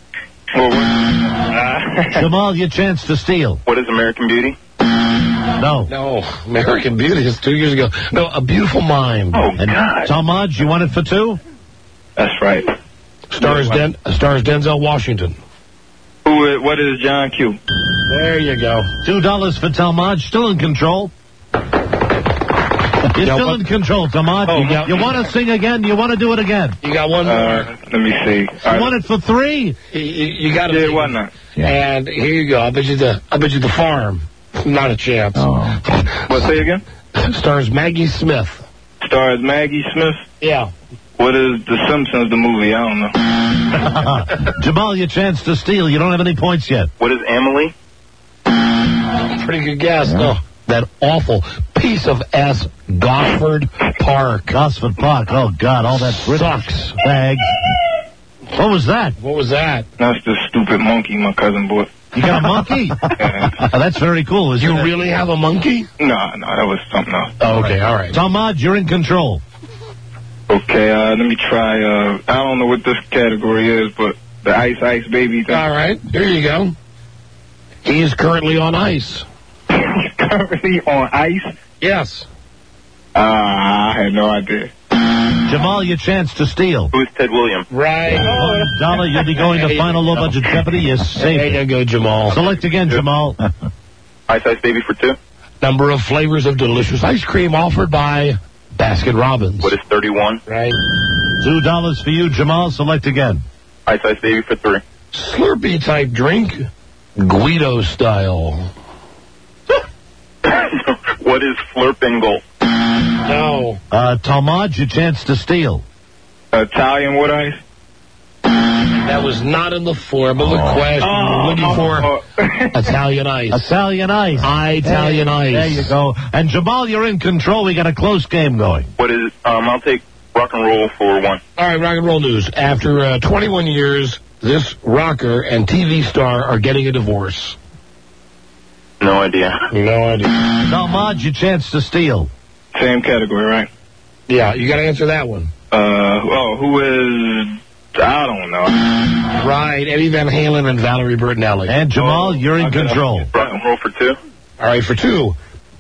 Jamal, your chance to steal. What is American Beauty? No. American Beauty is 2 years ago. No, A Beautiful Mind. Oh, God. Talmage, you want it for 2? That's right. Stars Denzel Washington. What is John Q? There you go. $2 for Talmage. Still in control. You're still in control, Talmage. You want to sing again? You want to do it again? You got one more. Let me see. You want it for 3? You got it. Yeah, why not? And here you go. I bet you the farm. Not a chance. Oh. What, say again? Stars Maggie Smith. Stars Maggie Smith? Yeah. What is The Simpsons, the movie? I don't know. Jamal, your chance to steal. You don't have any points yet. What is Emily? Pretty good guess. No. That awful piece of ass Gosford Park. Gosford Park. Oh, God. All that sucks. Bags. What was that? That's the stupid monkey my cousin bought. You got a monkey? Yeah. That's very cool. You really have a monkey? No, that was something else. Oh, okay, all right. Talmage, you're in control. Okay, let me try, I don't know what this category is, but the Ice Baby thing. All right, there you go. He is currently on ice. He's currently on ice? Yes. I had no idea. Jamal, your chance to steal. Who's Ted Williams? Right. $1, you'll be going to final low budget Jeopardy. You're safe. There you go, Jamal. Select again, Jamal. Ice Baby for 2. Number of flavors of delicious ice cream offered by Baskin Robbins. What is 31? Right. $2 for you, Jamal. Select again. Ice Baby for 3. Slurpee type drink, Guido style. What is Slurp and Gulp? No. Talmage, your chance to steal. Italian wood ice? That was not in the form of the question. Looking for Italian ice. Italian ice. Italian ice. There you go. And Jamal, you're in control. We got a close game going. What is it? I'll take rock and roll for 1. All right, rock and roll news. After 21 years, this rocker and TV star are getting a divorce. No idea. Talmage, your chance to steal. Same category, right? Yeah, you got to answer that one. Who is... I don't know. Right, Eddie Van Halen and Valerie Bertinelli. And Jamal, you're in control. Rock and roll for 2. All right, for 2.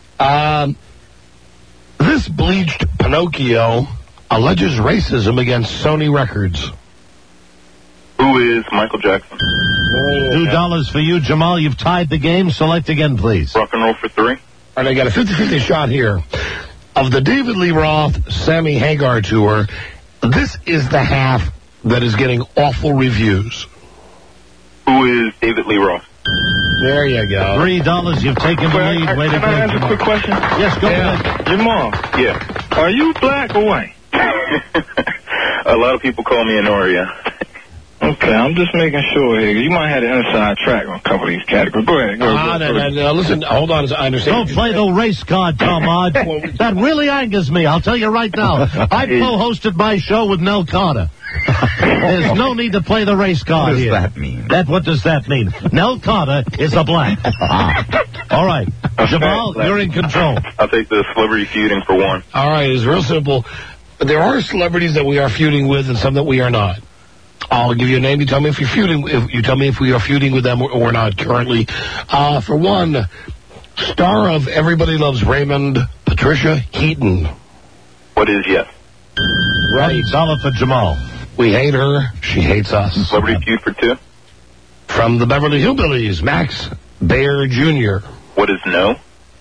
This bleached Pinocchio alleges racism against Sony Records. Who is Michael Jackson? $2 for you, Jamal. You've tied the game. Select again, please. Rock and roll for 3. All right, I got a 50-50 shot here. Of the David Lee Roth, Sammy Hagar tour, this is the half that is getting awful reviews. Who is David Lee Roth? There you go. $3. You've taken the lead. Way to go, Can I ask a quick question? Yes, go ahead. Jamal. Yeah. Are you black or white? A lot of people call me Honoria. Okay, I'm just making sure here. You might have the inside track on a couple of these categories. Go ahead. Go ahead. Listen, hold on. I understand. Don't play the race card, Talmud. That really angers me. I'll tell you right now. I co-hosted my show with Nell Carter. There's no need to play the race card here. What does that mean? What does that mean? Nell Carter is a black. All right. Jamal, you're in control. I'll take the celebrity feuding for 1. All right, it's real simple. There are celebrities that we are feuding with and some that we are not. I'll give you a name. You tell me if you're feuding. If you tell me if we are feuding with them or not currently. For one, star of Everybody Loves Raymond, Patricia Heaton. What is yes? Right. $1 for Jamal. We hate her. She hates us. Celebrity feud for 2. From the Beverly Hillbillies, Max Baer Jr. What is no?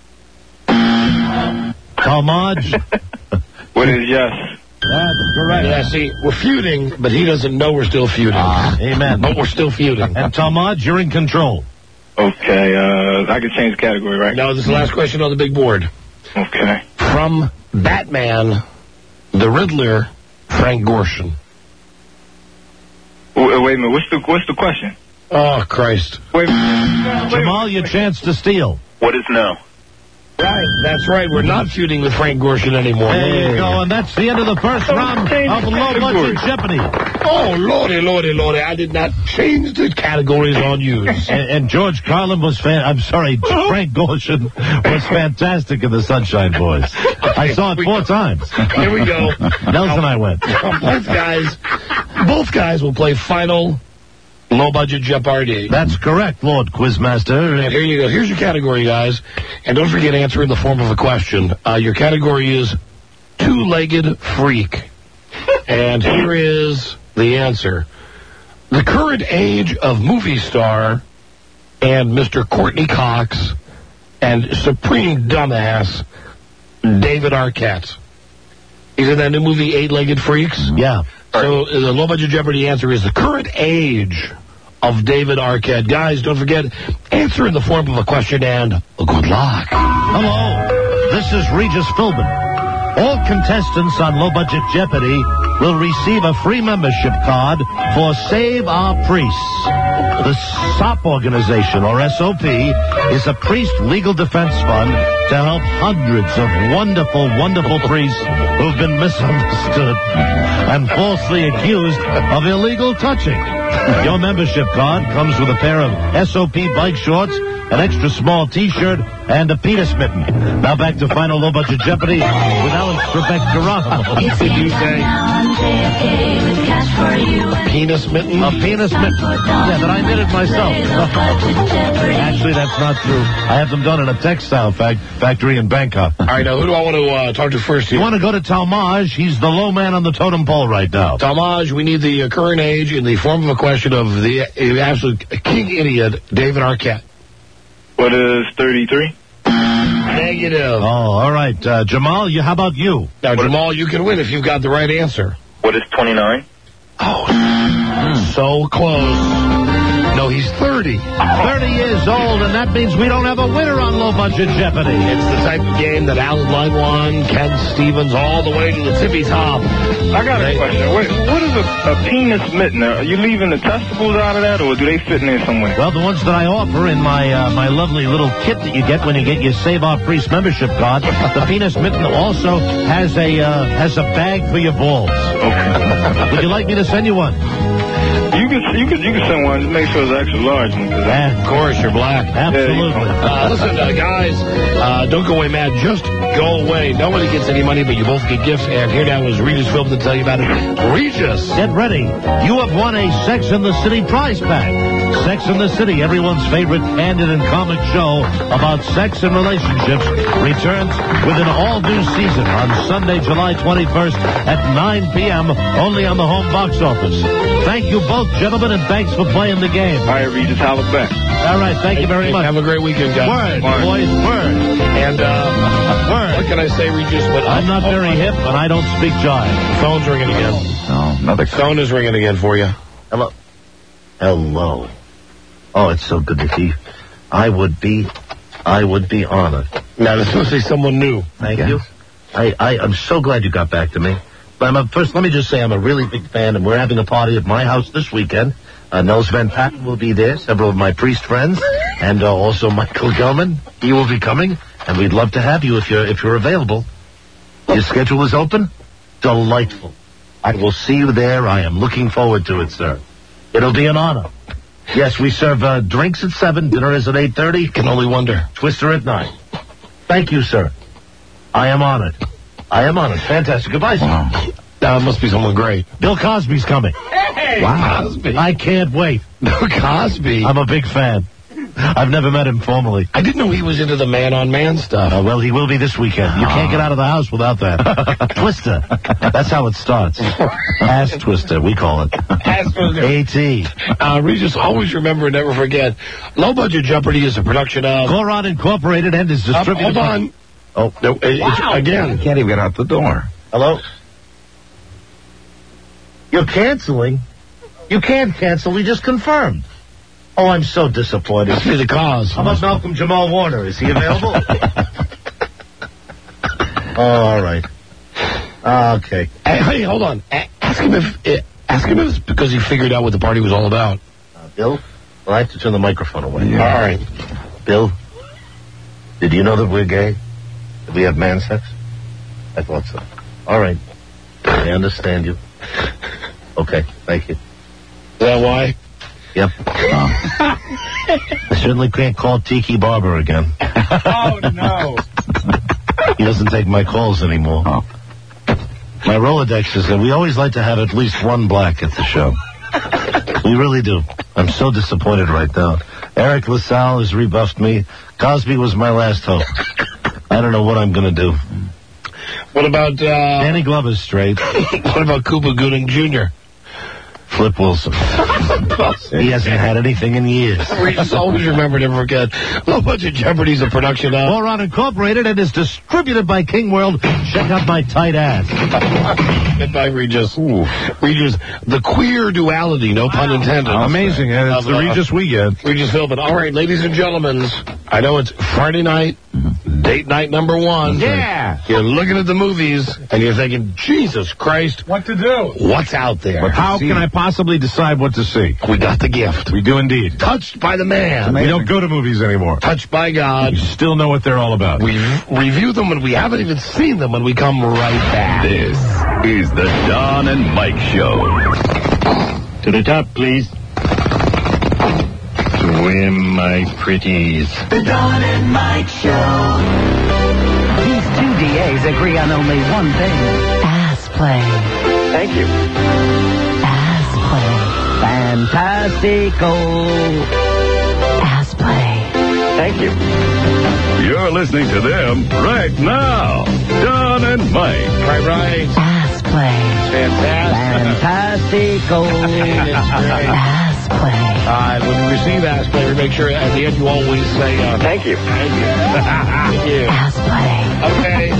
Talmud. What is yes? That's correct. Yeah, see, we're feuding, but he doesn't know we're still feuding. Amen. But we're still feuding. And Talmud, you're in control. Okay, I can change the category, right? No, this is the last question on the big board. Okay. From Batman, the Riddler, Frank Gorshin. Wait a minute. What's the question? Oh, Christ. Wait a minute. Jamal, your chance to steal. What is no? Right, that's right. We're not feuding with Frank Gorshin anymore. There you go, and that's the end of the first round of Low Budget Jeopardy. Oh, Lordy. I did not change the categories on you. And George Carlin was Frank Gorshin was fantastic in the Sunshine Boys. I saw it 4 times. Here we go. Nelson and I went. Both guys will play final Low Budget Jeopardy. That's correct, Lord Quizmaster. And here you go. Here's your category, guys. And don't forget to answer in the form of a question. Your category is two-legged freak. And here is the answer. The current age of movie star and Mr. Courtney Cox and supreme dumbass David Arquette. He's in that new movie, Eight-Legged Freaks? Yeah. So the Low Budget Jeopardy answer is the current age of David Arquette. Guys, don't forget, answer in the form of a question and good luck. Hello, this is Regis Philbin. All contestants on Low Budget Jeopardy will receive a free membership card for Save Our Priests. The SOP organization, or SOP, is a priest legal defense fund to help hundreds of wonderful priests who've been misunderstood and falsely accused of illegal touching. Your membership card comes with a pair of SOP bike shorts, an extra small T-shirt, and a penis mitten. Now back to final Low Budget Jeopardy with Alex Trebek Geronimo. What did you say? Penis mitten? A penis mitten. Yeah, but I did it myself. Actually, that's not true. I have them done in a textile factory in Bangkok. All right, now who do I want to talk to first here? You want to go to Talmage? He's the low man on the totem pole right now. Talmage, we need the current age in the form of a question of the absolute king idiot, David Arquette. What is 33? Negative. Oh, all right. Jamal, how about you? Now, Jamal, you can win if you've got the right answer. What is 29? Oh, so close. No, he's 30. 30 years old, and that means we don't have a winner on Low Budget Jeopardy. It's the type of game that Alan Langwan, Ken Stevens, all the way to the tippy top. I got a question. Wait, what is a penis mitten? Are you leaving the testicles out of that, or do they fit in there somewhere? Well, the ones that I offer in my lovely little kit that you get when you get your Save Our Priest membership card, the penis mitten also has a bag for your balls. Okay. Would you like me to send you one? You can send one. Just make sure it's extra large. Of course, you're black. Absolutely. Listen, guys, don't go away mad. Just go away. Nobody gets any money, but you both get gifts. And here now is Regis Philbin to tell you about it. Regis. Get ready. You have won a Sex and the City prize pack. Sex and the City, everyone's favorite candid and comic show about sex and relationships, returns with an all-new season on Sunday, July 21st at 9 p.m. only on the home box office. Thank you both, gentlemen, and thanks for playing the game. All right, Regis, have a bet. All right, thank you very much. Have a great weekend, guys. Word, boys, word. And word. What can I say, Regis? But I'm not very hip, and I don't speak jive. Phone's ringing again. No, another phone is ringing again for you. Hello. Hello. Oh, it's so good to see you. I would be honored. Now, this must be someone new. Thank you. I'm so glad you got back to me. But first, let me just say I'm a really big fan, and we're having a party at my house this weekend. Nels Van Patten will be there, several of my priest friends, and also Michael Gelman. He will be coming, and we'd love to have you if you're available. Your schedule is open? Delightful. I will see you there. I am looking forward to it, sir. It'll be an honor. Yes, we serve drinks at 7. Dinner is at 8:30. Can only wonder. Twister at 9. Thank you, sir. I am honored. Fantastic. Goodbye, sir. Wow. That must be someone great. Bill Cosby's coming. Hey! Wow. Cosby. I can't wait. Bill Cosby. I'm a big fan. I've never met him formally. I didn't know he was into the man-on-man stuff. Well, he will be this weekend. You can't get out of the house without that. Twister. That's how it starts. Ass Twister, we call it. Ass Twister. A.T. Regis, always remember and never forget, Low Budget Jeopardy is a production of... Goron Incorporated and is distributed... Hold on. Oh, no, again. You can't even get out the door. Hello? You're canceling? You can't cancel. We just confirmed. Oh, I'm so disappointed. Must be the cause. How about Malcolm Jamal Warner? Is he available? Oh, all right. Okay. Hey, hold on. Ask him if it's because he figured out what the party was all about. Bill? Well, I have to turn the microphone away. Yeah. All right. Bill, did you know that we're gay? Did we have man sex? I thought so. All right. I understand you. Okay, thank you. Is that why? Yep. I certainly can't call Tiki Barber again. Oh, no. He doesn't take my calls anymore. Oh. My Rolodex is that we always like to have at least one black at the show. We really do. I'm so disappointed right now. Eric LaSalle has rebuffed me. Cosby was my last hope. I don't know what I'm going to do. What about... Danny Glover's straight. What about Cuba Gooding Jr.? Flip Wilson. He hasn't had anything in years. We just always remember, never forget. Low Budget Jeopardy is a production of... Goron Incorporated and is distributed by King World. Check out my tight ass. Goodbye, Regis. Regis, the queer duality, no pun intended. Amazing, and it's the Regis we get. Regis Philbin. All right, ladies and gentlemen, I know it's Friday night, date night number 1. Yeah. You're looking at the movies, and you're thinking, Jesus Christ. What to do? What's out there? But how can I possibly decide what to see? We got the gift. We do indeed. Touched by the man. We don't go to movies anymore. Touched by God. You still know what they're all about. We review them when we haven't even seen them when we come right back. This is the Don and Mike Show. To the top, please. Swim, my pretties. The Don and Mike Show. These two DAs agree on only one thing. Ass play. Thank you. Ass play. Fantastico. Ass play. Thank you. You're listening to them right now. Don and Mike. Right. Ass play. Fantastico. Ass play. When you receive ass play, make sure at the end you always say, Thank you. Thank you. Thank you. Ass play. Okay.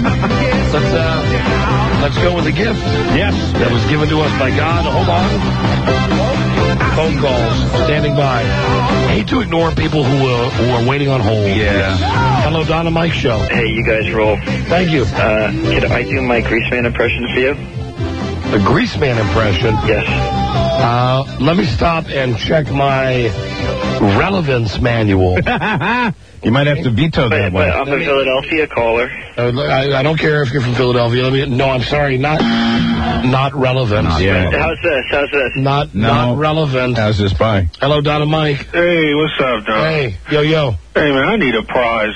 Let's go with the gift. Yes. That was given to us by God. Hold on. Phone calls. Standing by. I hate to ignore people who are waiting on hold. Yeah. Hello, Don and Mike Show. Hey, you guys roll. Thank you. Can I do my Greaseman impression for you? The Greaseman impression? Yes. Let me stop and check my relevance manual. You might have to veto that one. I'm a Philadelphia caller. I don't care if you're from Philadelphia. No, I'm sorry, not relevant. Yeah. How's this? Not relevant. How's this by? Hello, Don and Mike. Hey, what's up, Don? Hey, yo. Hey, man, I need a prize.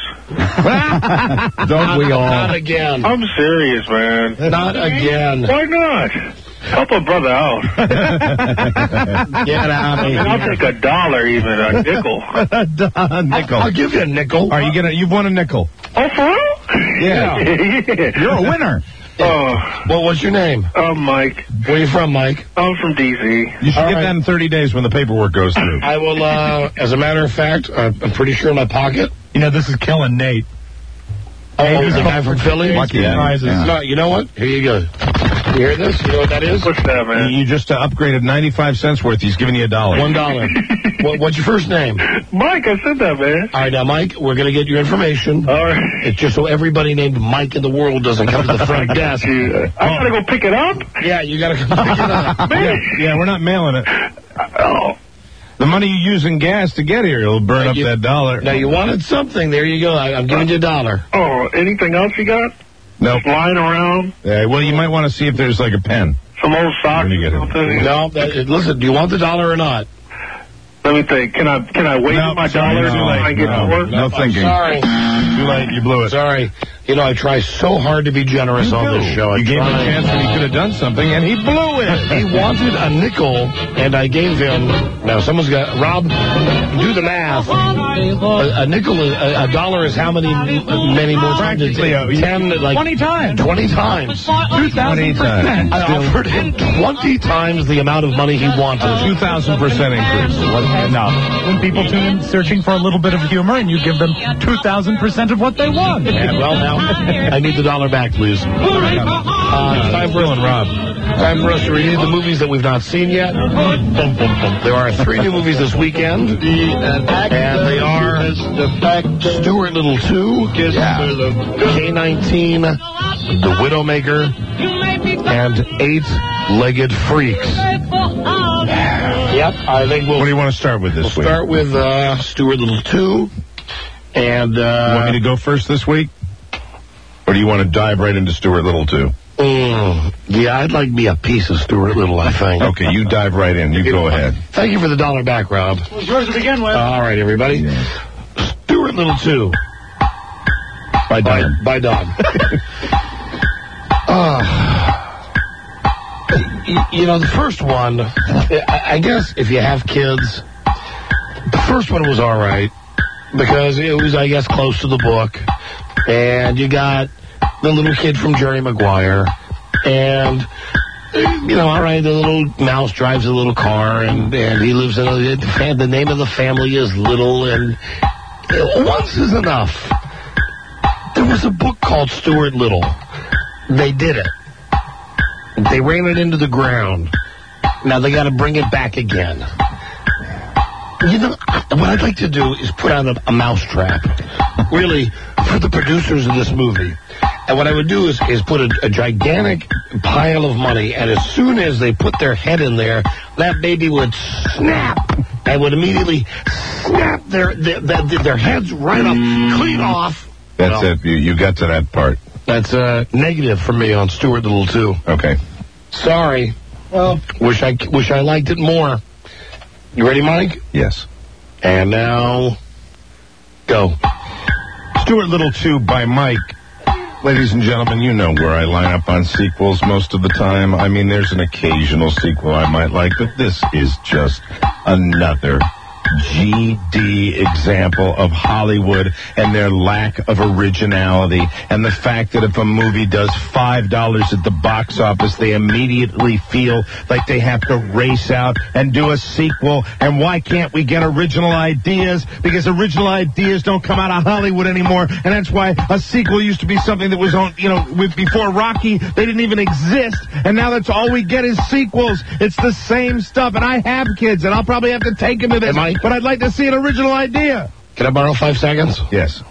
Don't we all? Not again. I'm serious, man. Not again. Why not? Help a brother out. Get out of here. I'll take $1 even, a nickel. A nickel. I'll give you a nickel. Are you you've won a nickel. Oh, for real? Yeah. You're a winner. Well, what's your name? I'm Mike. Where are you from, Mike? I'm from D.C. You should get that in 30 days when the paperwork goes through. I will, as a matter of fact, I'm pretty sure in my pocket. You know, this is killing Nate. Oh, the guy from Philly? Yeah. You know what? Here you go. You hear this? You know what that is? What's that, man? You just upgraded 95 cents worth. He's giving you $1. $1. What's your first name? Mike, I said that, man. All right, now, Mike, we're going to get your information. All right. It's just so everybody named Mike in the world doesn't come to the front desk. I got to go pick it up? Yeah, you got to come pick it up. Yeah, we're not mailing it. Oh. The money you use in gas to get here will burn up that $1. Now, you wanted something. There you go. I'm giving you $1. Oh, anything else you got? Nope. Just lying around? Well, you might want to see if there's like a pen. Some old socks or something? No, listen, do you want the $1 or not? Let me think. Can I wait my $1 and get to work? No thinking. Sorry. Too late. You blew it. Sorry. You know, I try so hard to be generous on this show. You gave him a chance when he could have done something, and he blew it. He wanted a nickel, and I gave him... Now, someone's got... Rob, do the math. A nickel, $1 is how many more times? Practically 10, like... 20 times. 20 times. 2,000%. I offered him 20 times the amount of money he wanted. 2,000% increase. No. When people tune in searching for a little bit of humor and you give them 2,000% of what they want. Yeah, well, now, I need the $1 back, plece. Time for us to review the movies that we've not seen yet. There are 3 new movies this weekend, and they are Stuart Little 2, K-19, The Widowmaker, and 8-Legged Freaks. Yep, I think What do you want to start with this week? We'll start with Stuart Little 2, and... you want me to go first this week? Or do you want to dive right into Stuart Little, too? Yeah, I'd like to be a piece of Stuart Little, I think. Okay, you dive right in. You go ahead. Thank you for the $1 back, Rob. It was yours to begin with. All right, everybody. Yeah. Stuart Little 2. By Don. By Don. You know, the first one, I guess if you have kids, the first one was all right. Because it was, I guess, close to the book. And you got the little kid from Jerry Maguire. And, you know, all right, the little mouse drives a little car. And he lives in the name of the family is Little. And once is enough. There was a book called Stuart Little. They did it. They ran it into the ground. Now they got to bring it back again. You know, what I'd like to do is put out a mousetrap, really, for the producers of this movie. And what I would do is put a gigantic pile of money, and as soon as they put their head in there, that baby would snap, and would immediately snap their heads right up, clean off. That's it. You got to that part. That's negative for me on Stuart Little 2. Okay. Sorry. Well, wish I liked it more. You ready, Mike? Yes. And now, go. Stuart Little 2 by Mike. Ladies and gentlemen, you know where I line up on sequels most of the time. I mean, there's an occasional sequel I might like, but this is just another GD example of Hollywood and their lack of originality, and the fact that if a movie does $5 at the box office, they immediately feel like they have to race out and do a sequel. And why can't we get original ideas? Because original ideas don't come out of Hollywood anymore, and that's why a sequel used to be something that was on, you know, before Rocky, they didn't even exist, and now that's all we get is sequels. It's the same stuff, and I have kids, and I'll probably have to take them to this. But I'd like to see an original idea. Can I borrow 5 seconds? Yes.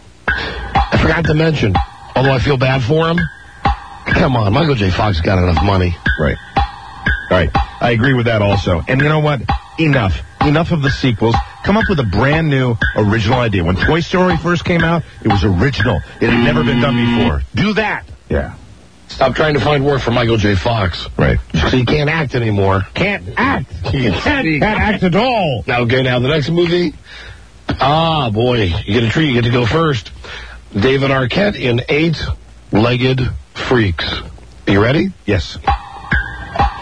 I forgot to mention, although I feel bad for him, come on, Michael J. Fox got enough money. Right. Right. I agree with that also. And you know what? Enough. Enough of the sequels. Come up with a brand new original idea. When Toy Story first came out, it was original. It had never been done before. Do that. Yeah. Stop trying to find work for Michael J. Fox. Right. So he can't act anymore. Can't act. He can't act at all. Now, okay, now the next movie. Ah, boy. You get a treat. You get to go first. David Arquette in 8-Legged Freaks. Are you ready? Yes.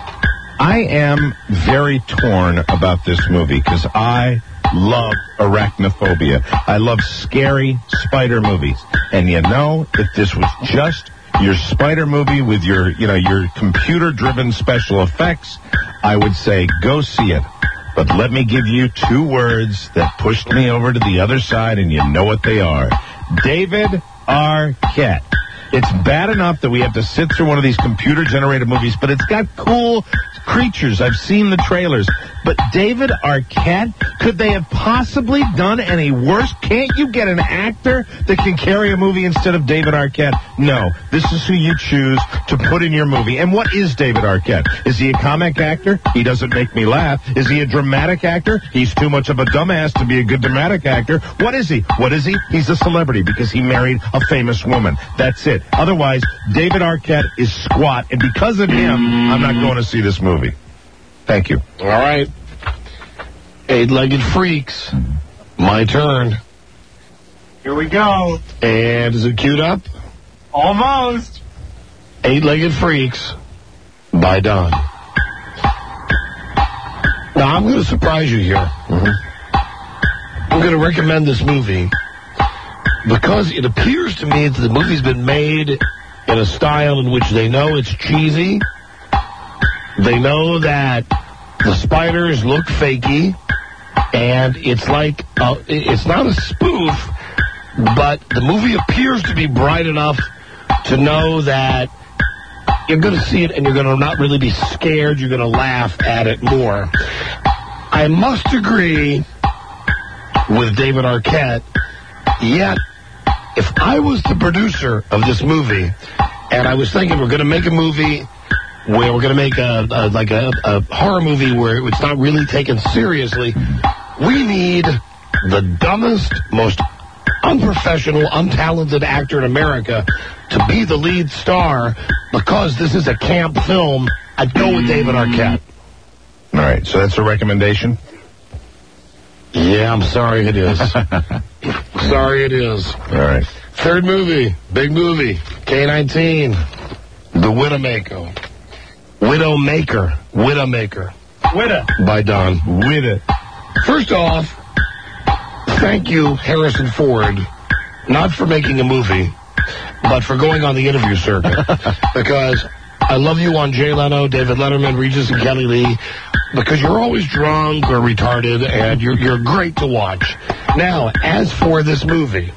I am very torn about this movie because I love arachnophobia. I love scary spider movies. And you know, if this was just your spider movie with your computer-driven special effects, I would say go see it. But let me give you 2 words that pushed me over to the other side, and you know what they are. David Arquette. It's bad enough that we have to sit through one of these computer-generated movies, but it's got cool creatures. I've seen the trailers. But David Arquette, could they have possibly done any worse? Can't you get an actor that can carry a movie instead of David Arquette? No. This is who you choose to put in your movie. And what is David Arquette? Is he a comic actor? He doesn't make me laugh. Is he a dramatic actor? He's too much of a dumbass to be a good dramatic actor. What is he? He's a celebrity because he married a famous woman. That's it. Otherwise, David Arquette is squat, and because of him, I'm not going to see this movie. Thank you. All right. 8-legged freaks. My turn. Here we go. And is it queued up? Almost. 8-legged freaks by Don. Now, I'm going to surprise you here. I'm going to recommend this movie because it appears to me that the movie's been made in a style in which they know it's cheesy. They know that the spiders look fakey, and it's like, it's not a spoof, but the movie appears to be bright enough to know that you're going to see it and you're going to not really be scared. You're going to laugh at it more. I must agree with David Arquette, yet if I was the producer of this movie and I was thinking we're going to make a movie where we're going to make a horror movie where it's not really taken seriously, we need the dumbest, most unprofessional, untalented actor in America to be the lead star because this is a camp film. I'd go with David Arquette. All right, so that's a recommendation? Yeah, I'm sorry it is. Sorry it is. All right. Third movie, big movie, K-19, The Widowmaker. Widowmaker. By Don. Widder. First off, thank you, Harrison Ford, not for making a movie, but for going on the interview circuit. Because I love you on Jay Leno, David Letterman, Regis and Kelly Lee, because you're always drunk or retarded, and you're great to watch. Now, as for this movie,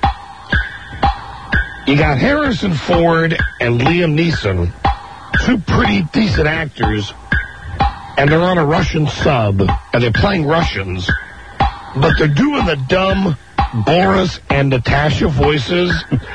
you got Harrison Ford and Liam Neeson, 2 pretty decent actors, and they're on a Russian sub, and they're playing Russians, but they're doing the dumb Boris and Natasha voices.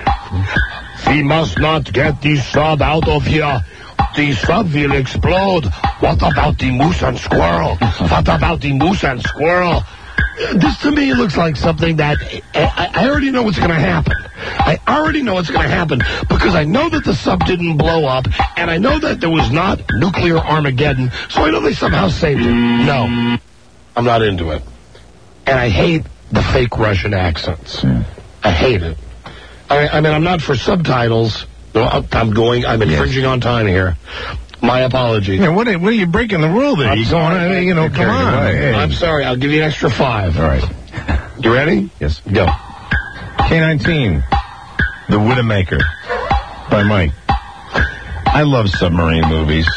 We must not get the sub out of here. The sub will explode. What about the moose and squirrel? What about the moose and squirrel? This to me looks like something that I already know what's going to happen. I already know what's going to happen because I know that the sub didn't blow up, and I know that there was not nuclear Armageddon, so I know they somehow saved it. No, I'm not into it. And I hate the fake Russian accents. I hate it. I mean, I'm not for subtitles. No, I'm infringing on time here. My apologies. Yeah, what are you breaking the rule there? Come on. Hey. I'm sorry. I'll give you an extra 5. All right. You ready? Yes. Go. K-19, The Widowmaker by Mike. I love submarine movies.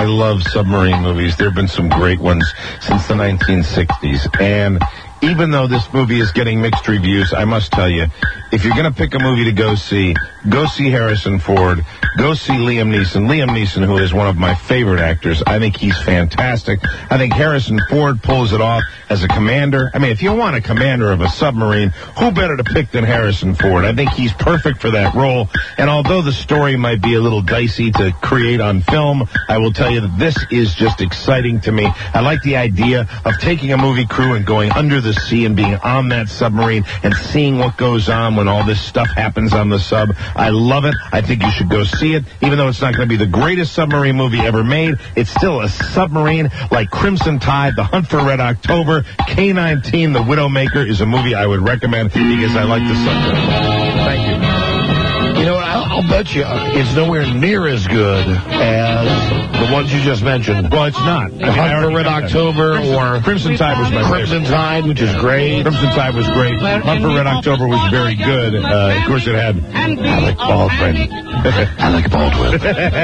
There have been some great ones since the 1960s. And even though this movie is getting mixed reviews, I must tell you, if you're going to pick a movie to go see Harrison Ford, go see Liam Neeson. Liam Neeson, who is one of my favorite actors, I think he's fantastic. I think Harrison Ford pulls it off as a commander. I mean, if you want a commander of a submarine, who better to pick than Harrison Ford? I think he's perfect for that role. And although the story might be a little dicey to create on film, I will tell you that this is just exciting to me. I like the idea of taking a movie crew and going under the sea and being on that submarine and seeing what goes on when all this stuff happens on the sub. I love it. I think you should go see it. Even though it's not going to be the greatest submarine movie ever made, it's still a submarine like Crimson Tide, The Hunt for Red October, K-19, The Widowmaker is a movie I would recommend because I like the subject. Thank you. You know what? I'll bet you it's nowhere near as good as the ones you just mentioned. Well, it's not. Hunt for Red October or Crimson Tide was my Crimson Tide, which is great. Crimson Tide was great. Hunt for Red October was very good. Of course, it had Alec Baldwin. Alec Baldwin.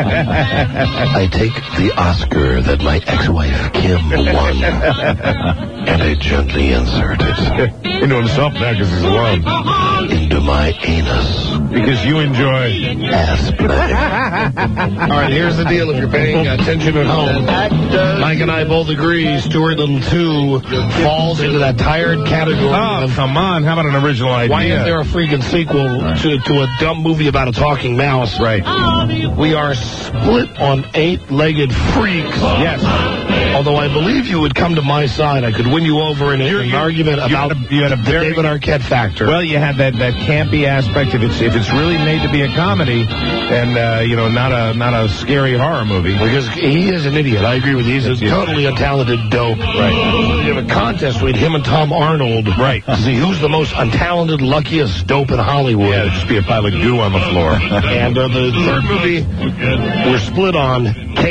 I take the Oscar that my ex-wife Kim won, and I gently insert it into himself now because he's alone. Into my anus. Because you enjoy ass play. All right, here's the deal. If you're paying attention at home, Mike and I both agree Stuart Little 2 falls into that tired category. Oh, come on. How about an original idea? Why is there a freaking sequel to a dumb movie about a talking mouse? Right. We are split on 8-legged freaks. Yes. Although I believe you would come to my side. I could win you over in an argument about you had a very, David Arquette factor. Well, you had that campy aspect. If it's really made to be a comedy and, not a scary horror movie. Because he is an idiot. I agree with you. He's a totally untalented dope. Right. We have a contest with him and Tom Arnold. Right. To see who's the most untalented, luckiest dope in Hollywood. Yeah, it'd just be a pile of goo on the floor. And the third movie we're split on,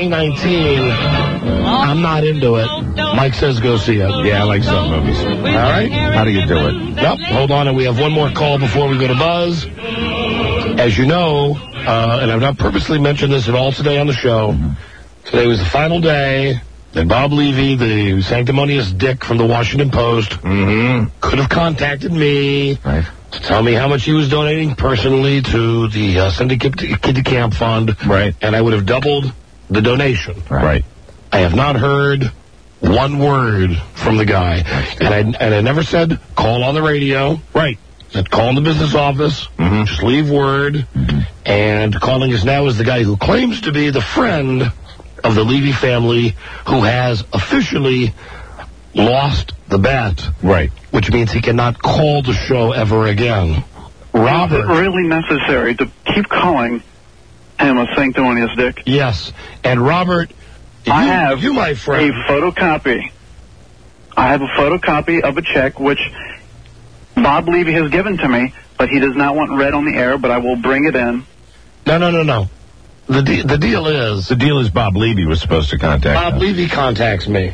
K-19. I'm not into it. Mike says go see it. Yeah, I like some movies. All right. How do you do it? Yep. Hold on, and we have one more call before we go to Buzz. As you know, and I've not purposely mentioned this at all today on the show, today was the final day that Bob Levy, the sanctimonious dick from the Washington Post, could have contacted me to tell me how much he was donating personally to the Send a Kid to Camp Fund. Right. And I would have doubled the donation. Right. I have not heard one word from the guy. And I never said call on the radio. Right. Said call in the business office. Just leave word. And calling us now is the guy who claims to be the friend of the Levy family who has officially lost the bet. Right. Which means he cannot call the show ever again. Robert. Is it really necessary to keep calling him a sanctimonious dick? Yes. And Robert, I have my friend, a photocopy. I have a photocopy of a check which Bob Levy has given to me, but he does not want read on the air, but I will bring it in. No. The deal is Bob Levy was supposed to contact Bob Levy contacts me.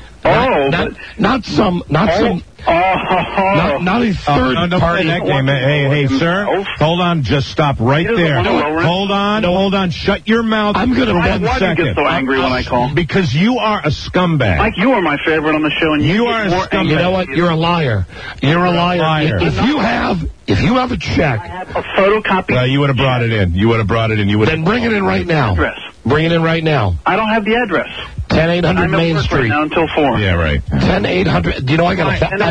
Not a third party. Hey, sir. Hold on. Just stop right there. Hold on. Shut your mouth. I'm going to bet. Why do you get so angry when I call? Because you are a scumbag. Mike, you are my favorite on the show, and you are a scumbag. You know what? You're a liar. You're a liar. If you have a check, I have a photocopy. Well, you would have brought it in. Then bring it in right now. Address. Bring it in right now. I don't have the address. 10800 Main Street. Right now until 4. Yeah, right. 10800. You know, I got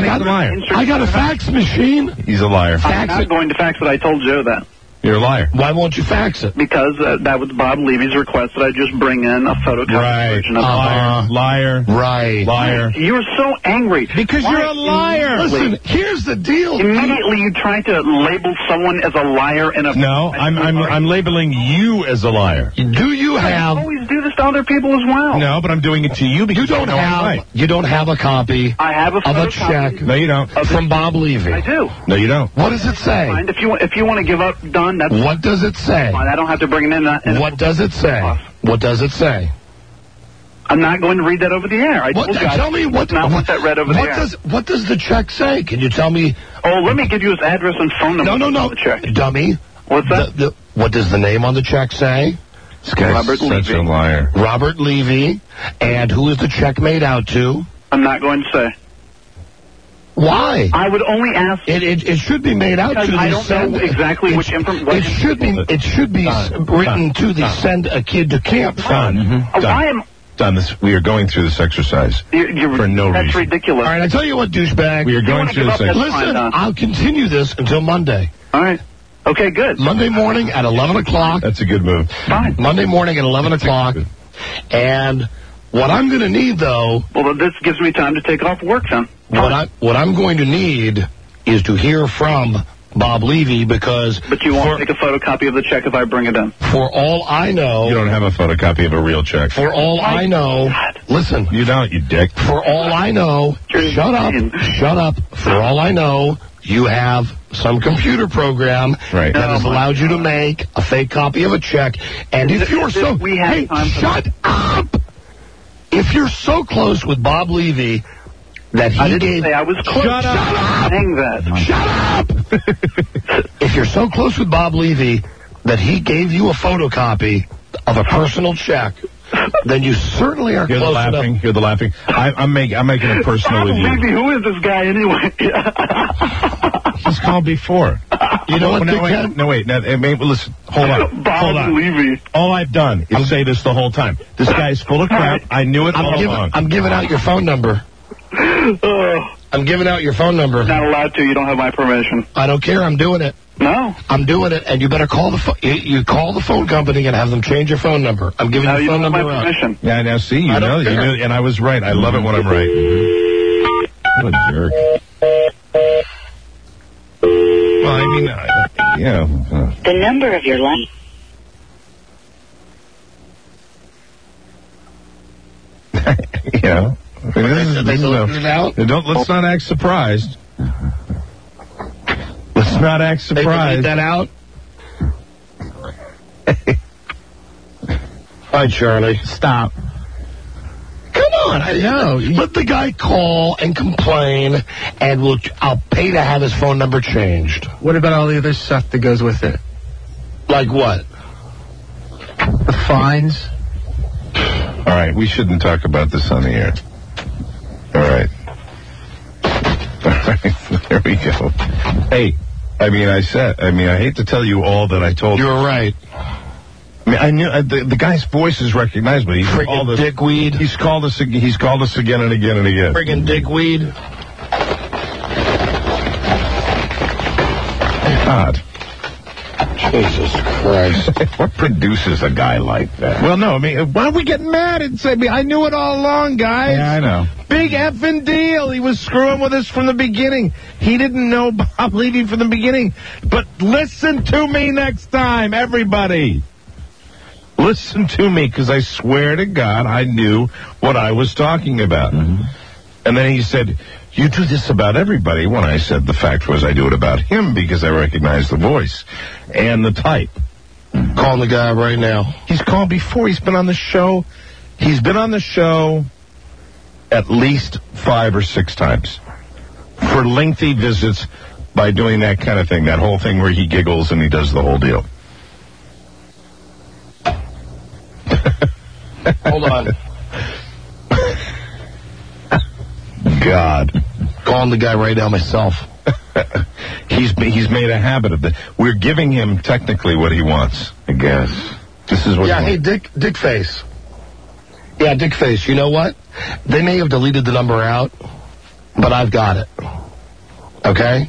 a fax machine. He's a liar. I'm not going to fax it. I told Joe that. You're a liar. Why won't you fax it? Because that was Bob Levy's request that I just bring in a photocopy version of it. Liar. Right. You were so angry. Because you're a liar. Listen, here's the deal. Immediately you try to label someone as a liar in a... No, I'm labeling you as a liar. Do you have... I always do this to other people as well. No, but I'm doing it to you because you don't have a copy I have of a check. No, you don't. From Bob Levy. I do. No, you don't. What does it say? Fine. If you want to give up, done. That's what does it say? Fine. I don't have to bring it in. What does it say? What does it say? I'm not going to read that over the air. Tell me what. Not want that read over the air. What does the check say? Can you tell me? Oh, let me give you his address and phone number. No. The check. Dummy. What's that? What does the name on the check say? This guy's such a liar. Robert Levy. And who is the check made out to? I'm not going to say. Why? I would only ask. It should be made out to. I don't know exactly which information. It should be written to the Send a Kid to Camp Fund. We are going through this exercise for no reason. That's ridiculous. All right, I tell you what, douchebag. We are going through this exercise. Listen, I'll continue this until Monday. All right. Okay, good. Monday morning at 11 o'clock. That's a good move. Fine. Monday morning at 11 o'clock. And what I'm going to need, though... Well, this gives me time to take off work, then. What I'm going to need is to hear from Bob Levy because... But you won't take a photocopy of the check if I bring it in. For all I know... You don't have a photocopy of a real check. For all I know... Listen. You don't, you dick. For all I know... Shut up. For all I know, you have some computer program that has allowed you to make a fake copy of a check. And if you're so... Hey, shut up! If you're so close with Bob Levy that he I didn't gave... say I was close. Shut up! Saying that. Shut up! If you're so close with Bob Levy that he gave you a photocopy of a personal check, then you certainly are Hear close the laughing. enough. Hear the laughing. I'm making a personal with you. Maybe who is this guy anyway? He's called before. You know what? Wait. Listen. Hold on. Bob Levy. All I've done is say this the whole time. This guy's full of crap. I knew it all along. I'm giving out your phone number. I'm giving out your phone number. Not allowed to. You don't have my permission. I don't care. I'm doing it. No. I'm doing it, and you better call the you call the phone company and have them change your phone number. I'm giving your phone number out. Permission. Yeah, now see, you know, and I was right. I love it when I'm right. What a jerk. Well, I mean, yeah. The number of your line. Yeah. Let's not act surprised. Let's not act surprised. That out. Hi, Charlie. Stop. Come on, I know. Let the guy call and complain, and I'll pay to have his phone number changed. What about all the other stuff that goes with it? Like what? The fines. All right, we shouldn't talk about this on the air. All right. There we go. Hey, I hate to tell you all that I told you. You're right. I mean, I knew the guy's voice is recognizable. He's friggin' dickweed. He's called us again and again and again. Friggin' dickweed. God. Jesus Christ. What produces a guy like that? Well, no, I mean, why don't we get mad and say, I knew it all along, guys. Yeah, I know. Big effing deal. He was screwing with us from the beginning. He didn't know Bob Levy from the beginning. But listen to me next time, everybody. Listen to me, because I swear to God I knew what I was talking about. Mm-hmm. And then he said, you do this about everybody. When I said the fact was I do it about him because I recognize the voice and the type. Calling the guy right now. He's called before. He's been on the show. He's been on the show at least 5 or 6 times for lengthy visits by doing that kind of thing, that whole thing where he giggles and he does the whole deal. Hold on. God. Calling the guy right now myself. He's made a habit of it. We're giving him technically what he wants, I guess. This is what he wants. Hey, Dick Face. Yeah, Dick Face, you know what? They may have deleted the number out, but I've got it. Okay?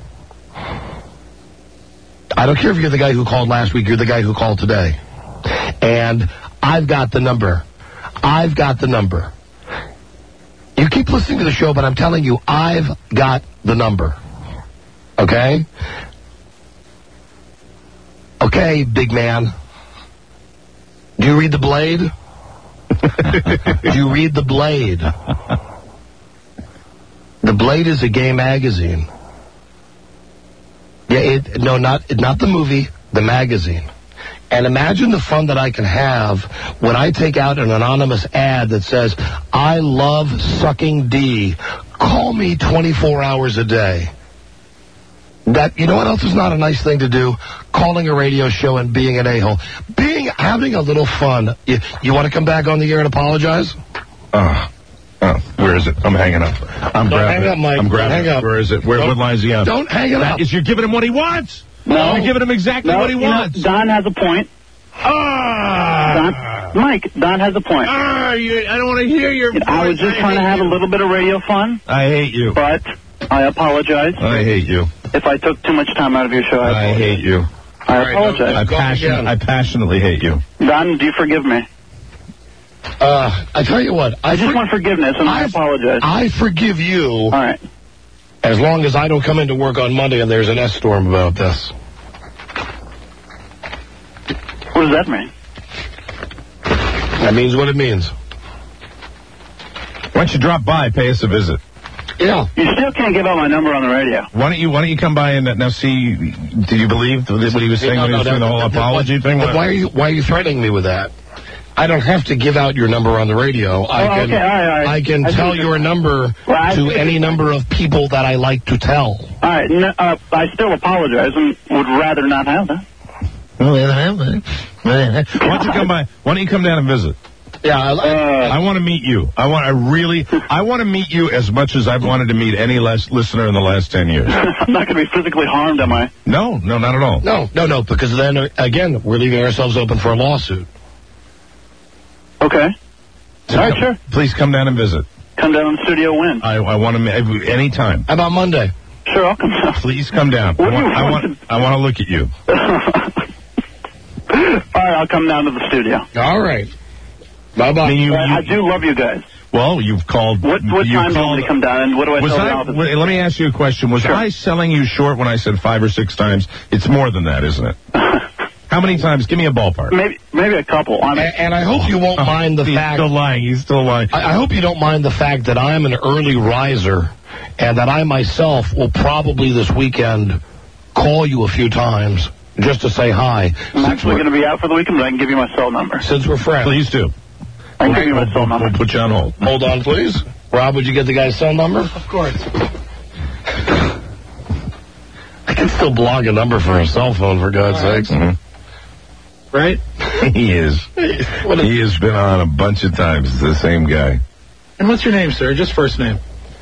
I don't care if you're the guy who called last week, you're the guy who called today. And I've got the number. I've got the number. You keep listening to the show, but I'm telling you, I've got the number. Okay? Okay, big man. Do you read The Blade? Do you read The Blade? The Blade is a gay magazine. Yeah, not the movie, the magazine. And imagine the fun that I can have when I take out an anonymous ad that says, I love sucking D. Call me 24 hours a day. That, you know what else is not a nice thing to do? Calling a radio show and being an a-hole. Having a little fun. You want to come back on the air and apologize? Where is it? I'm hanging up. I'm grabbing hang up, Mike. I'm grabbing hang it. up. Where is it? What line is he on? Don't hang it up. You're giving him what he wants. No. You're giving him exactly what he wants. Don has a point. Mike, Don has a point. I don't want to hear your voice. I was just trying to have a little bit of radio fun. I hate you. But I apologize. I hate you. If I took too much time out of your show, I hate you. I apologize. I passionately hate you. Don, do you forgive me? I tell you what. I just want forgiveness, and I apologize. I forgive you. All right. As long as I don't come into work on Monday and there's an S-storm about this. What does that mean? That means what it means. Why don't you drop by, pay us a visit? Yeah. You still can't give out my number on the radio. Why don't you come by and now see? Did you believe what he was saying when he was doing the whole apology thing? Why are you threatening me with that? I don't have to give out your number on the radio. I can tell your number to any number of people that I like to tell. All right. I still apologize and would rather not have that. Why don't you come by? Why don't you come down and visit? Yeah, I want to meet you. I want to meet you as much as I've wanted to meet any listener in the last 10 years. I'm not going to be physically harmed, am I? No, not at all. No, because then, again, we're leaving ourselves open for a lawsuit. Okay. So all right, sure. Please come down and visit. Come down in the studio when? I want to anytime. How about Monday? Sure, I'll come down. Please come down. I want to look at you. All right, I'll come down to the studio. All right. Bye-bye. I do love you guys. Well, you've called. What time do you want me to come down, and what do I tell the office? Let me ask you a question. Was I selling you short when I said 5 or 6 times? It's more than that, isn't it? How many times? Give me a ballpark. Maybe a couple. And I hope you won't mind the fact... He's still lying. I hope you don't mind the fact that I'm an early riser and that I myself will probably this weekend call you a few times just to say hi. I'm actually going to be out for the weekend, but I can give you my cell number. Since we're friends. Please do. I can give you my cell number. We'll put you on hold. Hold on, please. Rob, would you get the guy's cell number? Of course. I can still blog a number for a cell phone, for God's sakes. Mm-hmm. Right? He is. He has been on a bunch of times. It's the same guy. And what's your name, sir? Just first name.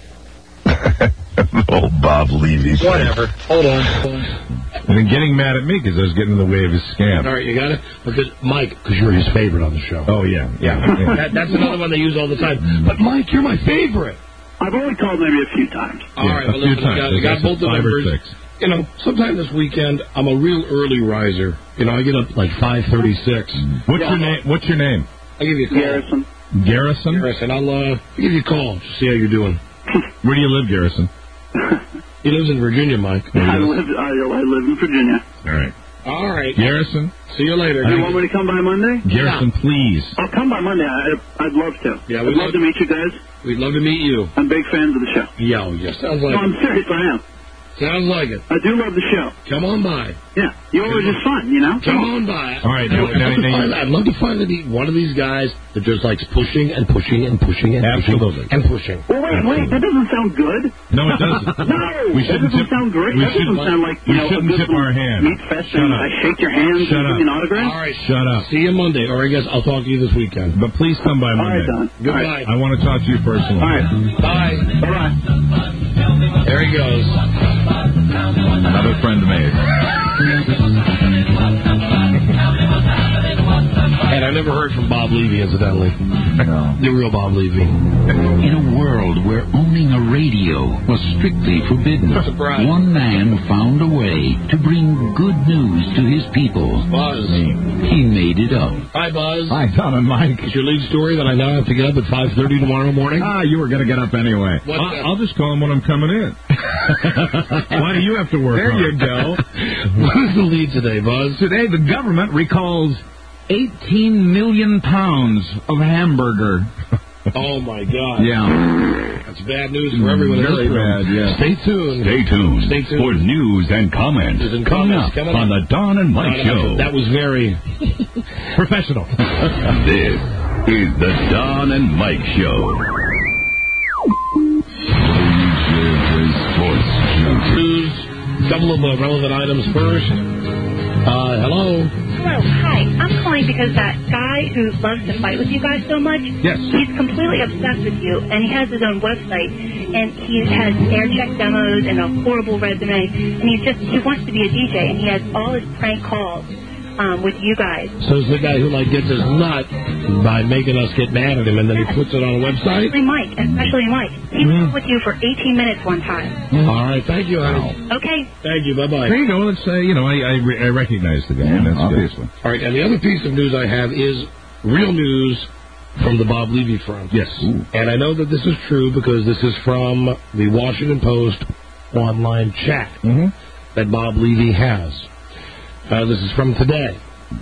Old Bob Levy. Whatever. Hold on. And then getting mad at me because I was getting in the way of his scam. All right, you got it? Because Mike, because you're his favorite on the show. Oh, yeah. That's another one they use all the time. But, Mike, you're my favorite. I've only called maybe a few times. All right, well, listen, you got both the numbers. 5 or 6. You know, sometime this weekend, I'm a real early riser. You know, I get up like 5:36. What's your name? I'll give you a call. Garrison? Garrison. I'll give you a call. See how you're doing. Where do you live, Garrison? He lives in Virginia, Mike. I live in Virginia. All right. Garrison. See you later. Do you want me to come by Monday? Garrison, please. I'll come by Monday. I'd love to. Yeah, I'd love to meet you guys. We'd love to meet you. I'm big fans of the show. Yeah. Sounds like No, I'm serious. I am. Sounds like it. I do love the show. Come on by. Yeah. You're just fun, you know? Come on by. All right. I'd love to find one of these guys that just likes pushing and pushing and pushing and Absolutely. pushing and pushing. Well, wait. That doesn't sound good. No, it doesn't. No. We shouldn't that doesn't sound great. That doesn't sound like, we a shouldn't good tip our hand. meet fest and I shake your hand and give you an autograph. All right. Shut up. See you Monday, or I guess I'll talk to you this weekend. But please come by Monday. All right, Don. Goodbye. I want to talk to you personally. All right. Bye. Bye-bye. There he goes. Another friend made. And I never heard from Bob Levy, incidentally. The real Bob Levy. In a world where owning a radio was strictly forbidden, Surprise. one man found a way to bring good news to his people. Buzz. He made it up. Hi, Buzz. Hi, Don and Mike. It's your lead story that I now have to get up at 5:30 tomorrow morning? You were going to get up anyway. I'll just call him when I'm coming in. Why do you have to work There hard? you go. What is the lead today, Buzz? Today, the government recalls 18 million pounds of hamburger. Oh, my God. Yeah. That's bad news for everyone. Very bad, yeah. Stay tuned. Stay tuned for news and comments coming up on the Don and Mike Show. That was very Professional. This is the Don and Mike Show. news. Couple of relevant items first. Hello. Hello, hi. I'm calling because that guy who loves to fight with you guys so much, he's completely obsessed with you, and he has his own website, and he has air check demos and a horrible resume, and he wants to be a DJ, and he has all his prank calls with you guys. So it's the guy who gets his nut by making us get mad at him, and then he puts it on a website? Especially Mike. He was with you for 18 minutes one time. All right, thank you, honey. Okay. Thank you, bye-bye. There you go. Let's say, I recognize the guy. Yeah, that's obviously. All right, and the other piece of news I have is real news from the Bob Levy front. Yes. Ooh. And I know that this is true because this is from the Washington Post online chat that Bob Levy has. This is from today.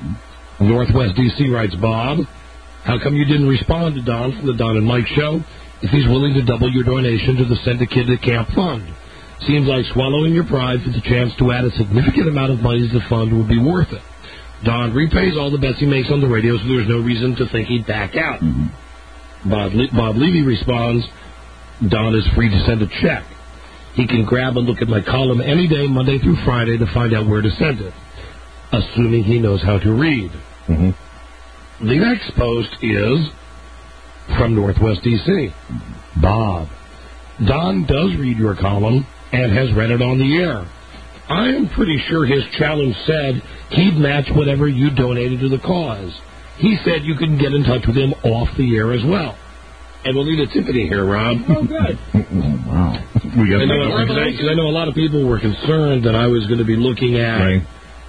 Northwest D.C. writes, Bob, how come you didn't respond to Don from the Don and Mike Show? if he's willing to double your donation to the Send a Kid to Camp Fund. Seems like swallowing your pride for the chance to add a significant amount of money to the fund would be worth it. Don repays all the bets he makes on the radio, so there's no reason to think he'd back out. Bob Levy responds, Don is free to send a check. He can grab and look at my column any day, Monday through Friday, to find out where to send it, assuming he knows how to read. The next post is from Northwest D.C. Bob, Don does read your column and has read it on the air. I am pretty sure his challenge said he'd match whatever you donated to the cause. He said you can get in touch with him off the air as well. And we'll need a Tiffany here, Rob. Oh, good. Wow. Because I know a lot of people were concerned that I was going to be looking at,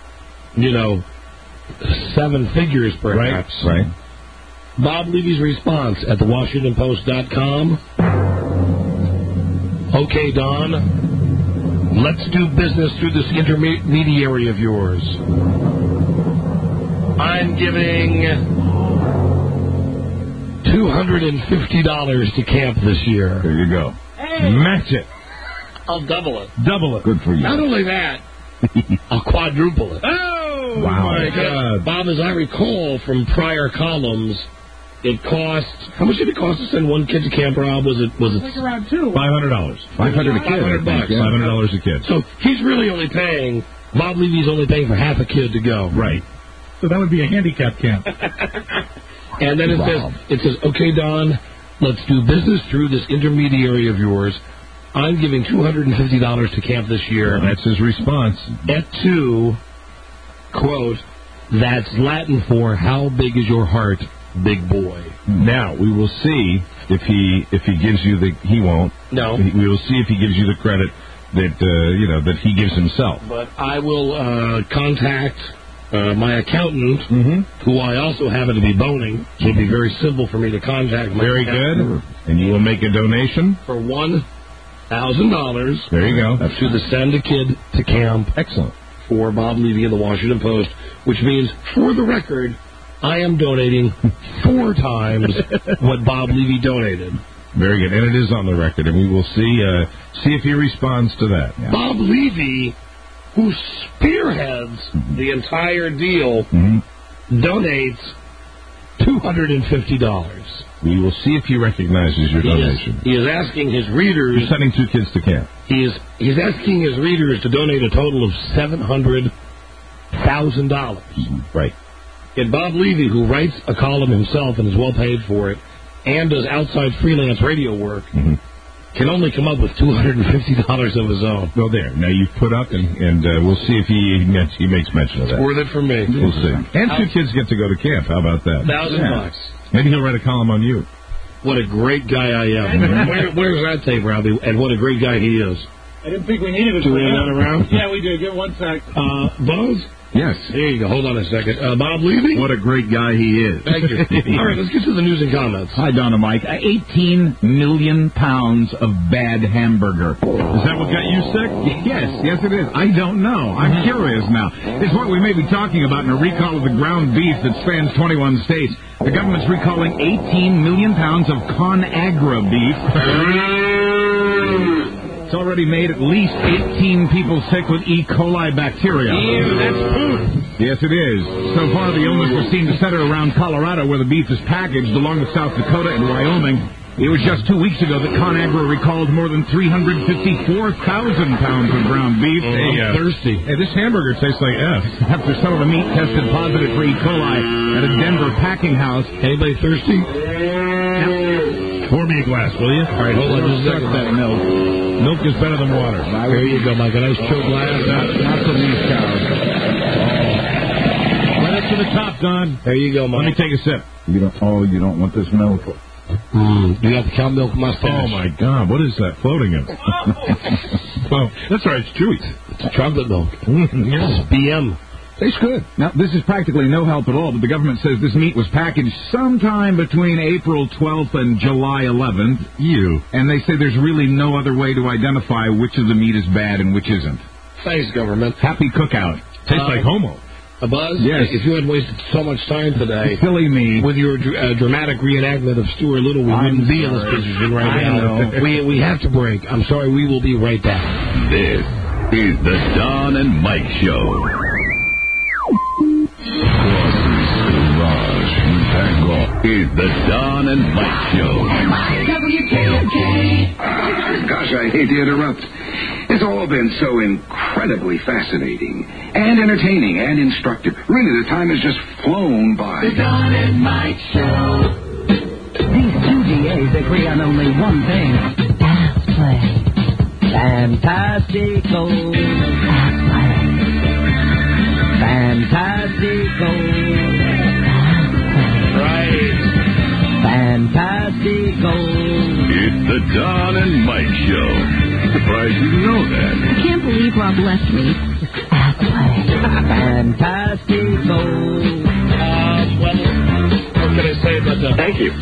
7 figures perhaps. Right. Bob Levy's response at thewashingtonpost.com. Okay, Don, let's do business through this intermediary of yours. I'm giving $250 to camp this year. There you go. Hey. Match it. I'll double it. Double it. Good for you. Not only that, I'll quadruple it. Oh, wow. my God. Bob, as I recall from prior columns, it cost, how much did it cost to send one kid to camp, Rob? Was it Like around $200. $500. $500 a kid. $500. $500 a kid. So he's really only paying, Bob Levy's only paying for half a kid to go. Right. So that would be a handicap camp. And then it says, okay, Don, let's do business through this intermediary of yours. I'm giving $250 to camp this year. That's his response. Et tu, quote, that's Latin for how big is your heart, big boy. Now, we will see if he gives you he won't. No. We will see if he gives you the credit that, that he gives himself. But I will contact my accountant, who I also happen to be boning, so it'll be very simple for me to contact my Very accountant. good. And you will make a donation? For $1,000. There you go. To the Send a Kid to Camp. Excellent. For Bob Levy in the Washington Post, which means, for the record, I am donating 4 times what Bob Levy donated. Very good. And it is on the record, and we will see if he responds to that. Yeah. Bob Levy, who spearheads the entire deal, donates $250. We will see if he recognizes your donation. He is asking his readers... You're sending 2 kids to camp. He's asking his readers to donate a total of $700,000. Right. Yet Bob Levy, who writes a column himself and is well paid for it, and does outside freelance radio work, can only come up with $250 of his own. Well, there. Now you've put up, and we'll see if he makes mention of that. It's worth it for me. We'll see. And 2 kids get to go to camp. How about that? $1,000. Maybe he'll write a column on you. What a great guy I am. Where's that tape, Robbie? And what a great guy he is. I didn't think we needed it. Do we have that around? Yeah, we do. Give 1 sec. Buzz? Yes. There you go. Hold on a second. Bob Levy? What a great guy he is. Thank you. All right, let's get to the news and comments. Hi, Don and Mike. 18 million pounds of bad hamburger. Is that what got you sick? Yes, it is. I don't know. I'm curious now. It's what we may be talking about in a recall of the ground beef that spans 21 states. The government's recalling 18 million pounds of ConAgra beef. It's already made at least 18 people sick with E. coli bacteria. Ew, that's poop. Yes, it is. So far, the illness was seen to center around Colorado, where the beef is packaged, along with South Dakota and Wyoming. It was just 2 weeks ago that ConAgra recalled more than 354,000 pounds of ground beef. I'm thirsty. Hey, this hamburger tastes like F. After some of the meat tested positive for E. coli at a Denver packing house. Anybody thirsty? Pour me a glass, will you? All right, hold on just a second. That milk. Milk is better than water. There you go, Mike. A nice chilled glass. Not from these cows. Right up to the top, Don. There you go, Mike. Let me take a sip. You don't want this milk. Do you have the cow milk mustache? Oh, my God. What is that floating in? Well, that's right. It's chewy. It's chocolate milk. Yes. BM. Tastes good. Now, this is practically no help at all, but the government says this meat was packaged sometime between April 12th and July 11th. And they say there's really no other way to identify which of the meat is bad and which isn't. Thanks, government. Happy cookout. Tastes like homo. Buzz? Yes. If you had wasted so much time today... Silly me. With your dramatic reenactment of Stuart Little, we wouldn't be in this position right now. I know. We have to break. I'm sorry, we will be right back. This is the Don and Mike Show. Is the Don and Mike Show. WKOK. Gosh, I hate to interrupt. It's all been so incredibly fascinating and entertaining and instructive. Really, the time has just flown by. The Don and Mike Show. These two DAs agree on only one thing. Ass play. Fantastical. Ass play. Fantastical. Right. Fantastical. It's the Don and Mike Show. Surprised you didn't know that. I can't believe Rob left me. Ass play. Fantastical. Well, what can I say but thank you.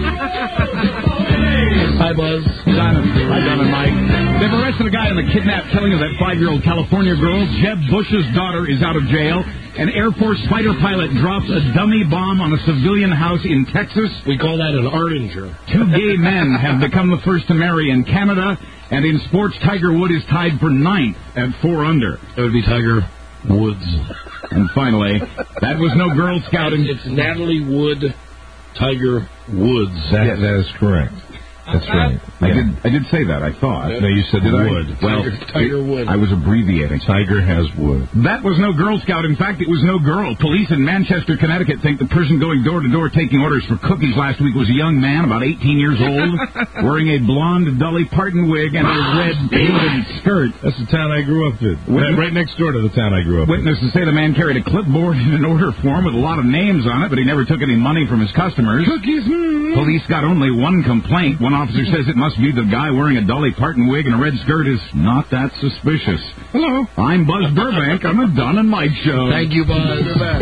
Hi, Buzz. Hi, Don and Mike. They've arrested a guy in the kidnapped killing of that 5-year-old California girl. Jeb Bush's daughter is out of jail. An Air Force fighter pilot drops a dummy bomb on a civilian house in Texas. We call that an Ardinger. 2 gay men have become the first to marry in Canada. And in sports, Tiger Woods is tied for 9th at 4 under. That would be Tiger Woods. And finally, that was no Girl Scouting. It's Natalie Wood, Tiger Woods. That is correct. That's right. I did say that, I thought. No, you said wood. Well, Tiger Wood. I was abbreviating. Tiger has wood. That was no Girl Scout. In fact, it was no girl. Police in Manchester, Connecticut think the person going door to door taking orders for cookies last week was a young man, about 18 years old, wearing a blonde Dolly Parton wig and a red pleated skirt. That's the town I grew up in. Right next door to the town I grew up in. Witnesses say the man carried a clipboard in an order form with a lot of names on it, but he never took any money from his customers. Cookies. Police got only one complaint. One officer says it must be the guy wearing a Dolly Parton wig and a red skirt is not that suspicious. Hello. I'm Buzz Burbank on the Don and Mike Show. Thank you, Buzz.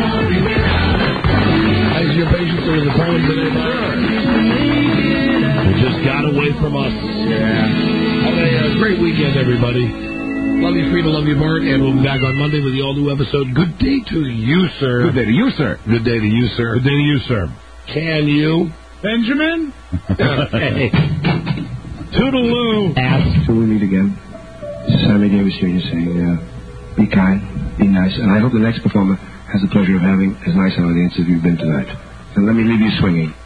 How's your patience with the phone today, Buzz? You just got away from us. Yeah. Have a great weekend, everybody. Love you, Frida. Love you, Bart. And we'll be back on Monday with the all-new episode. Good day to you, sir. Good day to you, sir. Good day to you, sir. Good day to you, sir. Can you? Benjamin? Okay. Toodaloo. Till we meet again. This is Sammy Davis Jr. saying, be kind, be nice, and I hope the next performer has the pleasure of having as nice an audience as you've been tonight. So let me leave you swinging.